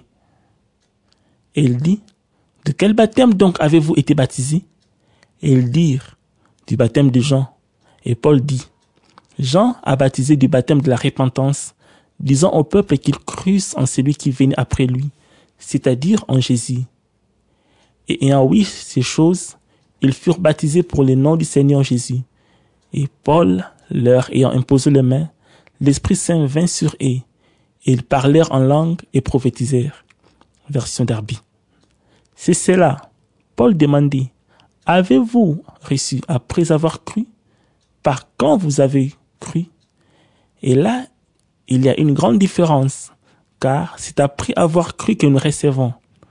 Et il dit, de quel baptême donc avez-vous été baptisés? Et ils dirent, du baptême de Jean. Et Paul dit, Jean a baptisé du baptême de la repentance, disant au peuple qu'ils crussent en celui qui venait après lui, c'est-à-dire en Jésus. Et ayant ouï ces choses, ils furent baptisés pour le nom du Seigneur Jésus. Et Paul, leur ayant imposé les mains, l'Esprit Saint vint sur eux, et ils parlèrent en langue et prophétisèrent. Version Darby. C'est cela. Paul demandait, avez-vous reçu après avoir cru? Par quand vous avez cru? Et là, il y a une grande différence, car c'est après avoir cru que nous recevons.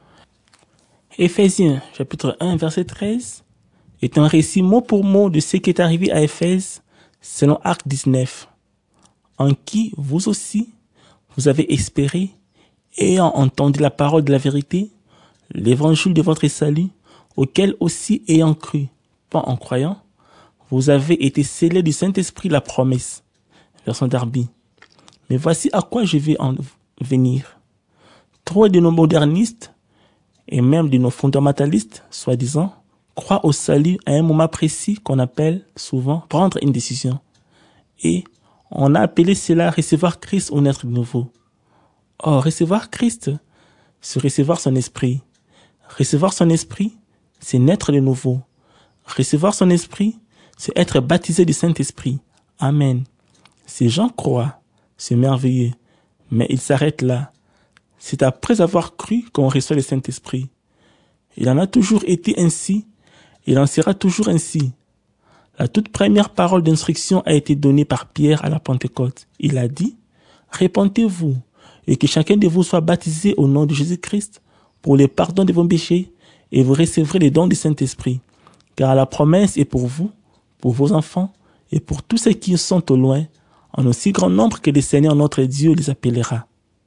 Éphésiens, chapitre un, verset treize, est un récit mot pour mot de ce qui est arrivé à Éphèse, selon Acte dix-neuf, en qui vous aussi, vous avez espéré, ayant entendu la parole de la vérité, l'évangile de votre salut, auquel aussi ayant cru, pas en croyant, vous avez été scellés du Saint-Esprit la promesse. Version Darby. Mais voici à quoi je vais en venir. Trop de nos modernistes, et même de nos fondamentalistes, soi-disant, croient au salut à un moment précis qu'on appelle souvent prendre une décision. Et on a appelé cela recevoir Christ ou naître de nouveau. Or, recevoir Christ, c'est recevoir son esprit. Recevoir son esprit, c'est naître de nouveau. Recevoir son esprit, c'est être baptisé du Saint-Esprit. Amen. Ces gens croient, c'est merveilleux, mais ils s'arrêtent là. C'est après avoir cru qu'on reçoit le Saint-Esprit. Il en a toujours été ainsi, il en sera toujours ainsi. La toute première parole d'instruction a été donnée par Pierre à la Pentecôte. Il a dit, « Répentez-vous, et que chacun de vous soit baptisé au nom de Jésus-Christ pour le pardon de vos péchés, et vous recevrez les dons du Saint-Esprit. Car la promesse est pour vous, pour vos enfants, et pour tous ceux qui sont au loin, en aussi grand nombre que le Seigneur notre Dieu les appellera. »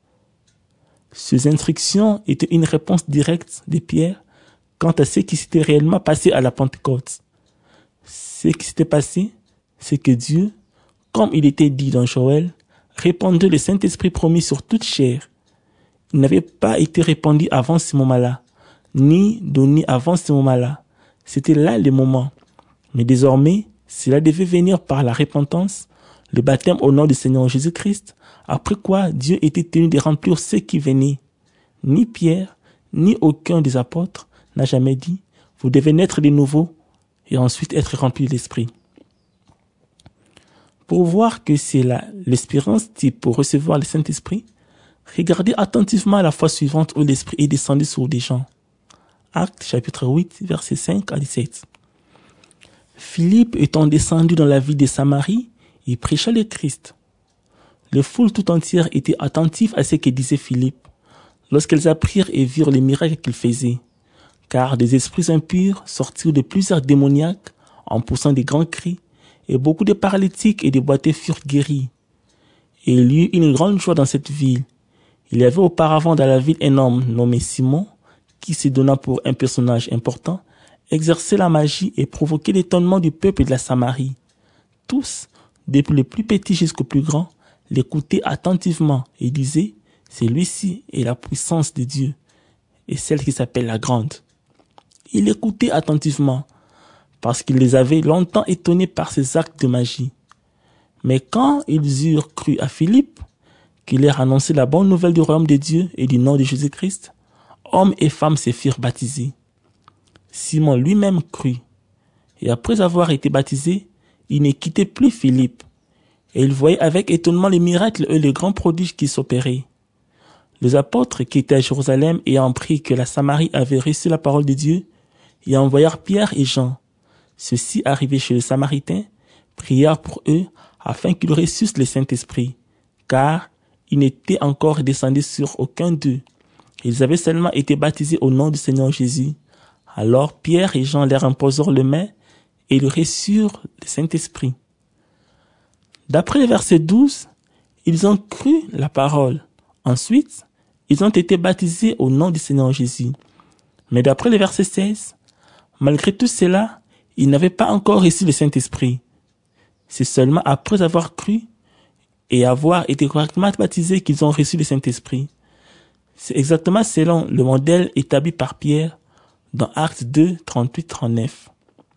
Ces instructions étaient une réponse directe de Pierre quant à ce qui s'était réellement passé à la Pentecôte. Ce qui s'était passé, c'est que Dieu, comme il était dit dans Joël, répandait le Saint-Esprit promis sur toute chair. Il n'avait pas été répandu avant ce moment-là, ni donné avant ce moment-là. C'était là le moment. Mais désormais, cela devait venir par la repentance, le baptême au nom du Seigneur Jésus-Christ, après quoi Dieu était tenu de remplir ce qui venait. Ni Pierre, ni aucun des apôtres n'a jamais dit, vous devez naître de nouveau et ensuite être rempli de l'Esprit. Pour voir que c'est l'espérance type pour recevoir le Saint-Esprit, regardez attentivement la fois suivante où l'Esprit est descendu sur des gens. Actes chapitre huit, versets cinq à dix-sept. Philippe étant descendu dans la ville de Samarie, il prêcha le Christ. Les foules tout entières étaient attentives à ce que disait Philippe, lorsqu'elles apprirent et virent les miracles qu'il faisait. Car des esprits impurs sortirent de plusieurs démoniaques en poussant des grands cris, et beaucoup de paralytiques et de boiteux furent guéris. Et il y eut une grande joie dans cette ville. Il y avait auparavant dans la ville un homme nommé Simon, qui se donna pour un personnage important, exerçait la magie et provoquait l'étonnement du peuple de la Samarie. Tous, depuis le plus petit jusqu'au plus grand, l'écoutaient attentivement et disaient, celui-ci est la puissance de Dieu, et celle qui s'appelle la grande. Il écoutait attentivement, parce qu'il les avait longtemps étonnés par ses actes de magie. Mais quand ils eurent cru à Philippe, qui leur annonçait la bonne nouvelle du royaume de Dieu et du nom de Jésus-Christ, hommes et femmes se firent baptiser. Simon lui-même crut, et après avoir été baptisé, il ne quittait plus Philippe, et il voyait avec étonnement les miracles et les grands prodiges qui s'opéraient. Les apôtres qui étaient à Jérusalem ayant appris que la Samarie avait reçu la parole de Dieu, y envoyèrent Pierre et Jean. Ceux-ci, arrivés chez le Samaritain, prièrent pour eux afin qu'ils reçussent le Saint-Esprit, car ils n'étaient encore descendus sur aucun d'eux. Ils avaient seulement été baptisés au nom du Seigneur Jésus. Alors Pierre et Jean leur imposèrent les mains et ils reçurent le Saint-Esprit. D'après le verset douze, ils ont cru la parole. Ensuite, ils ont été baptisés au nom du Seigneur Jésus. Mais d'après le verset seize, malgré tout cela, ils n'avaient pas encore reçu le Saint-Esprit. C'est seulement après avoir cru et avoir été correctement baptisés qu'ils ont reçu le Saint-Esprit. C'est exactement selon le modèle établi par Pierre dans Actes deux, trente-huit à trente-neuf.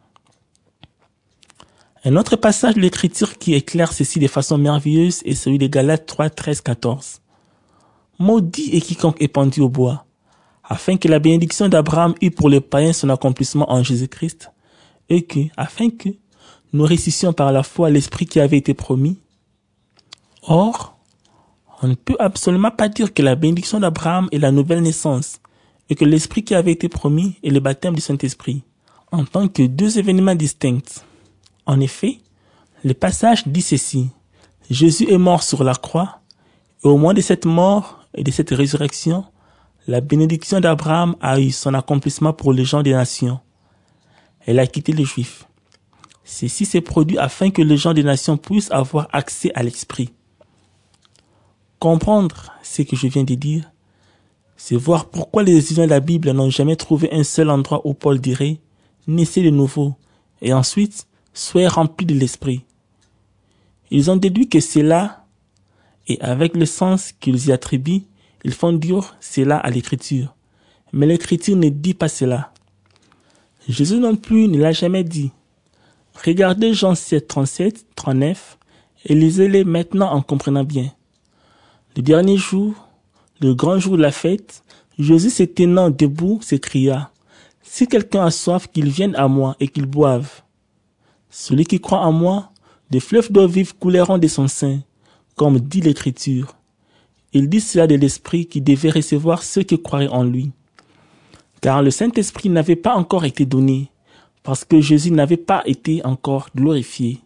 Un autre passage de l'Écriture qui éclaire ceci de façon merveilleuse est celui de Galates trois, treize à quatorze. Maudit est quiconque est pendu au bois, afin que la bénédiction d'Abraham eût pour les païens son accomplissement en Jésus-Christ, et que, afin que nous réussissions par la foi l'esprit qui avait été promis. Or, on ne peut absolument pas dire que la bénédiction d'Abraham est la nouvelle naissance, et que l'esprit qui avait été promis est le baptême du Saint-Esprit, en tant que deux événements distincts. En effet, le passage dit ceci: Jésus est mort sur la croix, et au moment de cette mort et de cette résurrection, la bénédiction d'Abraham a eu son accomplissement pour les gens des nations. Elle a quitté les Juifs. Ceci s'est produit afin que les gens des nations puissent avoir accès à l'Esprit. Comprendre ce que je viens de dire, c'est voir pourquoi les étudiants de la Bible n'ont jamais trouvé un seul endroit où Paul dirait « Naissez de nouveau » et ensuite « Soyez remplis de l'Esprit ». Ils ont déduit que c'est là, et avec le sens qu'ils y attribuent, ils font dire cela à l'Écriture. Mais l'Écriture ne dit pas cela. Jésus non plus ne l'a jamais dit. Regardez Jean sept, trente-sept, trente-neuf et lisez-les maintenant en comprenant bien. Le dernier jour, le grand jour de la fête, Jésus se tenant debout s'écria: « Si quelqu'un a soif, qu'il vienne à moi et qu'il boive. Celui qui croit en moi, des fleuves d'eau vive couleront de son sein, comme dit l'Écriture. » Il dit cela de l'Esprit qui devait recevoir ceux qui croiraient en lui. Car le Saint-Esprit n'avait pas encore été donné, parce que Jésus n'avait pas été encore glorifié.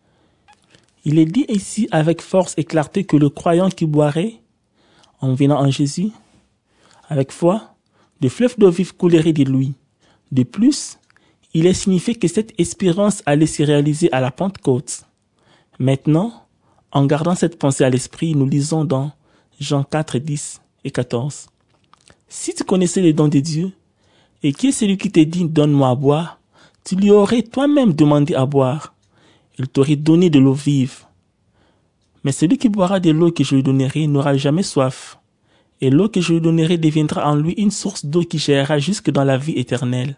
Il est dit ici avec force et clarté que le croyant qui boirait, en venant en Jésus, avec foi, des fleuves d'eau vive couleraient de lui. De plus, il est signifié que cette espérance allait se réaliser à la Pentecôte. Maintenant, en gardant cette pensée à l'esprit, nous lisons dans Jean quatre, dix et quatorze. Si tu connaissais les dons de Dieu, et qui est celui qui te dit « Donne-moi à boire », tu lui aurais toi-même demandé à boire. Il t'aurait donné de l'eau vive. Mais celui qui boira de l'eau que je lui donnerai n'aura jamais soif. Et l'eau que je lui donnerai deviendra en lui une source d'eau qui jaillira jusque dans la vie éternelle.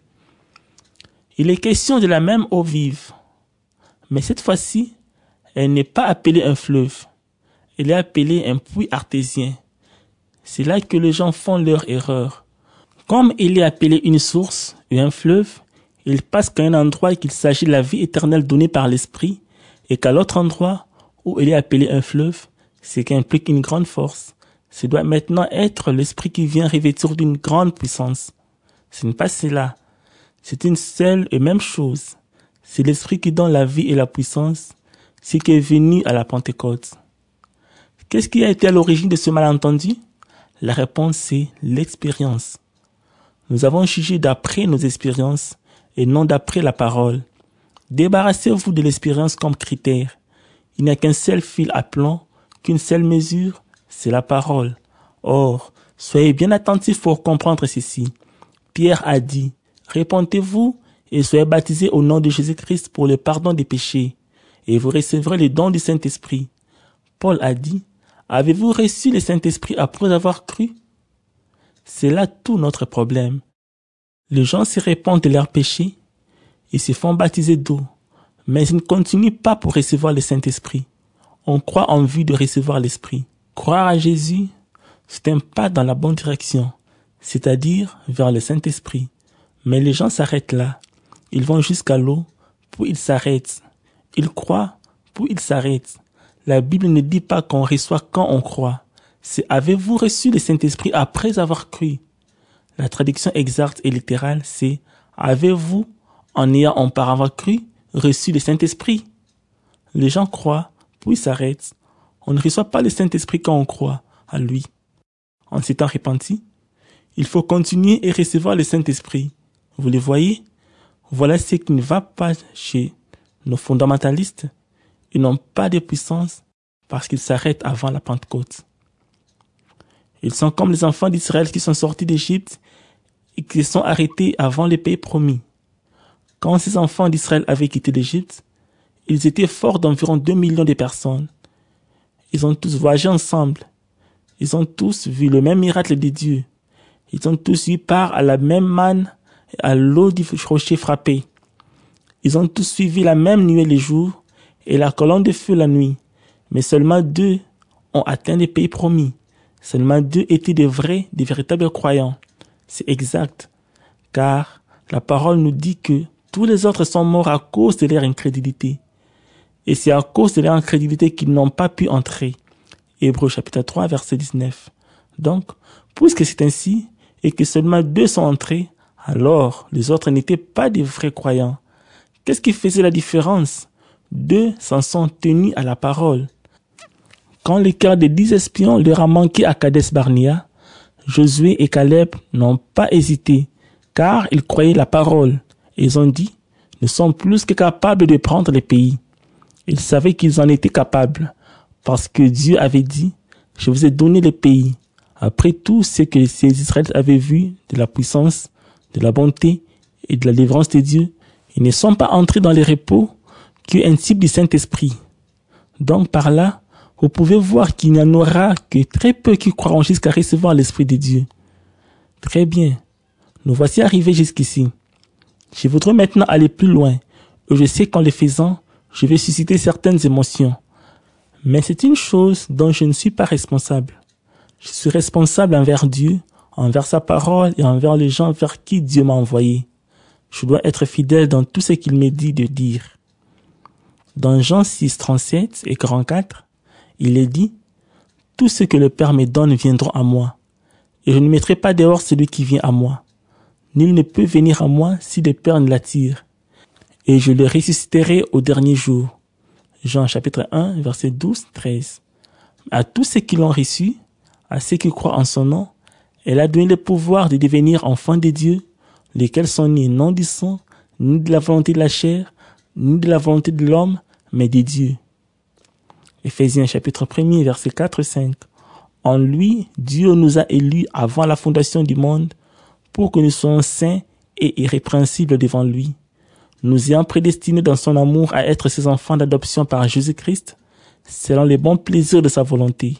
Il est question de la même eau vive. Mais cette fois-ci, elle n'est pas appelée un fleuve. Elle est appelée un puits artésien. C'est là que les gens font leur erreur. Comme il est appelé une source et un fleuve, il passe qu'à un endroit qu'il s'agit de la vie éternelle donnée par l'Esprit, et qu'à l'autre endroit où il est appelé un fleuve, ce qui implique une grande force. Ce doit maintenant être l'Esprit qui vient revêtir d'une grande puissance. Ce n'est pas cela. C'est une seule et même chose. C'est l'Esprit qui donne la vie et la puissance, ce qui est venu à la Pentecôte. Qu'est-ce qui a été à l'origine de ce malentendu? La réponse, c'est l'expérience. Nous avons jugé d'après nos expériences et non d'après la parole. Débarrassez-vous de l'expérience comme critère. Il n'y a qu'un seul fil à plomb, qu'une seule mesure, c'est la parole. Or, soyez bien attentifs pour comprendre ceci. Pierre a dit, « Répentez-vous et soyez baptisés au nom de Jésus-Christ pour le pardon des péchés, et vous recevrez le don du Saint-Esprit. » Paul a dit, « Avez-vous reçu le Saint-Esprit après avoir cru ?» C'est là tout notre problème. Les gens se répandent de leurs péchés et se font baptiser d'eau, mais ils ne continuent pas pour recevoir le Saint-Esprit. On croit en vue de recevoir l'Esprit. Croire à Jésus, c'est un pas dans la bonne direction, c'est-à-dire vers le Saint-Esprit. Mais les gens s'arrêtent là. Ils vont jusqu'à l'eau, puis ils s'arrêtent. Ils croient, puis ils s'arrêtent. La Bible ne dit pas qu'on reçoit quand on croit. C'est « Avez-vous reçu le Saint-Esprit après avoir cru ?» La traduction exacte et littérale, c'est « Avez-vous en ayant auparavant cru, reçu le Saint-Esprit. Les gens croient, puis s'arrêtent. On ne reçoit pas le Saint-Esprit quand on croit à lui. En s'étant repenti, il faut continuer et recevoir le Saint-Esprit. Vous le voyez? Voilà ce qui ne va pas chez nos fondamentalistes. Ils n'ont pas de puissance parce qu'ils s'arrêtent avant la Pentecôte. Ils sont comme les enfants d'Israël qui sont sortis d'Égypte et qui sont arrêtés avant le pays promis. Quand ces enfants d'Israël avaient quitté l'Égypte, ils étaient forts d'environ deux millions de personnes. Ils ont tous voyagé ensemble. Ils ont tous vu le même miracle de Dieu. Ils ont tous eu part à la même manne et à l'eau du rocher frappé. Ils ont tous suivi la même nuée le jour et la colonne de feu la nuit. Mais seulement deux ont atteint le pays promis. Seulement deux étaient de vrais, de véritables croyants. C'est exact, car la parole nous dit que tous les autres sont morts à cause de leur incrédulité. Et c'est à cause de leur incrédulité qu'ils n'ont pas pu entrer. Hébreux chapitre trois, verset dix-neuf. Donc, puisque c'est ainsi, et que seulement deux sont entrés, alors les autres n'étaient pas des vrais croyants. Qu'est-ce qui faisait la différence? Deux s'en sont tenus à la parole. Quand le cœur des dix espions leur a manqué à Kades Barnea, Josué et Caleb n'ont pas hésité, car ils croyaient la parole. Ils ont dit, nous sommes plus que capables de prendre le pays. Ils savaient qu'ils en étaient capables, parce que Dieu avait dit, je vous ai donné le pays. Après tout ce que ces Israélites avaient vu de la puissance, de la bonté et de la délivrance de Dieu, ils ne sont pas entrés dans le repos qui est un type du Saint-Esprit. Donc par là, vous pouvez voir qu'il n'y en aura que très peu qui croiront jusqu'à recevoir l'Esprit de Dieu. Très bien. Nous voici arrivés jusqu'ici. Je voudrais maintenant aller plus loin, et je sais qu'en le faisant, je vais susciter certaines émotions. Mais c'est une chose dont je ne suis pas responsable. Je suis responsable envers Dieu, envers sa parole et envers les gens vers qui Dieu m'a envoyé. Je dois être fidèle dans tout ce qu'il me dit de dire. Dans Jean six, trente-sept et quarante-quatre, il est dit, « Tout ce que le Père me donne viendront à moi, et je ne mettrai pas dehors celui qui vient à moi. Nul ne peut venir à moi si le Père ne l'attire, et je le ressusciterai au dernier jour. » Jean chapitre un, verset douze, treize. À tous ceux qui l'ont reçu, à ceux qui croient en son nom, elle a donné le pouvoir de devenir enfants de Dieu, lesquels sont nés non du sang, ni de la volonté de la chair, ni de la volonté de l'homme, mais de Dieu. Éphésiens chapitre un, verset quatre et cinq. En lui, Dieu nous a élus avant la fondation du monde pour que nous soyons saints et irrépréhensibles devant lui. Nous ayant prédestinés dans son amour à être ses enfants d'adoption par Jésus-Christ, selon les bons plaisirs de sa volonté.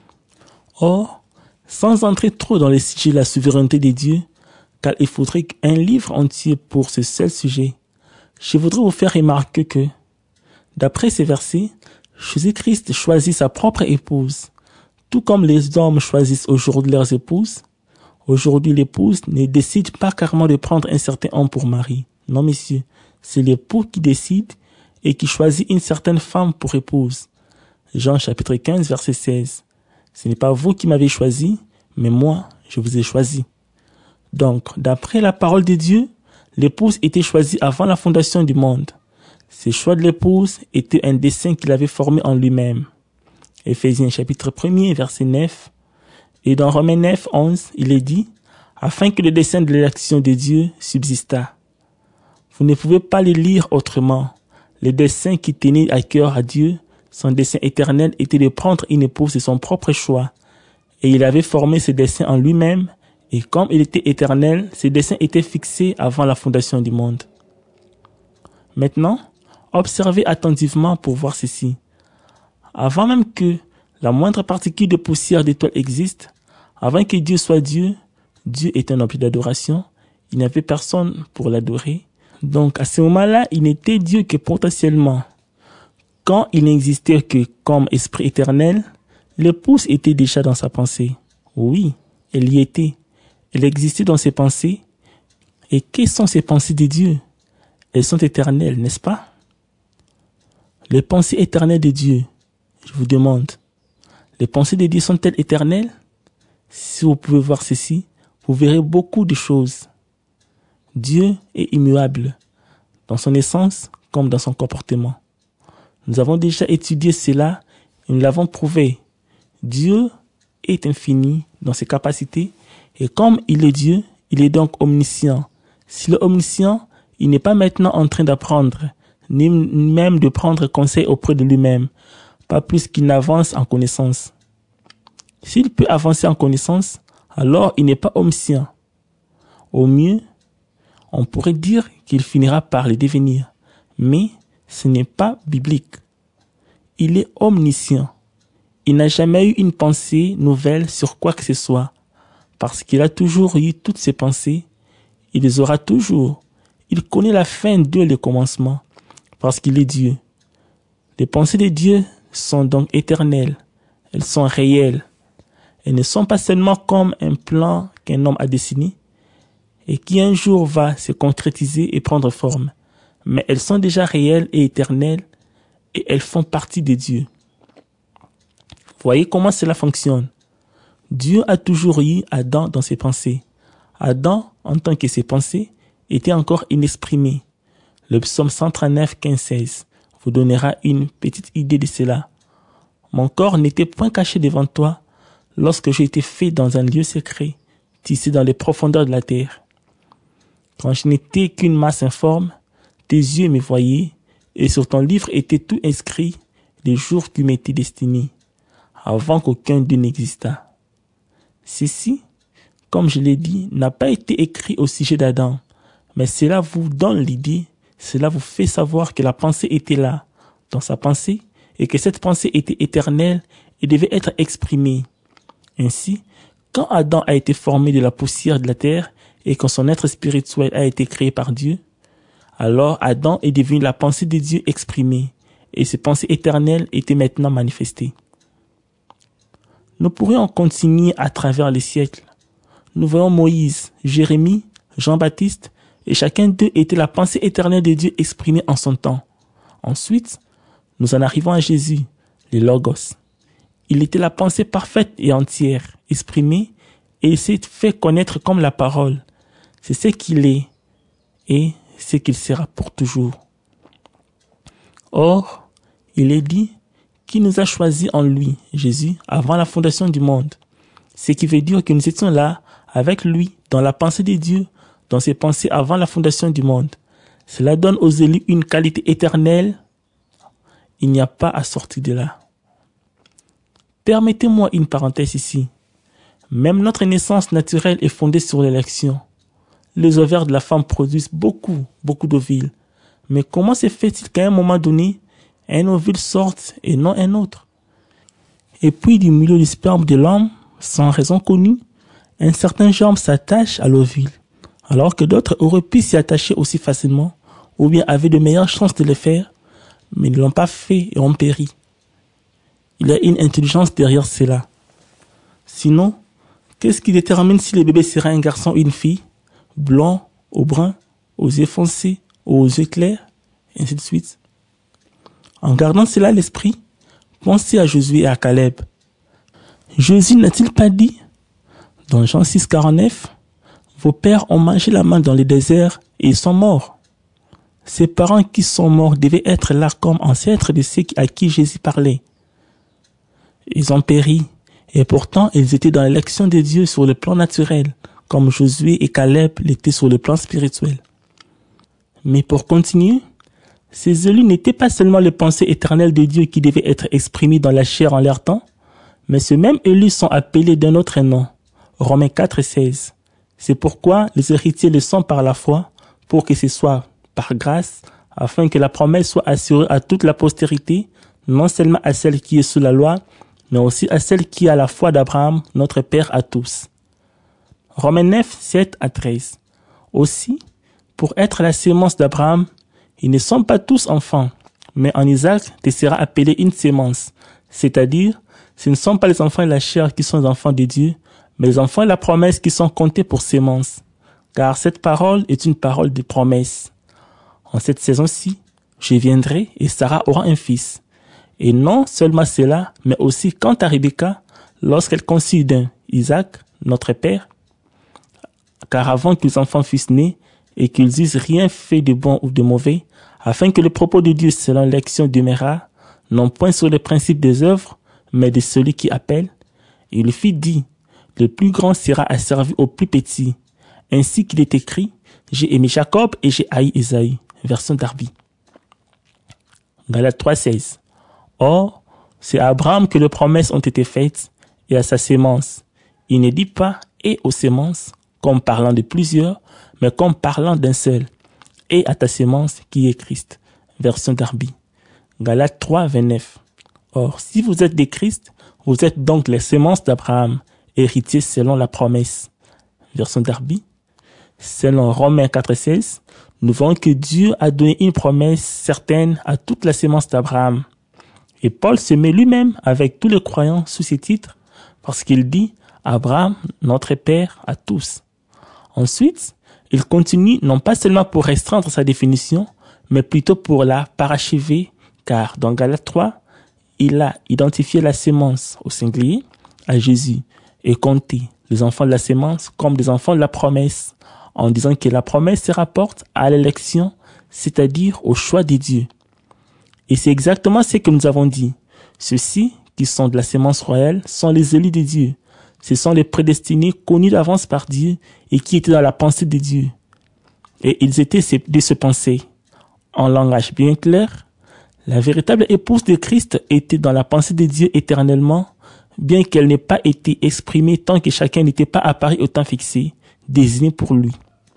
Or, sans entrer trop dans les sujets de la souveraineté de Dieu, car il faudrait un livre entier pour ce seul sujet, je voudrais vous faire remarquer que, d'après ces versets, Jésus-Christ choisit sa propre épouse, tout comme les hommes choisissent aujourd'hui leurs épouses. Aujourd'hui, l'épouse ne décide pas carrément de prendre un certain homme pour mari. Non, messieurs, c'est l'époux qui décide et qui choisit une certaine femme pour épouse. Jean chapitre quinze, verset seize. Ce n'est pas vous qui m'avez choisi, mais moi, je vous ai choisi. Donc, d'après la parole de Dieu, l'épouse était choisie avant la fondation du monde. Ce choix de l'épouse était un dessein qu'il avait formé en lui-même. Éphésiens chapitre un, verset neuf. Et dans Romains neuf, onze, il est dit, afin que le dessein de l'élection de Dieu subsistât. Vous ne pouvez pas le lire autrement. Le dessein qui tenait à cœur à Dieu, son dessein éternel, était de prendre une épouse de son propre choix. Et il avait formé ce dessein en lui-même, et comme il était éternel, ce dessein était fixé avant la fondation du monde. Maintenant, observez attentivement pour voir ceci. Avant même que la moindre particule de poussière d'étoile existe, avant que Dieu soit Dieu, Dieu est un objet d'adoration, il n'y avait personne pour l'adorer. Donc à ce moment-là, il n'était Dieu que potentiellement. Quand il n'existait que comme esprit éternel, l'épouse était déjà dans sa pensée. Oui, elle y était. Elle existait dans ses pensées. Et quelles sont ces pensées de Dieu? Elles sont éternelles, n'est-ce pas? Les pensées éternelles de Dieu, je vous demande, les pensées de Dieu sont-elles éternelles? Si vous pouvez voir ceci, vous verrez beaucoup de choses. Dieu est immuable. dans son essence comme dans son comportement. Nous avons déjà étudié cela et nous l'avons prouvé. Dieu est infini dans ses capacités et comme il est Dieu, il est donc omniscient. S'il est omniscient, il n'est pas maintenant en train d'apprendre, ni même de prendre conseil auprès de lui-même, pas plus qu'il n'avance en connaissance. S'il peut avancer en connaissance, alors il n'est pas omniscient. Au mieux, on pourrait dire qu'il finira par le devenir, mais ce n'est pas biblique. Il est omniscient. Il n'a jamais eu une pensée nouvelle sur quoi que ce soit, parce qu'il a toujours eu toutes ses pensées. Il les aura toujours. Il connaît la fin de le commencement, parce qu'il est Dieu. Les pensées de Dieu sont donc éternelles. Elles sont réelles. Elles ne sont pas seulement comme un plan qu'un homme a dessiné et qui un jour va se concrétiser et prendre forme, mais elles sont déjà réelles et éternelles et elles font partie de Dieu. Voyez comment cela fonctionne. Dieu a toujours eu Adam dans ses pensées. Adam, en tant que ses pensées, était encore inexprimé. Le psaume cent trente-neuf, quinze, seize vous donnera une petite idée de cela. Mon corps n'était point caché devant toi lorsque j'ai été fait dans un lieu secret, tissé dans les profondeurs de la terre. Quand je n'étais qu'une masse informe, tes yeux me voyaient, et sur ton livre était tout inscrit les jours qui m'étaient destinés, avant qu'aucun d'eux n'existât. Ceci, comme je l'ai dit, n'a pas été écrit au sujet d'Adam, mais cela vous donne l'idée, cela vous fait savoir que la pensée était là, dans sa pensée, et que cette pensée était éternelle et devait être exprimée. Ainsi, quand Adam a été formé de la poussière de la terre et quand son être spirituel a été créé par Dieu, alors Adam est devenu la pensée de Dieu exprimée, et ses pensées éternelles étaient maintenant manifestées. Nous pourrions continuer à travers les siècles. Nous voyons Moïse, Jérémie, Jean-Baptiste, et chacun d'eux était la pensée éternelle de Dieu exprimée en son temps. Ensuite, nous en arrivons à Jésus, le Logos. Il était la pensée parfaite et entière, exprimée, et il s'est fait connaître comme la parole. C'est ce qu'il est, et ce qu'il sera pour toujours. Or, il est dit qu'il nous a choisis en lui, Jésus, avant la fondation du monde. Ce qui veut dire que nous étions là, avec lui, dans la pensée de Dieu, dans ses pensées avant la fondation du monde. Cela donne aux élus une qualité éternelle. Il n'y a pas à sortir de là. Permettez-moi une parenthèse ici. Même notre naissance naturelle est fondée sur l'élection. Les ovaires de la femme produisent beaucoup, beaucoup d'ovules. Mais comment se fait-il qu'à un moment donné, un ovule sorte et non un autre? Et puis du milieu du sperme de l'homme, sans raison connue, un certain germe s'attache à l'ovule, alors que d'autres auraient pu s'y attacher aussi facilement, ou bien avaient de meilleures chances de le faire, mais ne l'ont pas fait et ont péri. Il y a une intelligence derrière cela. Sinon, qu'est-ce qui détermine si le bébé sera un garçon ou une fille, blond ou brun, aux yeux foncés ou aux yeux clairs, et ainsi de suite. En gardant cela à l'esprit, pensez à Josué et à Caleb. Jésus n'a-t-il pas dit, dans Jean six, quarante-neuf, « Vos pères ont mangé la manne dans le désert et ils sont morts. » Ces parents qui sont morts devaient être là comme ancêtres de ceux à qui Jésus parlait. Ils ont péri, et pourtant ils étaient dans l'élection de Dieu sur le plan naturel, comme Josué et Caleb l'étaient sur le plan spirituel. Mais pour continuer, ces élus n'étaient pas seulement les pensées éternelles de Dieu qui devaient être exprimées dans la chair en leur temps, mais ces mêmes élus sont appelés d'un autre nom, Romains quatre, seize. C'est pourquoi les héritiers le sont par la foi, pour que ce soit par grâce, afin que la promesse soit assurée à toute la postérité, non seulement à celle qui est sous la loi, mais aussi à celle qui a la foi d'Abraham, notre Père à tous. Romains neuf, sept à treize. Aussi, pour être la sémence d'Abraham, ils ne sont pas tous enfants, mais en Isaac te sera appelé une sémence, c'est-à-dire, ce ne sont pas les enfants de la chair qui sont les enfants de Dieu, mais les enfants de la promesse qui sont comptés pour sémence, car cette parole est une parole de promesse. En cette saison-ci, je viendrai et Sarah aura un fils. Et non seulement cela, mais aussi quant à Rebecca, lorsqu'elle conçut d'un Isaac, notre père, car avant que les enfants fussent nés, et qu'ils eussent rien fait de bon ou de mauvais, afin que le propos de Dieu selon l'élection demeurât, non point sur le principe des œuvres, mais de celui qui appelle. Il lui fit dire, le plus grand sera asservi au plus petit. Ainsi qu'il est écrit, j'ai aimé Jacob et j'ai haï Ésaü. Version Darby. Galates trois seize. Or, c'est à Abraham que les promesses ont été faites, et à sa sémence. Il ne dit pas « et aux sémences » comme parlant de plusieurs, mais comme parlant d'un seul. « Et à ta sémence qui est Christ » version Darby. Galates trois vingt-neuf. Or, si vous êtes des Christ, vous êtes donc les sémences d'Abraham, héritiers selon la promesse. Version Darby. Selon Romains quatre seize, nous voyons que Dieu a donné une promesse certaine à toute la sémence d'Abraham. Et Paul se met lui-même avec tous les croyants sous ces titres, parce qu'il dit « Abraham, notre Père à tous ». Ensuite, il continue non pas seulement pour restreindre sa définition, mais plutôt pour la parachever, car dans Galates trois, il a identifié la sémence au singulier à Jésus et compté les enfants de la sémence comme des enfants de la promesse, en disant que la promesse se rapporte à l'élection, c'est-à-dire au choix de Dieu. Et c'est exactement ce que nous avons dit. Ceux-ci, qui sont de la sémence royale, sont les élus de Dieu. Ce sont les prédestinés connus d'avance par Dieu et qui étaient dans la pensée de Dieu. Et ils étaient de ce pensée. En langage bien clair, la véritable épouse de Christ était dans la pensée de Dieu éternellement, bien qu'elle n'ait pas été exprimée tant que chacun n'était pas apparu au temps fixé, désigné pour lui.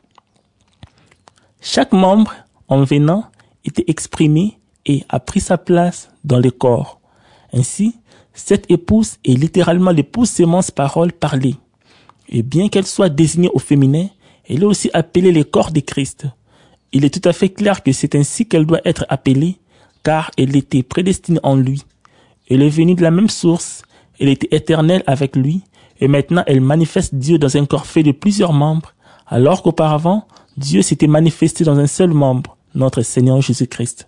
Chaque membre, en venant, était exprimé et a pris sa place dans le corps. Ainsi, cette épouse est littéralement l'épouse sémence parole parlée. Et bien qu'elle soit désignée au féminin, elle est aussi appelée le corps de Christ. Il est tout à fait clair que c'est ainsi qu'elle doit être appelée, car elle était prédestinée en lui. Elle est venue de la même source, elle était éternelle avec lui, et maintenant elle manifeste Dieu dans un corps fait de plusieurs membres, alors qu'auparavant, Dieu s'était manifesté dans un seul membre, notre Seigneur Jésus-Christ.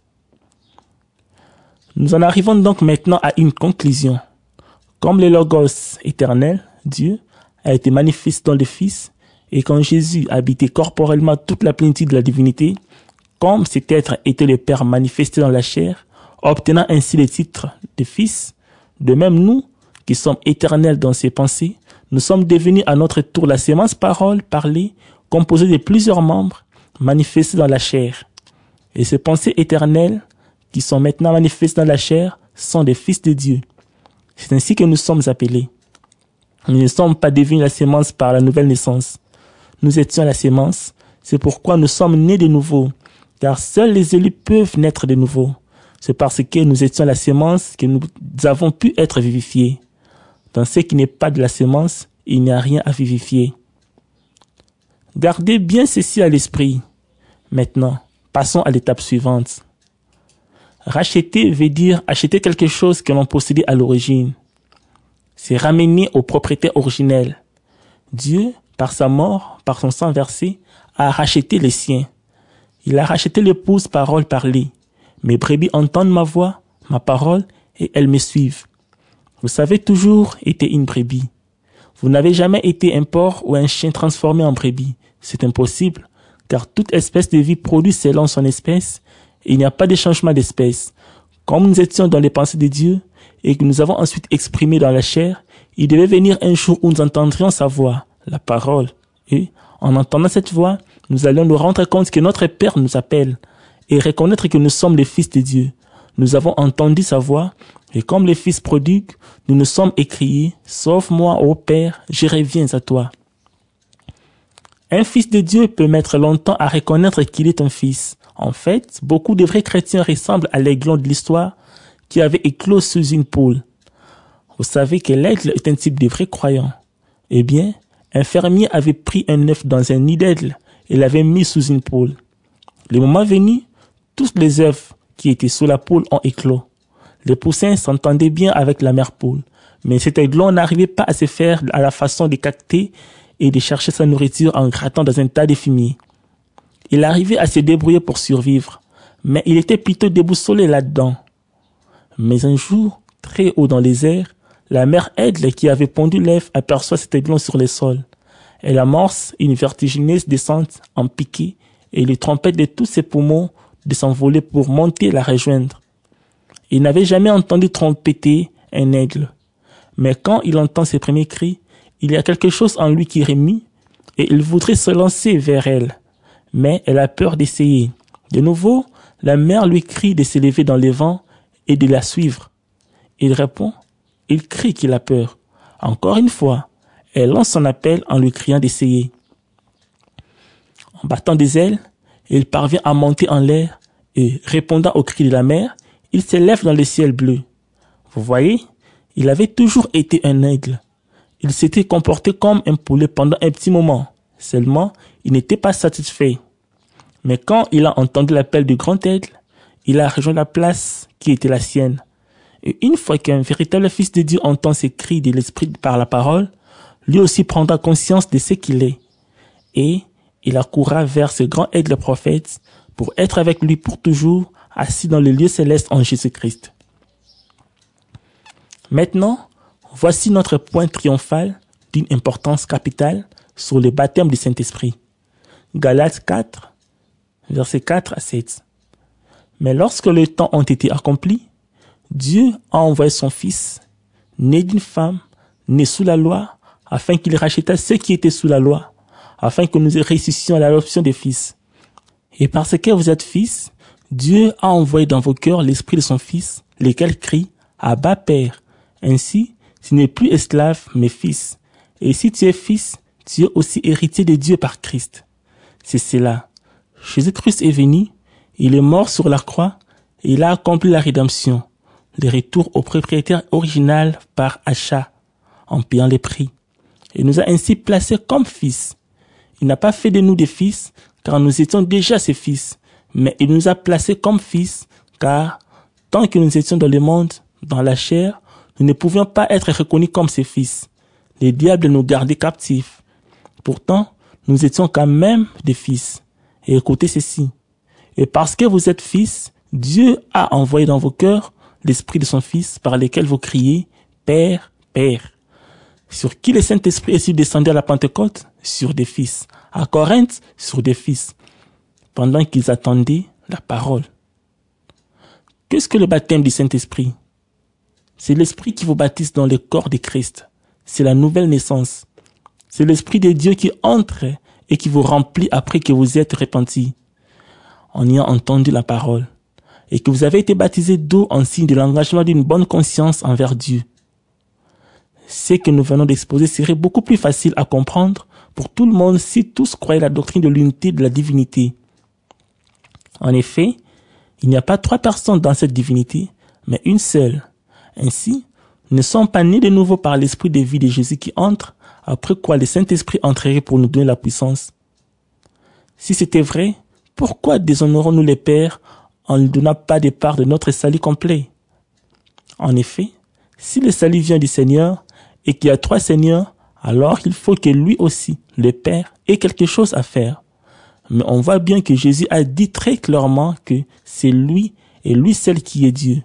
Nous en arrivons donc maintenant à une conclusion. Comme le Logos éternel, Dieu, a été manifesté dans le Fils, et quand Jésus habitait corporellement toute la plénitude de la divinité, comme cet être était le Père manifesté dans la chair, obtenant ainsi le titre de Fils, de même nous, qui sommes éternels dans ses pensées, nous sommes devenus à notre tour la sémence parole parlée, composée de plusieurs membres, manifestés dans la chair. Et ces pensées éternelles, qui sont maintenant manifestes dans la chair, sont des fils de Dieu. C'est ainsi que nous sommes appelés. Nous ne sommes pas devenus la sémence par la nouvelle naissance. Nous étions la sémence, c'est pourquoi nous sommes nés de nouveau, car seuls les élus peuvent naître de nouveau. C'est parce que nous étions la sémence que nous avons pu être vivifiés. Dans ce qui n'est pas de la sémence, il n'y a rien à vivifier. Gardez bien ceci à l'esprit. Maintenant, passons à l'étape suivante. Racheter veut dire acheter quelque chose que l'on possédait à l'origine. C'est ramener au propriétaire originel. Dieu, par sa mort, par son sang versé, a racheté les siens. Il a racheté l'épouse parole parlée. Mes brebis entendent ma voix, ma parole, et elles me suivent. Vous avez toujours été une brebis. Vous n'avez jamais été un porc ou un chien transformé en brebis. C'est impossible, car toute espèce de vie produit selon son espèce, et il n'y a pas de changement d'espèce. Comme nous étions dans les pensées de Dieu, et que nous avons ensuite exprimé dans la chair, il devait venir un jour où nous entendrions sa voix, la parole. Et, en entendant cette voix, nous allions nous rendre compte que notre Père nous appelle, et reconnaître que nous sommes les fils de Dieu. Nous avons entendu sa voix, et comme les fils prodigues, nous nous sommes écriés, « Sauve-moi, ô Père, je reviens à toi ». Un fils de Dieu peut mettre longtemps à reconnaître qu'il est un fils. En fait, beaucoup de vrais chrétiens ressemblent à l'aiglon de l'histoire qui avait éclos sous une poule. Vous savez que l'aigle est un type de vrai croyant. Eh bien, un fermier avait pris un œuf dans un nid d'aigle et l'avait mis sous une poule. Le moment venu, tous les œufs qui étaient sous la poule ont éclos. Les poussins s'entendaient bien avec la mère poule, mais cet aiglon n'arrivait pas à se faire à la façon de cacter et de chercher sa nourriture en grattant dans un tas de fumier. Il arrivait à se débrouiller pour survivre, mais il était plutôt déboussolé là-dedans. Mais un jour, très haut dans les airs, la mère aigle qui avait pondu l'œuf aperçoit cet aiglon sur le sol. Elle amorce une vertigineuse descente en piqué et lui trompette de tous ses poumons de s'envoler pour monter la rejoindre. Il n'avait jamais entendu trompeter un aigle. Mais quand il entend ses premiers cris, il y a quelque chose en lui qui remue et il voudrait se lancer vers elle. Mais elle a peur d'essayer. De nouveau, la mère lui crie de s'élever dans les vents et de la suivre. Il répond, il crie qu'il a peur. Encore une fois, elle lance son appel en lui criant d'essayer. En battant des ailes, il parvient à monter en l'air et, répondant aux cris de la mère, il s'élève dans le ciel bleu. Vous voyez, il avait toujours été un aigle. Il s'était comporté comme un poulet pendant un petit moment. Seulement, il n'était pas satisfait. Mais quand il a entendu l'appel du grand aigle, il a rejoint la place qui était la sienne. Et une fois qu'un véritable fils de Dieu entend ces cris de l'esprit par la parole, lui aussi prendra conscience de ce qu'il est. Et il accourra vers ce grand aigle prophète pour être avec lui pour toujours, assis dans le lieu céleste en Jésus-Christ. Maintenant, voici notre point triomphal d'une importance capitale sur le baptême du Saint-Esprit. Galates quatre, versets quatre à sept. Mais lorsque les temps ont été accomplis, Dieu a envoyé son Fils, né d'une femme, né sous la loi, afin qu'il rachètât ceux qui étaient sous la loi, afin que nous réussissions à l'adoption des fils. Et parce que vous êtes fils, Dieu a envoyé dans vos cœurs l'esprit de son Fils, lequel crie « Abba, Père ». Ainsi, tu n'es plus esclave, mais fils. Et si tu es fils, tu es aussi héritier de Dieu par Christ. C'est cela. Jésus-Christ est venu, il est mort sur la croix, et il a accompli la rédemption, le retour au propriétaire original par achat, en payant les prix. Il nous a ainsi placés comme fils. Il n'a pas fait de nous des fils, car nous étions déjà ses fils, mais il nous a placés comme fils, car tant que nous étions dans le monde, dans la chair, nous ne pouvions pas être reconnus comme ses fils. Le diable nous gardait captifs. Pourtant, nous étions quand même des fils. Et écoutez ceci. Et parce que vous êtes fils, Dieu a envoyé dans vos cœurs l'esprit de son Fils par lequel vous criez « Père, Père ». Sur qui le Saint-Esprit est-il descendu à la Pentecôte? Sur des fils. À Corinthe, sur des fils. Pendant qu'ils attendaient la parole. Qu'est-ce que le baptême du Saint-Esprit? C'est l'Esprit qui vous baptise dans le corps de Christ. C'est la nouvelle naissance. C'est l'Esprit de Dieu qui entre et qui vous remplit après que vous êtes repentis, en ayant entendu la parole, et que vous avez été baptisés d'eau en signe de l'engagement d'une bonne conscience envers Dieu. Ce que nous venons d'exposer serait beaucoup plus facile à comprendre pour tout le monde si tous croyaient la doctrine de l'unité de la divinité. En effet, il n'y a pas trois personnes dans cette divinité, mais une seule. Ainsi, nous ne sommes pas nés de nouveau par l'esprit de vie de Jésus qui entre, après quoi le Saint-Esprit entrerait pour nous donner la puissance. Si c'était vrai, pourquoi déshonorons-nous les pères en ne donnant pas de part de notre salut complet? En effet, si le salut vient du Seigneur et qu'il y a trois Seigneurs, alors il faut que lui aussi, le Père, ait quelque chose à faire. Mais on voit bien que Jésus a dit très clairement que c'est lui et lui seul qui est Dieu.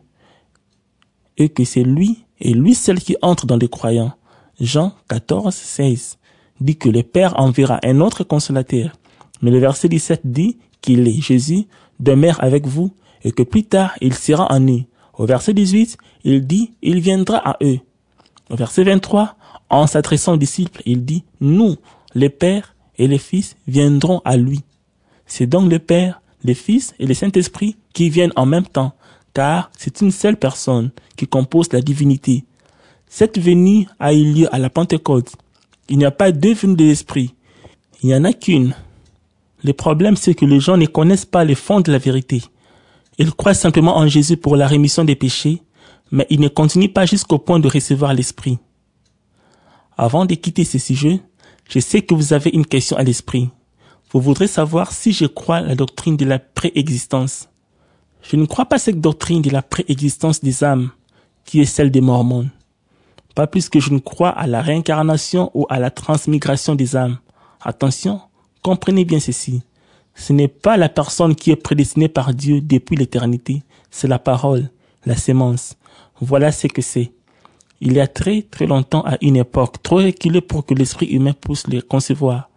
Et que c'est lui et lui seul qui entre dans les croyants. Jean quatorze, seize dit que le Père enverra un autre consolateur. Mais le verset dix-sept dit qu'il est Jésus, demeure avec vous et que plus tard il sera en eux. Au verset dix-huit, il dit il viendra à eux. Au verset vingt-trois, en s'adressant aux disciples, il dit nous, les pères et les fils, viendront à lui. C'est donc le Père, le Fils et le Saint-Esprit qui viennent en même temps, car c'est une seule personne qui compose la divinité. Cette venue a eu lieu à la Pentecôte. Il n'y a pas deux venues de l'Esprit. Il n'y en a qu'une. Le problème, c'est que les gens ne connaissent pas les fonds de la vérité. Ils croient simplement en Jésus pour la rémission des péchés, mais ils ne continuent pas jusqu'au point de recevoir l'Esprit. Avant de quitter ce sujet, je sais que vous avez une question à l'esprit. Vous voudrez savoir si je crois la doctrine de la préexistence. Je ne crois pas cette doctrine de la préexistence des âmes, qui est celle des Mormons. Pas plus que je ne crois à la réincarnation ou à la transmigration des âmes. Attention, comprenez bien ceci. Ce n'est pas la personne qui est prédestinée par Dieu depuis l'éternité, c'est la parole, la sémence. Voilà ce que c'est. Il y a très très longtemps, à une époque trop reculée pour que l'esprit humain puisse le concevoir,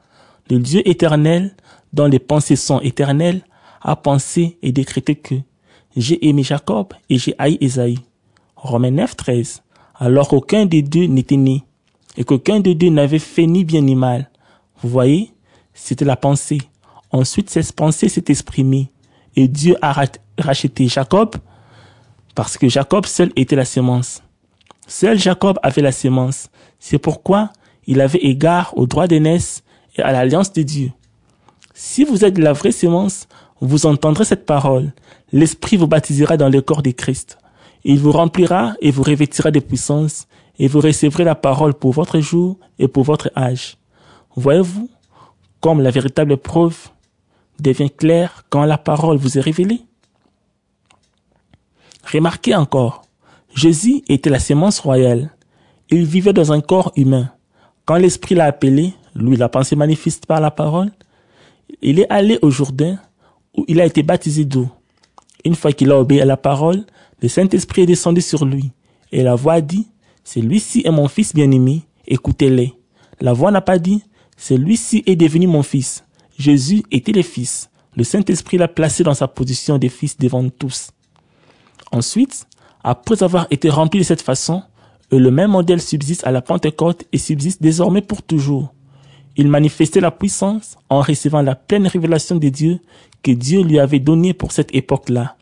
Le Dieu éternel, dont les pensées sont éternelles, a pensé et décrété que j'ai aimé Jacob et j'ai haï Ésaü. Romains neuf, treize. Alors qu'aucun des deux n'était né et qu'aucun des deux n'avait fait ni bien ni mal. Vous voyez, c'était la pensée. Ensuite, cette pensée s'est exprimée et Dieu a racheté Jacob parce que Jacob seul était la sémence. Seul Jacob avait la sémence. C'est pourquoi il avait égard au droit d'aînesse et à l'alliance de Dieu. Si vous êtes la vraie sémence, vous entendrez cette parole. L'Esprit vous baptisera dans le corps de Christ. Il vous remplira et vous revêtira de puissance et vous recevrez la parole pour votre jour et pour votre âge. Voyez-vous comme la véritable preuve devient claire quand la parole vous est révélée? Remarquez encore, Jésus était la sémence royale. Il vivait dans un corps humain. Quand l'Esprit l'a appelé, lui la pensée manifeste par la parole, il est allé au Jourdain où il a été baptisé d'eau. Une fois qu'il a obéi à la parole, le Saint-Esprit est descendu sur lui et la voix a dit, celui-ci est mon fils bien-aimé, écoutez-le. La voix n'a pas dit, celui-ci est devenu mon fils. Jésus était le fils. Le Saint-Esprit l'a placé dans sa position de fils devant tous. Ensuite, après avoir été rempli de cette façon, le même modèle subsiste à la Pentecôte et subsiste désormais pour toujours. Il manifestait la puissance en recevant la pleine révélation de Dieu que Dieu lui avait donnée pour cette époque-là.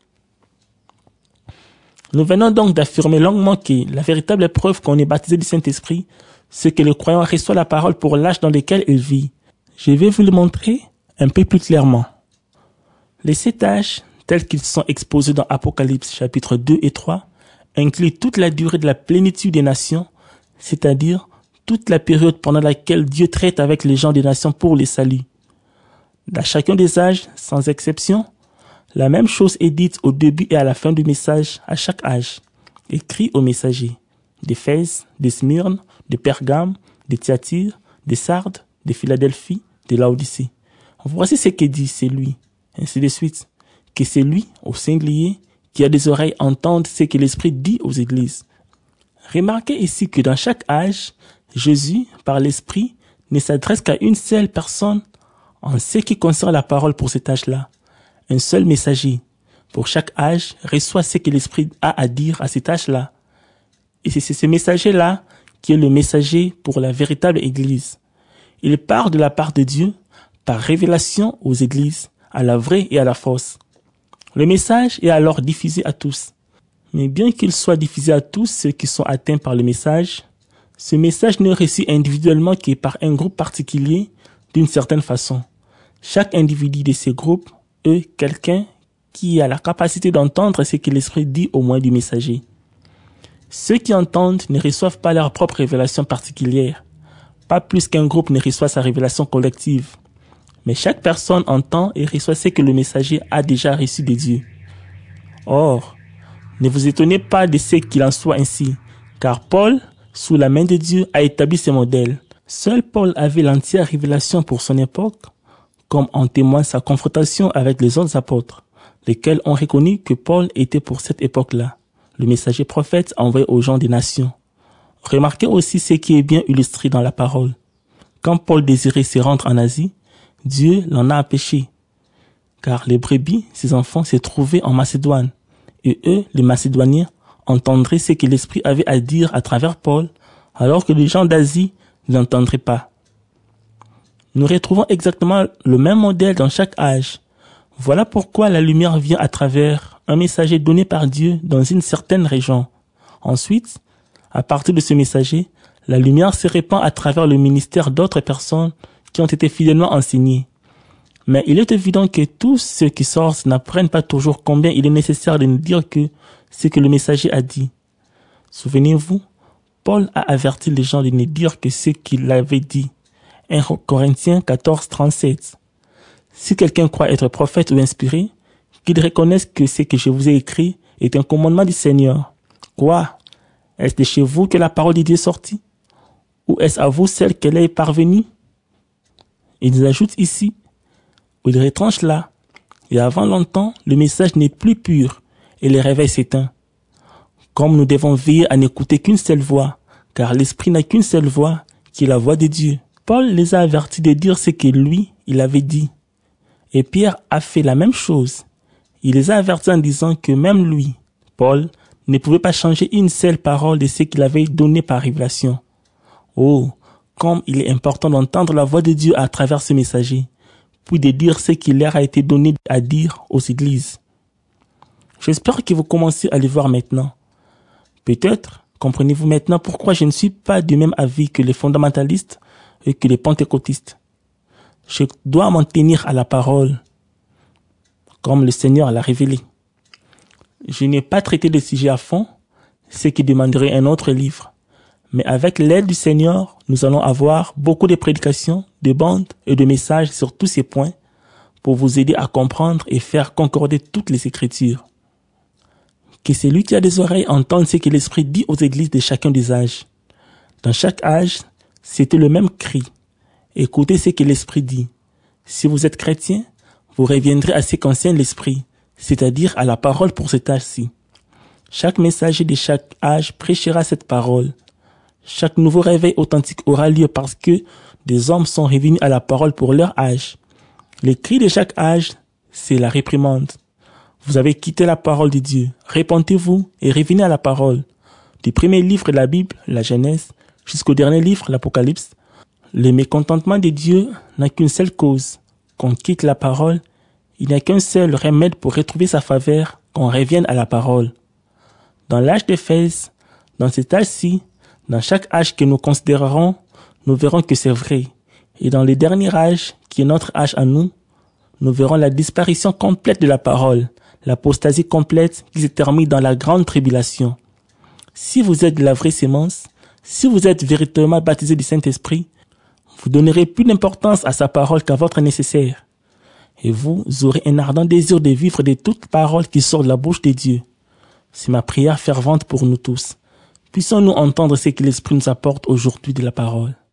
Nous venons donc d'affirmer longuement que la véritable preuve qu'on est baptisé du Saint-Esprit, c'est que le croyant reçoit la parole pour l'âge dans lequel il vit. Je vais vous le montrer un peu plus clairement. Les sept âges, tels qu'ils sont exposés dans Apocalypse chapitres deux et trois, incluent toute la durée de la plénitude des nations, c'est-à-dire toute la période pendant laquelle Dieu traite avec les gens des nations pour les saluts. Dans chacun des âges, sans exception, la même chose est dite au début et à la fin du message à chaque âge, écrit aux messagers d'Éphèse, de Smyrne, de Pergame, de Thyatire, de Sardes, de Philadelphie, de Laodicée. Voici ce que dit celui, ainsi de suite, que celui, au singulier, qui a des oreilles entende ce que l'Esprit dit aux églises. Remarquez ici que dans chaque âge, Jésus, par l'Esprit, ne s'adresse qu'à une seule personne en ce qui concerne la parole pour cet âge-là. Un seul messager, pour chaque âge, reçoit ce que l'Esprit a à dire à cet âge-là. Et c'est ce messager-là qui est le messager pour la véritable Église. Il part de la part de Dieu par révélation aux Églises, à la vraie et à la fausse. Le message est alors diffusé à tous. Mais bien qu'il soit diffusé à tous ceux qui sont atteints par le message, ce message n'est reçu individuellement que par un groupe particulier d'une certaine façon. Chaque individu de ce groupe est quelqu'un qui a la capacité d'entendre ce que l'Esprit dit au moins du messager. Ceux qui entendent ne reçoivent pas leur propre révélation particulière, pas plus qu'un groupe ne reçoit sa révélation collective. Mais chaque personne entend et reçoit ce que le messager a déjà reçu de Dieu. Or, ne vous étonnez pas de ce qu'il en soit ainsi, car Paul, sous la main de Dieu, a établi ce modèle. Seul Paul avait l'entière révélation pour son époque, comme en témoigne sa confrontation avec les autres apôtres, lesquels ont reconnu que Paul était pour cette époque-là, le messager prophète envoyé aux gens des nations. Remarquez aussi ce qui est bien illustré dans la parole. Quand Paul désirait se rendre en Asie, Dieu l'en a empêché, car les brebis, ses enfants, se trouvaient en Macédoine, et eux, les Macédoniens, entendraient ce que l'Esprit avait à dire à travers Paul, alors que les gens d'Asie n'entendraient pas. Nous retrouvons exactement le même modèle dans chaque âge. Voilà pourquoi la lumière vient à travers un messager donné par Dieu dans une certaine région. Ensuite, à partir de ce messager, la lumière se répand à travers le ministère d'autres personnes qui ont été fidèlement enseignées. Mais il est évident que tous ceux qui sortent n'apprennent pas toujours combien il est nécessaire de nous dire que ce que le messager a dit. Souvenez-vous, Paul a averti les gens de ne dire que ce qu'il avait dit. un Corinthiens quatorze, trente-sept. Si quelqu'un croit être prophète ou inspiré, qu'il reconnaisse que ce que je vous ai écrit est un commandement du Seigneur. Quoi? Est-ce de chez vous que la parole de Dieu est sortie? Ou est-ce à vous celle qu'elle est parvenue? Ils ajoutent ici, ou ils retranchent là, et avant longtemps, le message n'est plus pur, et le réveil s'éteint. Comme nous devons veiller à n'écouter qu'une seule voix, car l'Esprit n'a qu'une seule voix, qui est la voix de Dieu. Paul les a avertis de dire ce que lui, il avait dit. Et Pierre a fait la même chose. Il les a avertis en disant que même lui, Paul, ne pouvait pas changer une seule parole de ce qu'il avait donné par révélation. Oh, comme il est important d'entendre la voix de Dieu à travers ce messager, puis de dire ce qu'il leur a été donné à dire aux églises. J'espère que vous commencez à les voir maintenant. Peut-être comprenez-vous maintenant pourquoi je ne suis pas du même avis que les fondamentalistes et que les pentecôtistes. Je dois m'en tenir à la parole, comme le Seigneur l'a révélé. Je n'ai pas traité le sujet à fond, ce qui demanderait un autre livre. Mais avec l'aide du Seigneur, nous allons avoir beaucoup de prédications, de bandes et de messages sur tous ces points pour vous aider à comprendre et faire concorder toutes les Écritures. Que celui qui a des oreilles entende ce que l'Esprit dit aux églises de chacun des âges. Dans chaque âge, c'était le même cri. Écoutez ce que l'Esprit dit. Si vous êtes chrétien, vous reviendrez à ce qu'enseigne l'Esprit, c'est-à-dire à la parole pour cet âge-ci. Chaque messager de chaque âge prêchera cette parole. Chaque nouveau réveil authentique aura lieu parce que des hommes sont revenus à la parole pour leur âge. Le cri de chaque âge, c'est la réprimande. Vous avez quitté la parole de Dieu. Repentez-vous et revenez à la parole. Du premier livre de la Bible, la Genèse, jusqu'au dernier livre, l'Apocalypse, le mécontentement de Dieu n'a qu'une seule cause. Qu'on quitte la parole, il n'y a qu'un seul remède pour retrouver sa faveur, qu'on revienne à la parole. Dans l'âge d'Éphèse, dans cet âge-ci, dans chaque âge que nous considérerons, nous verrons que c'est vrai. Et dans le dernier âge, qui est notre âge à nous, nous verrons la disparition complète de la parole, l'apostasie complète qui se termine dans la grande tribulation. Si vous êtes de la vraie sémence, si vous êtes véritablement baptisé du Saint-Esprit, vous donnerez plus d'importance à sa parole qu'à votre nécessaire. Et vous aurez un ardent désir de vivre de toute parole qui sort de la bouche de Dieu. C'est ma prière fervente pour nous tous. Puissons-nous entendre ce que l'Esprit nous apporte aujourd'hui de la parole.